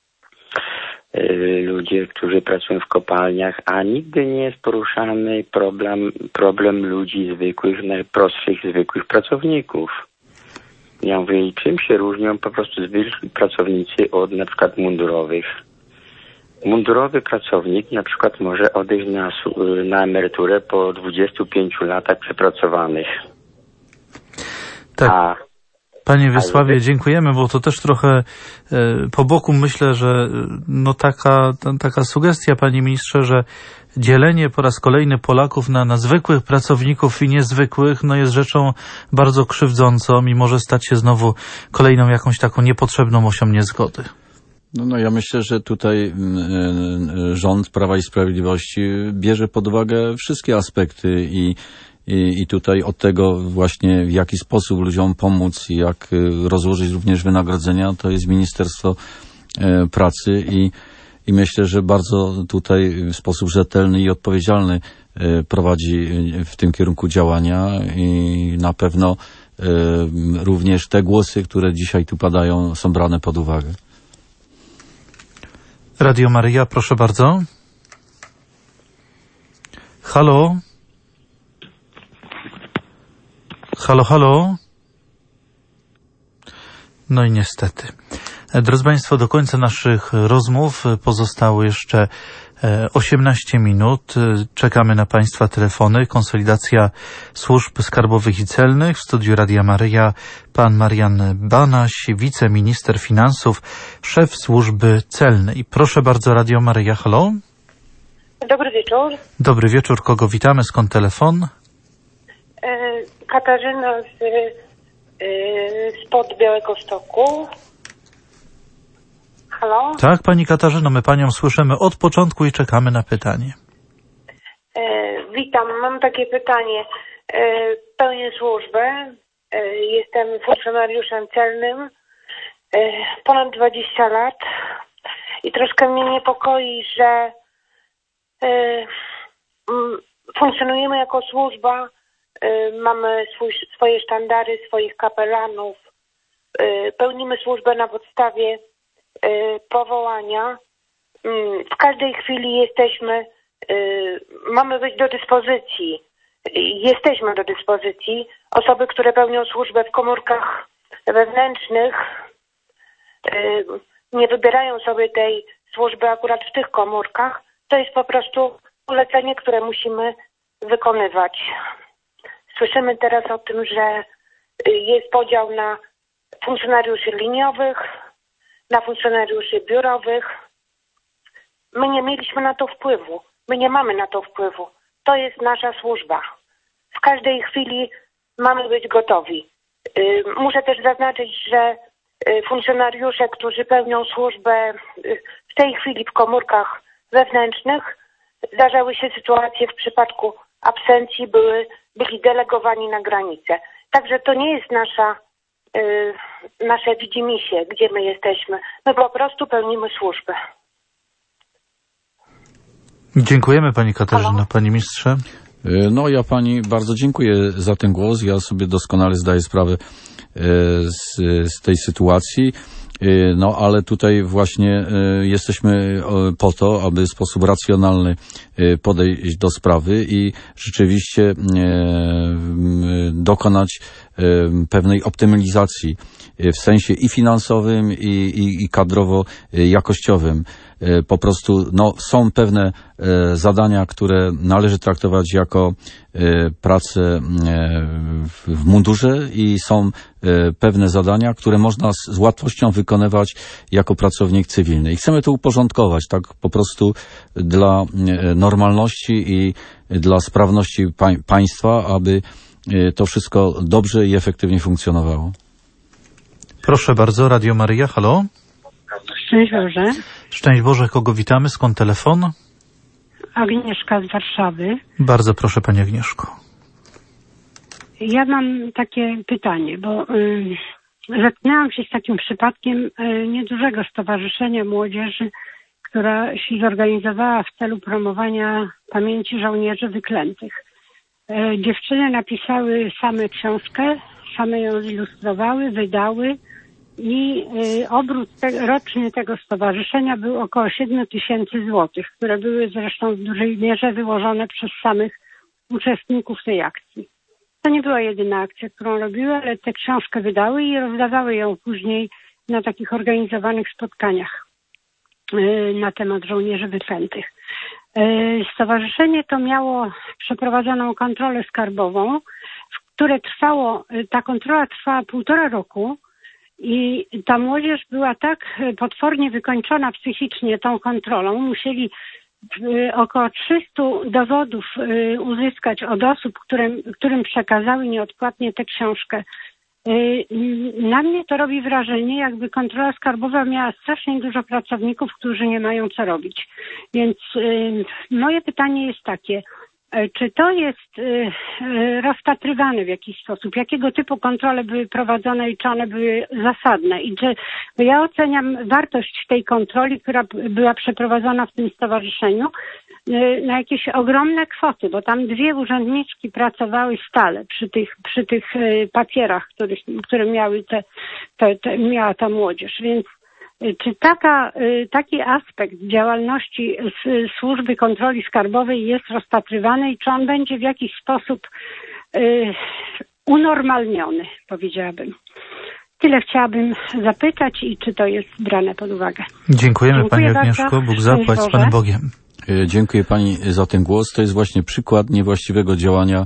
ludzie, którzy pracują w kopalniach, a nigdy nie jest poruszany problem, problem ludzi zwykłych, najprostszych, zwykłych pracowników. Ja mówię, i czym się różnią po prostu zwykli pracownicy od na przykład mundurowych? Mundurowy pracownik na przykład może odejść na, na emeryturę po dwudziestu pięciu latach przepracowanych. Tak. A Panie Wiesławie, dziękujemy, bo to też trochę e, po boku myślę, że no taka, ta, taka sugestia, panie ministrze, że dzielenie po raz kolejny Polaków na, na zwykłych pracowników i niezwykłych no jest rzeczą bardzo krzywdzącą i może stać się znowu kolejną jakąś taką niepotrzebną osią niezgody. No, no ja myślę, że tutaj y, y, rząd Prawa i Sprawiedliwości bierze pod uwagę wszystkie aspekty i I, I tutaj od tego właśnie, w jaki sposób ludziom pomóc i jak rozłożyć również wynagrodzenia, to jest Ministerstwo Pracy i, i myślę, że bardzo tutaj w sposób rzetelny i odpowiedzialny prowadzi w tym kierunku działania i na pewno również te głosy, które dzisiaj tu padają, są brane pod uwagę. Radio Maryja, proszę bardzo. Halo? Halo, halo? No i niestety. Drodzy Państwo, do końca naszych rozmów pozostało jeszcze osiemnaście minut. Czekamy na Państwa telefony. Konsolidacja służb skarbowych i celnych. W studiu Radia Maryja pan Marian Banaś, wiceminister finansów, szef służby celnej. Proszę bardzo, Radio Maryja, halo? Dobry wieczór. Dobry wieczór, kogo witamy, skąd telefon? Katarzyna z, spod Białegostoku. Halo? Tak, pani Katarzyno, my panią słyszymy od początku i czekamy na pytanie. E, witam, mam takie pytanie. E, pełnię służbę, e, jestem funkcjonariuszem celnym, e, ponad dwadzieścia lat i troszkę mnie niepokoi, że e, m, funkcjonujemy jako służba. Mamy swój, swoje sztandary, swoich kapelanów. Pełnimy służbę na podstawie powołania. W każdej chwili jesteśmy, mamy być do dyspozycji. Jesteśmy do dyspozycji. Osoby, które pełnią służbę w komórkach wewnętrznych, nie wybierają sobie tej służby akurat w tych komórkach, to jest po prostu polecenie, które musimy wykonywać. Słyszymy teraz o tym, że jest podział na funkcjonariuszy liniowych, na funkcjonariuszy biurowych. My nie mieliśmy na to wpływu. My nie mamy na to wpływu. To jest nasza służba. W każdej chwili mamy być gotowi. Muszę też zaznaczyć, że funkcjonariusze, którzy pełnią służbę w tej chwili w komórkach wewnętrznych, zdarzały się sytuacje w przypadku absencji, były, byli delegowani na granicę. Także to nie jest nasza, y, nasze widzimisię, gdzie my jesteśmy. My po prostu pełnimy służbę. Dziękujemy pani Katarzyna. Halo? Panie mistrze. No ja pani bardzo dziękuję za ten głos. Ja sobie doskonale zdaję sprawę z, z tej sytuacji. No ale tutaj właśnie jesteśmy po to, aby w sposób racjonalny podejść do sprawy i rzeczywiście dokonać pewnej optymalizacji w sensie i finansowym, i, i, i kadrowo-jakościowym. Po prostu no, są pewne zadania, które należy traktować jako pracę w mundurze i są pewne zadania, które można z łatwością wykonywać jako pracownik cywilny. I chcemy to uporządkować tak po prostu dla normalności i dla sprawności państwa, aby to wszystko dobrze i efektywnie funkcjonowało. Proszę bardzo, Radio Maryja, halo? Szczęść Boże. Szczęść Boże, kogo witamy? Skąd telefon? Agnieszka z Warszawy. Bardzo proszę Pani Agnieszko. Ja mam takie pytanie, bo y, zetknęłam się z takim przypadkiem y, niedużego stowarzyszenia młodzieży, która się zorganizowała w celu promowania pamięci żołnierzy wyklętych. Y, dziewczyny napisały same książkę, same ją zilustrowały, wydały i y, obrót te, roczny tego stowarzyszenia był około siedem tysięcy złotych, które były zresztą w dużej mierze wyłożone przez samych uczestników tej akcji. To nie była jedyna akcja, którą robiły, ale tę książkę wydały i rozdawały ją później na takich organizowanych spotkaniach y, na temat żołnierzy wyklętych. Y, stowarzyszenie to miało przeprowadzoną kontrolę skarbową, w które trwało, ta kontrola trwała półtora roku. I ta młodzież była tak potwornie wykończona psychicznie tą kontrolą. Musieli około trzysta dowodów uzyskać od osób, którym, którym przekazały nieodpłatnie tę książkę. Na mnie to robi wrażenie, jakby kontrola skarbowa miała strasznie dużo pracowników, którzy nie mają co robić. Więc moje pytanie jest takie. Czy to jest y, y, rozpatrywane w jakiś sposób? Jakiego typu kontrole były prowadzone i czy one były zasadne? I czy, bo ja oceniam wartość tej kontroli, która była przeprowadzona w tym stowarzyszeniu y, na jakieś ogromne kwoty, bo tam dwie urzędniczki pracowały stale przy tych, przy tych y, papierach, których, które miały te, te, te, miała ta młodzież. Więc czy taka, taki aspekt działalności służby kontroli skarbowej jest rozpatrywany i czy on będzie w jakiś sposób unormalniony, powiedziałabym. Tyle chciałabym zapytać i czy to jest brane pod uwagę. Dziękujemy Dziękuję Pani Agnieszko. Bóg zapłać z Panem Bogiem. Dziękuję Pani za ten głos. To jest właśnie przykład niewłaściwego działania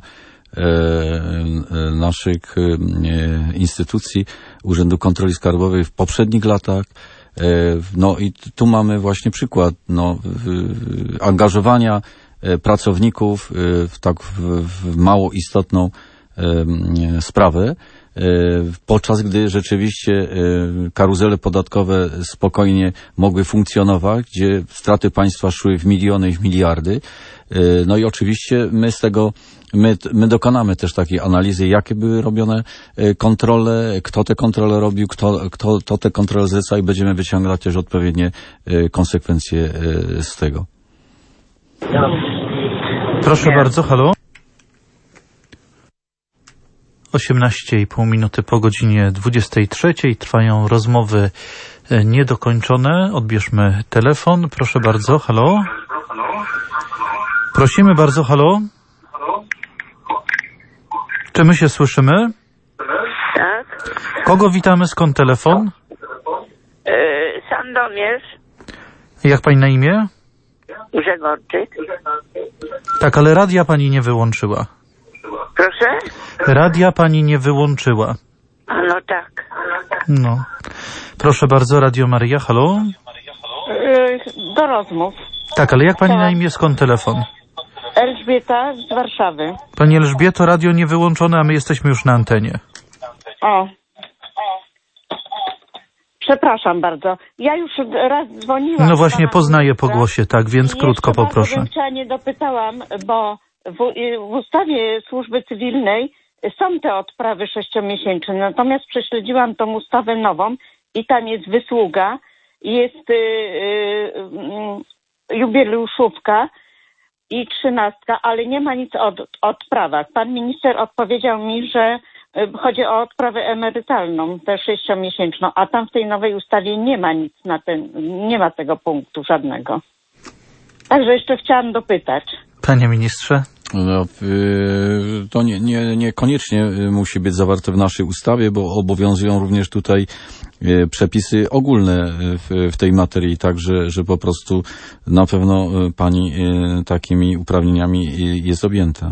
naszych instytucji Urzędu Kontroli Skarbowej w poprzednich latach. No i tu mamy właśnie przykład no, angażowania pracowników w tak w, w mało istotną sprawę, podczas gdy rzeczywiście karuzele podatkowe spokojnie mogły funkcjonować, gdzie straty państwa szły w miliony i w miliardy. No i oczywiście my z tego My, my dokonamy też takiej analizy, jakie były robione kontrole, kto te kontrole robił, kto, kto, kto te kontrole zleca i będziemy wyciągać też odpowiednie konsekwencje z tego. Proszę bardzo, halo. osiemnaście i pół minuty po godzinie dwudziestej trzeciej trwają rozmowy niedokończone. Odbierzmy telefon. Proszę bardzo, halo. Prosimy bardzo, halo. Czy my się słyszymy? Tak. Kogo witamy? Skąd telefon? Yy, Słucham, jest. Jak pani na imię? Grzegorczyk. Tak, ale radia pani nie wyłączyła. Proszę? Radia pani nie wyłączyła. A no tak. No. Proszę bardzo, Radio Maryja, halo? Yy, do rozmów. Tak, ale jak pani na imię, skąd telefon? Elżbieta z Warszawy. Pani Elżbieto, radio nie wyłączone, a my jesteśmy już na antenie. O. Przepraszam bardzo. Ja już raz dzwoniłam. No właśnie, poznaję po głosie, tak, więc krótko poproszę. Ja nie dopytałam, bo w, w ustawie służby cywilnej są te odprawy sześciomiesięczne, natomiast prześledziłam tą ustawę nową i tam jest wysługa, jest yy, yy, jubileuszówka i trzynastka, ale nie ma nic o od, odprawach. Pan minister odpowiedział mi, że chodzi o odprawę emerytalną, tę sześciomiesięczną, a tam w tej nowej ustawie nie ma nic na ten, nie ma tego punktu żadnego. Także jeszcze chciałam dopytać. Panie ministrze? No, to nie, nie, niekoniecznie musi być zawarte w naszej ustawie, bo obowiązują również tutaj przepisy ogólne w, w tej materii, także że po prostu na pewno pani takimi uprawnieniami jest objęta.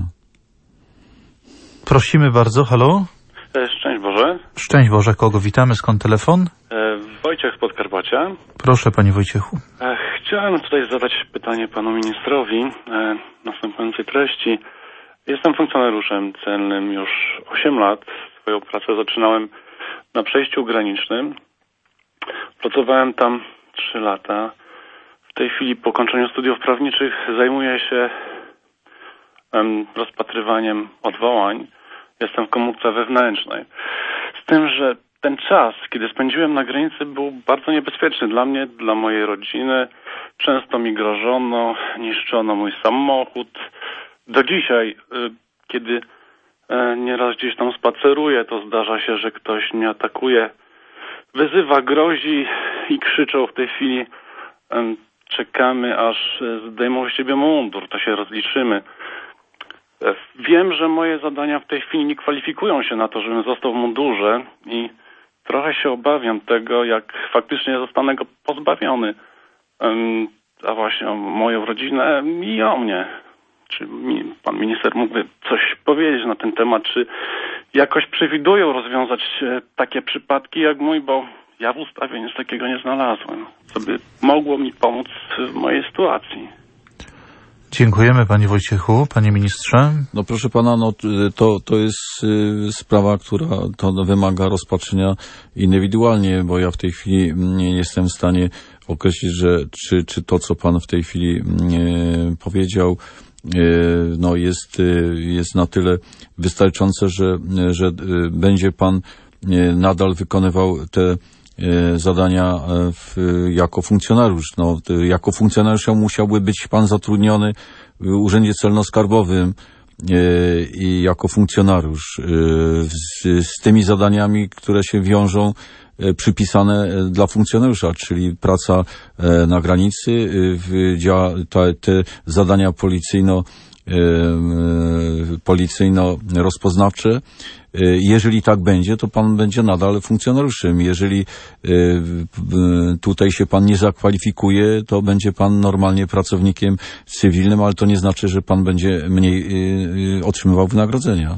Prosimy bardzo, halo? Szczęść Boże. Szczęść Boże, kogo witamy, skąd telefon? Wojciech z Podkarpacia. Proszę, panie Wojciechu. Chciałem tutaj zadać pytanie panu ministrowi następującej treści. Jestem funkcjonariuszem celnym już osiem lat. Swoją pracę zaczynałem na przejściu granicznym. Pracowałem tam trzy lata. W tej chwili po kończeniu studiów prawniczych zajmuję się rozpatrywaniem odwołań. Jestem w komórce wewnętrznej. Z tym, że ten czas, kiedy spędziłem na granicy, był bardzo niebezpieczny dla mnie, dla mojej rodziny. Często mi grożono, niszczono mój samochód. Do dzisiaj, kiedy nieraz gdzieś tam spaceruję, to zdarza się, że ktoś mnie atakuje, wyzywa, grozi i krzyczą w tej chwili: czekamy, aż zdejmą z ciebie mundur, to się rozliczymy. Wiem, że moje zadania w tej chwili nie kwalifikują się na to, żebym został w mundurze i trochę się obawiam tego, jak faktycznie zostanę go pozbawiony. A właśnie o moją rodzinę i o mnie. Czy mi, pan minister mógłby coś powiedzieć na ten temat? Czy jakoś przewidują rozwiązać takie przypadki jak mój, bo ja w ustawie nic takiego nie znalazłem, co by mogło mi pomóc w mojej sytuacji. Dziękujemy, panie Wojciechu. Panie ministrze? No proszę pana, no to, to jest y, sprawa, która to wymaga rozpatrzenia indywidualnie, bo ja w tej chwili nie jestem w stanie określić, że czy, czy to, co pan w tej chwili y, powiedział, y, no jest, y, jest na tyle wystarczające, że, że y, będzie pan y, nadal wykonywał te zadania w, jako funkcjonariusz. No, jako funkcjonariusz musiałby być pan zatrudniony w Urzędzie Celno-Skarbowym i jako funkcjonariusz z, z tymi zadaniami, które się wiążą, przypisane dla funkcjonariusza, czyli praca na granicy, te, te zadania policyjno policyjno-rozpoznawcze. Jeżeli tak będzie, to pan będzie nadal funkcjonariuszem. Jeżeli tutaj się pan nie zakwalifikuje, to będzie pan normalnie pracownikiem cywilnym, ale to nie znaczy, że pan będzie mniej otrzymywał wynagrodzenia.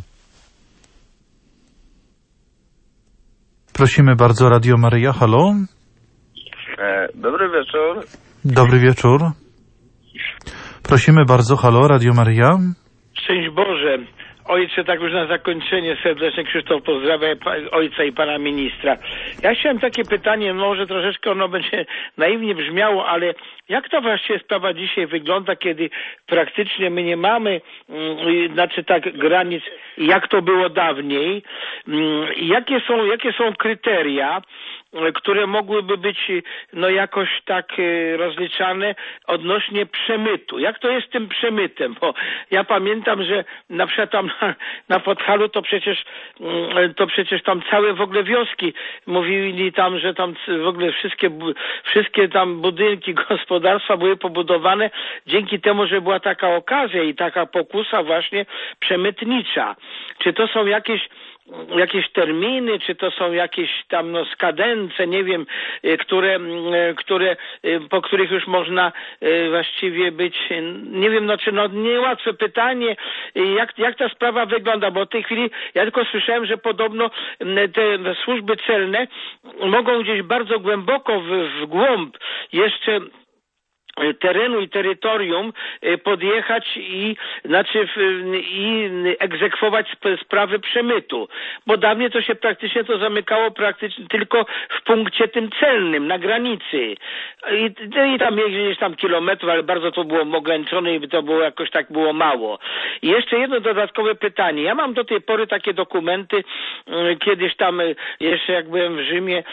Prosimy bardzo, Radio Maryja, halo? E, dobry wieczór. Dobry wieczór. Prosimy bardzo, halo, Radio Maryja. Szczęść Boże. Ojcze, tak już na zakończenie serdecznie Krzysztof pozdrawia ojca i pana ministra. Ja chciałem takie pytanie, może troszeczkę ono będzie naiwnie brzmiało, ale jak to właściwie sprawa dzisiaj wygląda, kiedy praktycznie my nie mamy, mm, znaczy tak, granic, jak to było dawniej, mm, jakie są, jakie są kryteria, które mogłyby być no jakoś tak rozliczane odnośnie przemytu. Jak to jest z tym przemytem? Bo ja pamiętam, że na przykład tam na, na Podhalu to przecież to przecież tam całe w ogóle wioski mówili tam, że tam w ogóle wszystkie wszystkie tam budynki, gospodarstwa były pobudowane dzięki temu, że była taka okazja i taka pokusa właśnie przemytnicza. Czy to są jakieś jakieś terminy, czy to są jakieś tam no skadence, nie wiem, które, które, po których już można właściwie być, nie wiem, no czy no niełatwe pytanie, jak, jak ta sprawa wygląda, bo w tej chwili ja tylko słyszałem, że podobno te służby celne mogą gdzieś bardzo głęboko w, w głąb jeszcze terenu i terytorium podjechać i znaczy i egzekwować sprawy przemytu. Bo dawniej to się praktycznie to zamykało praktycznie tylko w punkcie tym celnym, na granicy. I, i tam gdzieś tam kilometrów, ale bardzo to było ograniczone i to było jakoś tak było mało. I jeszcze jedno dodatkowe pytanie. Ja mam do tej pory takie dokumenty, kiedyś tam jeszcze jak byłem w Rzymie,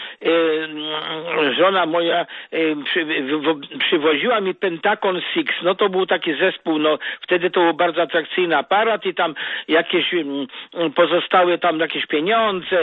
żona moja przywoziła mi Pentagon Six, no to był taki zespół, no wtedy to był bardzo atrakcyjny aparat i tam jakieś um, pozostały tam jakieś pieniądze,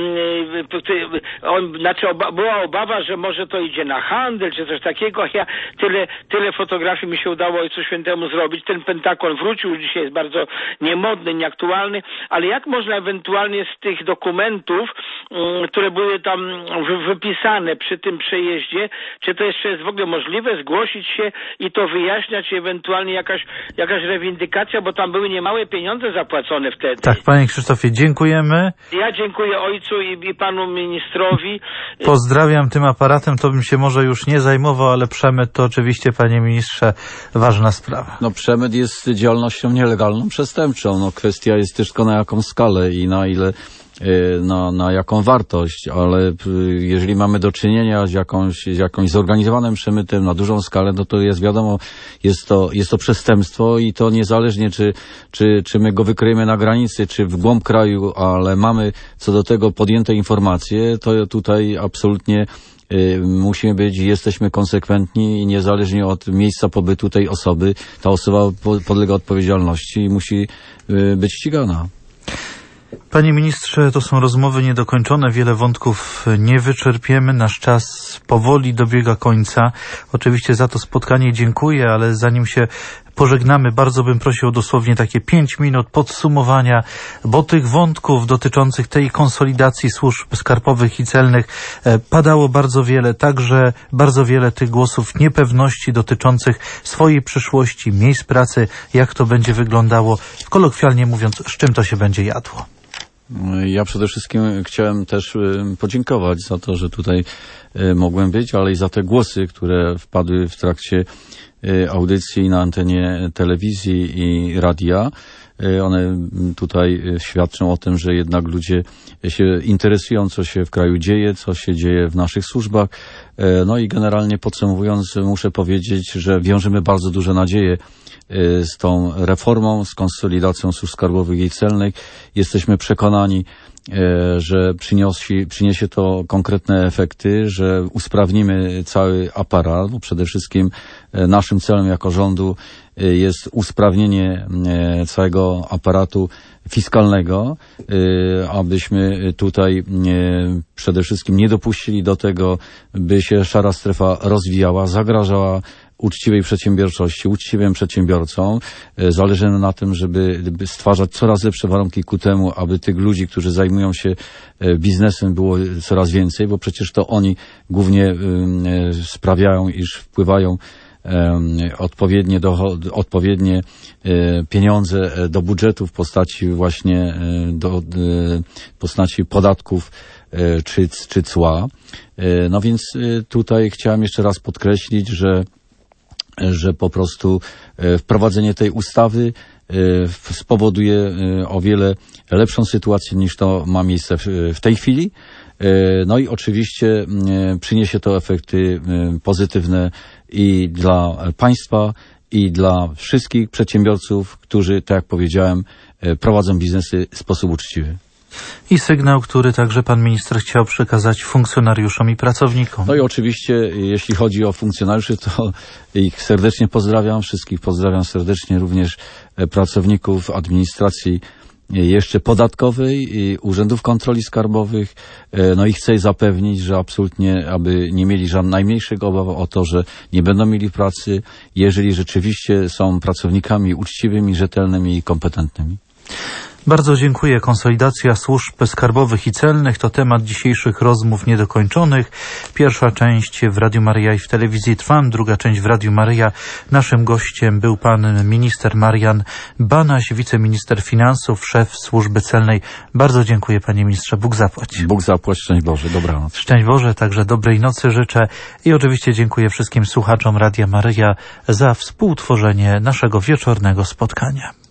um, on, znaczy oba, była obawa, że może to idzie na handel, czy coś takiego. Ja tyle, tyle fotografii mi się udało Ojcu Świętemu zrobić. Ten Pentagon wrócił, dzisiaj jest bardzo niemodny, nieaktualny, ale jak można ewentualnie z tych dokumentów, um, które były tam wy, wypisane przy tym przejeździe, czy to jeszcze jest w ogóle możliwe zgłosić się i to wyjaśniać, ewentualnie jakaś, jakaś rewindykacja, bo tam były niemałe pieniądze zapłacone wtedy. Tak, panie Krzysztofie, dziękujemy. Ja dziękuję ojcu i, i panu ministrowi. Pozdrawiam. Tym aparatem to bym się może już nie zajmował, ale przemyt to oczywiście, panie ministrze, ważna sprawa. No przemyt jest działalnością nielegalną, przestępczą. No kwestia jest też tylko na jaką skalę i na ile Na, na jaką wartość, ale jeżeli mamy do czynienia z jakąś, z jakąś zorganizowanym przemytem na dużą skalę, no to jest wiadomo, jest to, jest to przestępstwo i to niezależnie, czy, czy, czy my go wykryjemy na granicy, czy w głąb kraju, ale mamy co do tego podjęte informacje, to tutaj absolutnie y, musimy być, jesteśmy konsekwentni i niezależnie od miejsca pobytu tej osoby, ta osoba podlega odpowiedzialności i musi y, być ścigana. Panie ministrze, to są rozmowy niedokończone, wiele wątków nie wyczerpiemy, nasz czas powoli dobiega końca. Oczywiście za to spotkanie dziękuję, ale zanim się pożegnamy, bardzo bym prosił dosłownie takie pięć minut podsumowania, bo tych wątków dotyczących tej konsolidacji służb skarbowych i celnych padało bardzo wiele, także bardzo wiele tych głosów niepewności dotyczących swojej przyszłości, miejsc pracy, jak to będzie wyglądało, kolokwialnie mówiąc, z czym to się będzie jadło. Ja przede wszystkim chciałem też podziękować za to, że tutaj mogłem być, ale i za te głosy, które wpadły w trakcie audycji na antenie telewizji i radia. One tutaj świadczą o tym, że jednak ludzie się interesują, co się w kraju dzieje, co się dzieje w naszych służbach. No i generalnie podsumowując, muszę powiedzieć, że wiążemy bardzo duże nadzieje z tą reformą, z konsolidacją służb skarbowych i celnych. Jesteśmy przekonani, że przyniesie, przyniesie to konkretne efekty, że usprawnimy cały aparat, bo przede wszystkim naszym celem jako rządu jest usprawnienie całego aparatu fiskalnego, abyśmy tutaj przede wszystkim nie dopuścili do tego, by się szara strefa rozwijała, zagrażała uczciwej przedsiębiorczości, uczciwym przedsiębiorcom. Zależy nam na tym, żeby stwarzać coraz lepsze warunki ku temu, aby tych ludzi, którzy zajmują się biznesem, było coraz więcej, bo przecież to oni głównie sprawiają, iż wpływają odpowiednie, dochody, odpowiednie pieniądze do budżetu w postaci właśnie do, w postaci podatków czy, czy cła. No więc tutaj chciałem jeszcze raz podkreślić, że że po prostu wprowadzenie tej ustawy spowoduje o wiele lepszą sytuację niż to ma miejsce w tej chwili. No i oczywiście przyniesie to efekty pozytywne i dla państwa, i dla wszystkich przedsiębiorców, którzy, tak jak powiedziałem, prowadzą biznesy w sposób uczciwy. I sygnał, który także pan minister chciał przekazać funkcjonariuszom i pracownikom. No i oczywiście, jeśli chodzi o funkcjonariuszy, to ich serdecznie pozdrawiam, wszystkich pozdrawiam serdecznie, również pracowników administracji jeszcze podatkowej i urzędów kontroli skarbowych. No i chcę zapewnić, że absolutnie, aby nie mieli żadnego najmniejszego obawy o to, że nie będą mieli pracy, jeżeli rzeczywiście są pracownikami uczciwymi, rzetelnymi i kompetentnymi. Bardzo dziękuję. Konsolidacja służb skarbowych i celnych to temat dzisiejszych rozmów niedokończonych. Pierwsza część w Radiu Maryja i w Telewizji Trwam, druga część w Radiu Maryja. Naszym gościem był pan minister Marian Banaś, wiceminister finansów, szef służby celnej. Bardzo dziękuję, panie ministrze. Bóg zapłać. Bóg zapłać. Szczęść Boże. Dobranoc. Szczęść Boże. Także dobrej nocy życzę i oczywiście dziękuję wszystkim słuchaczom Radia Maryja za współtworzenie naszego wieczornego spotkania.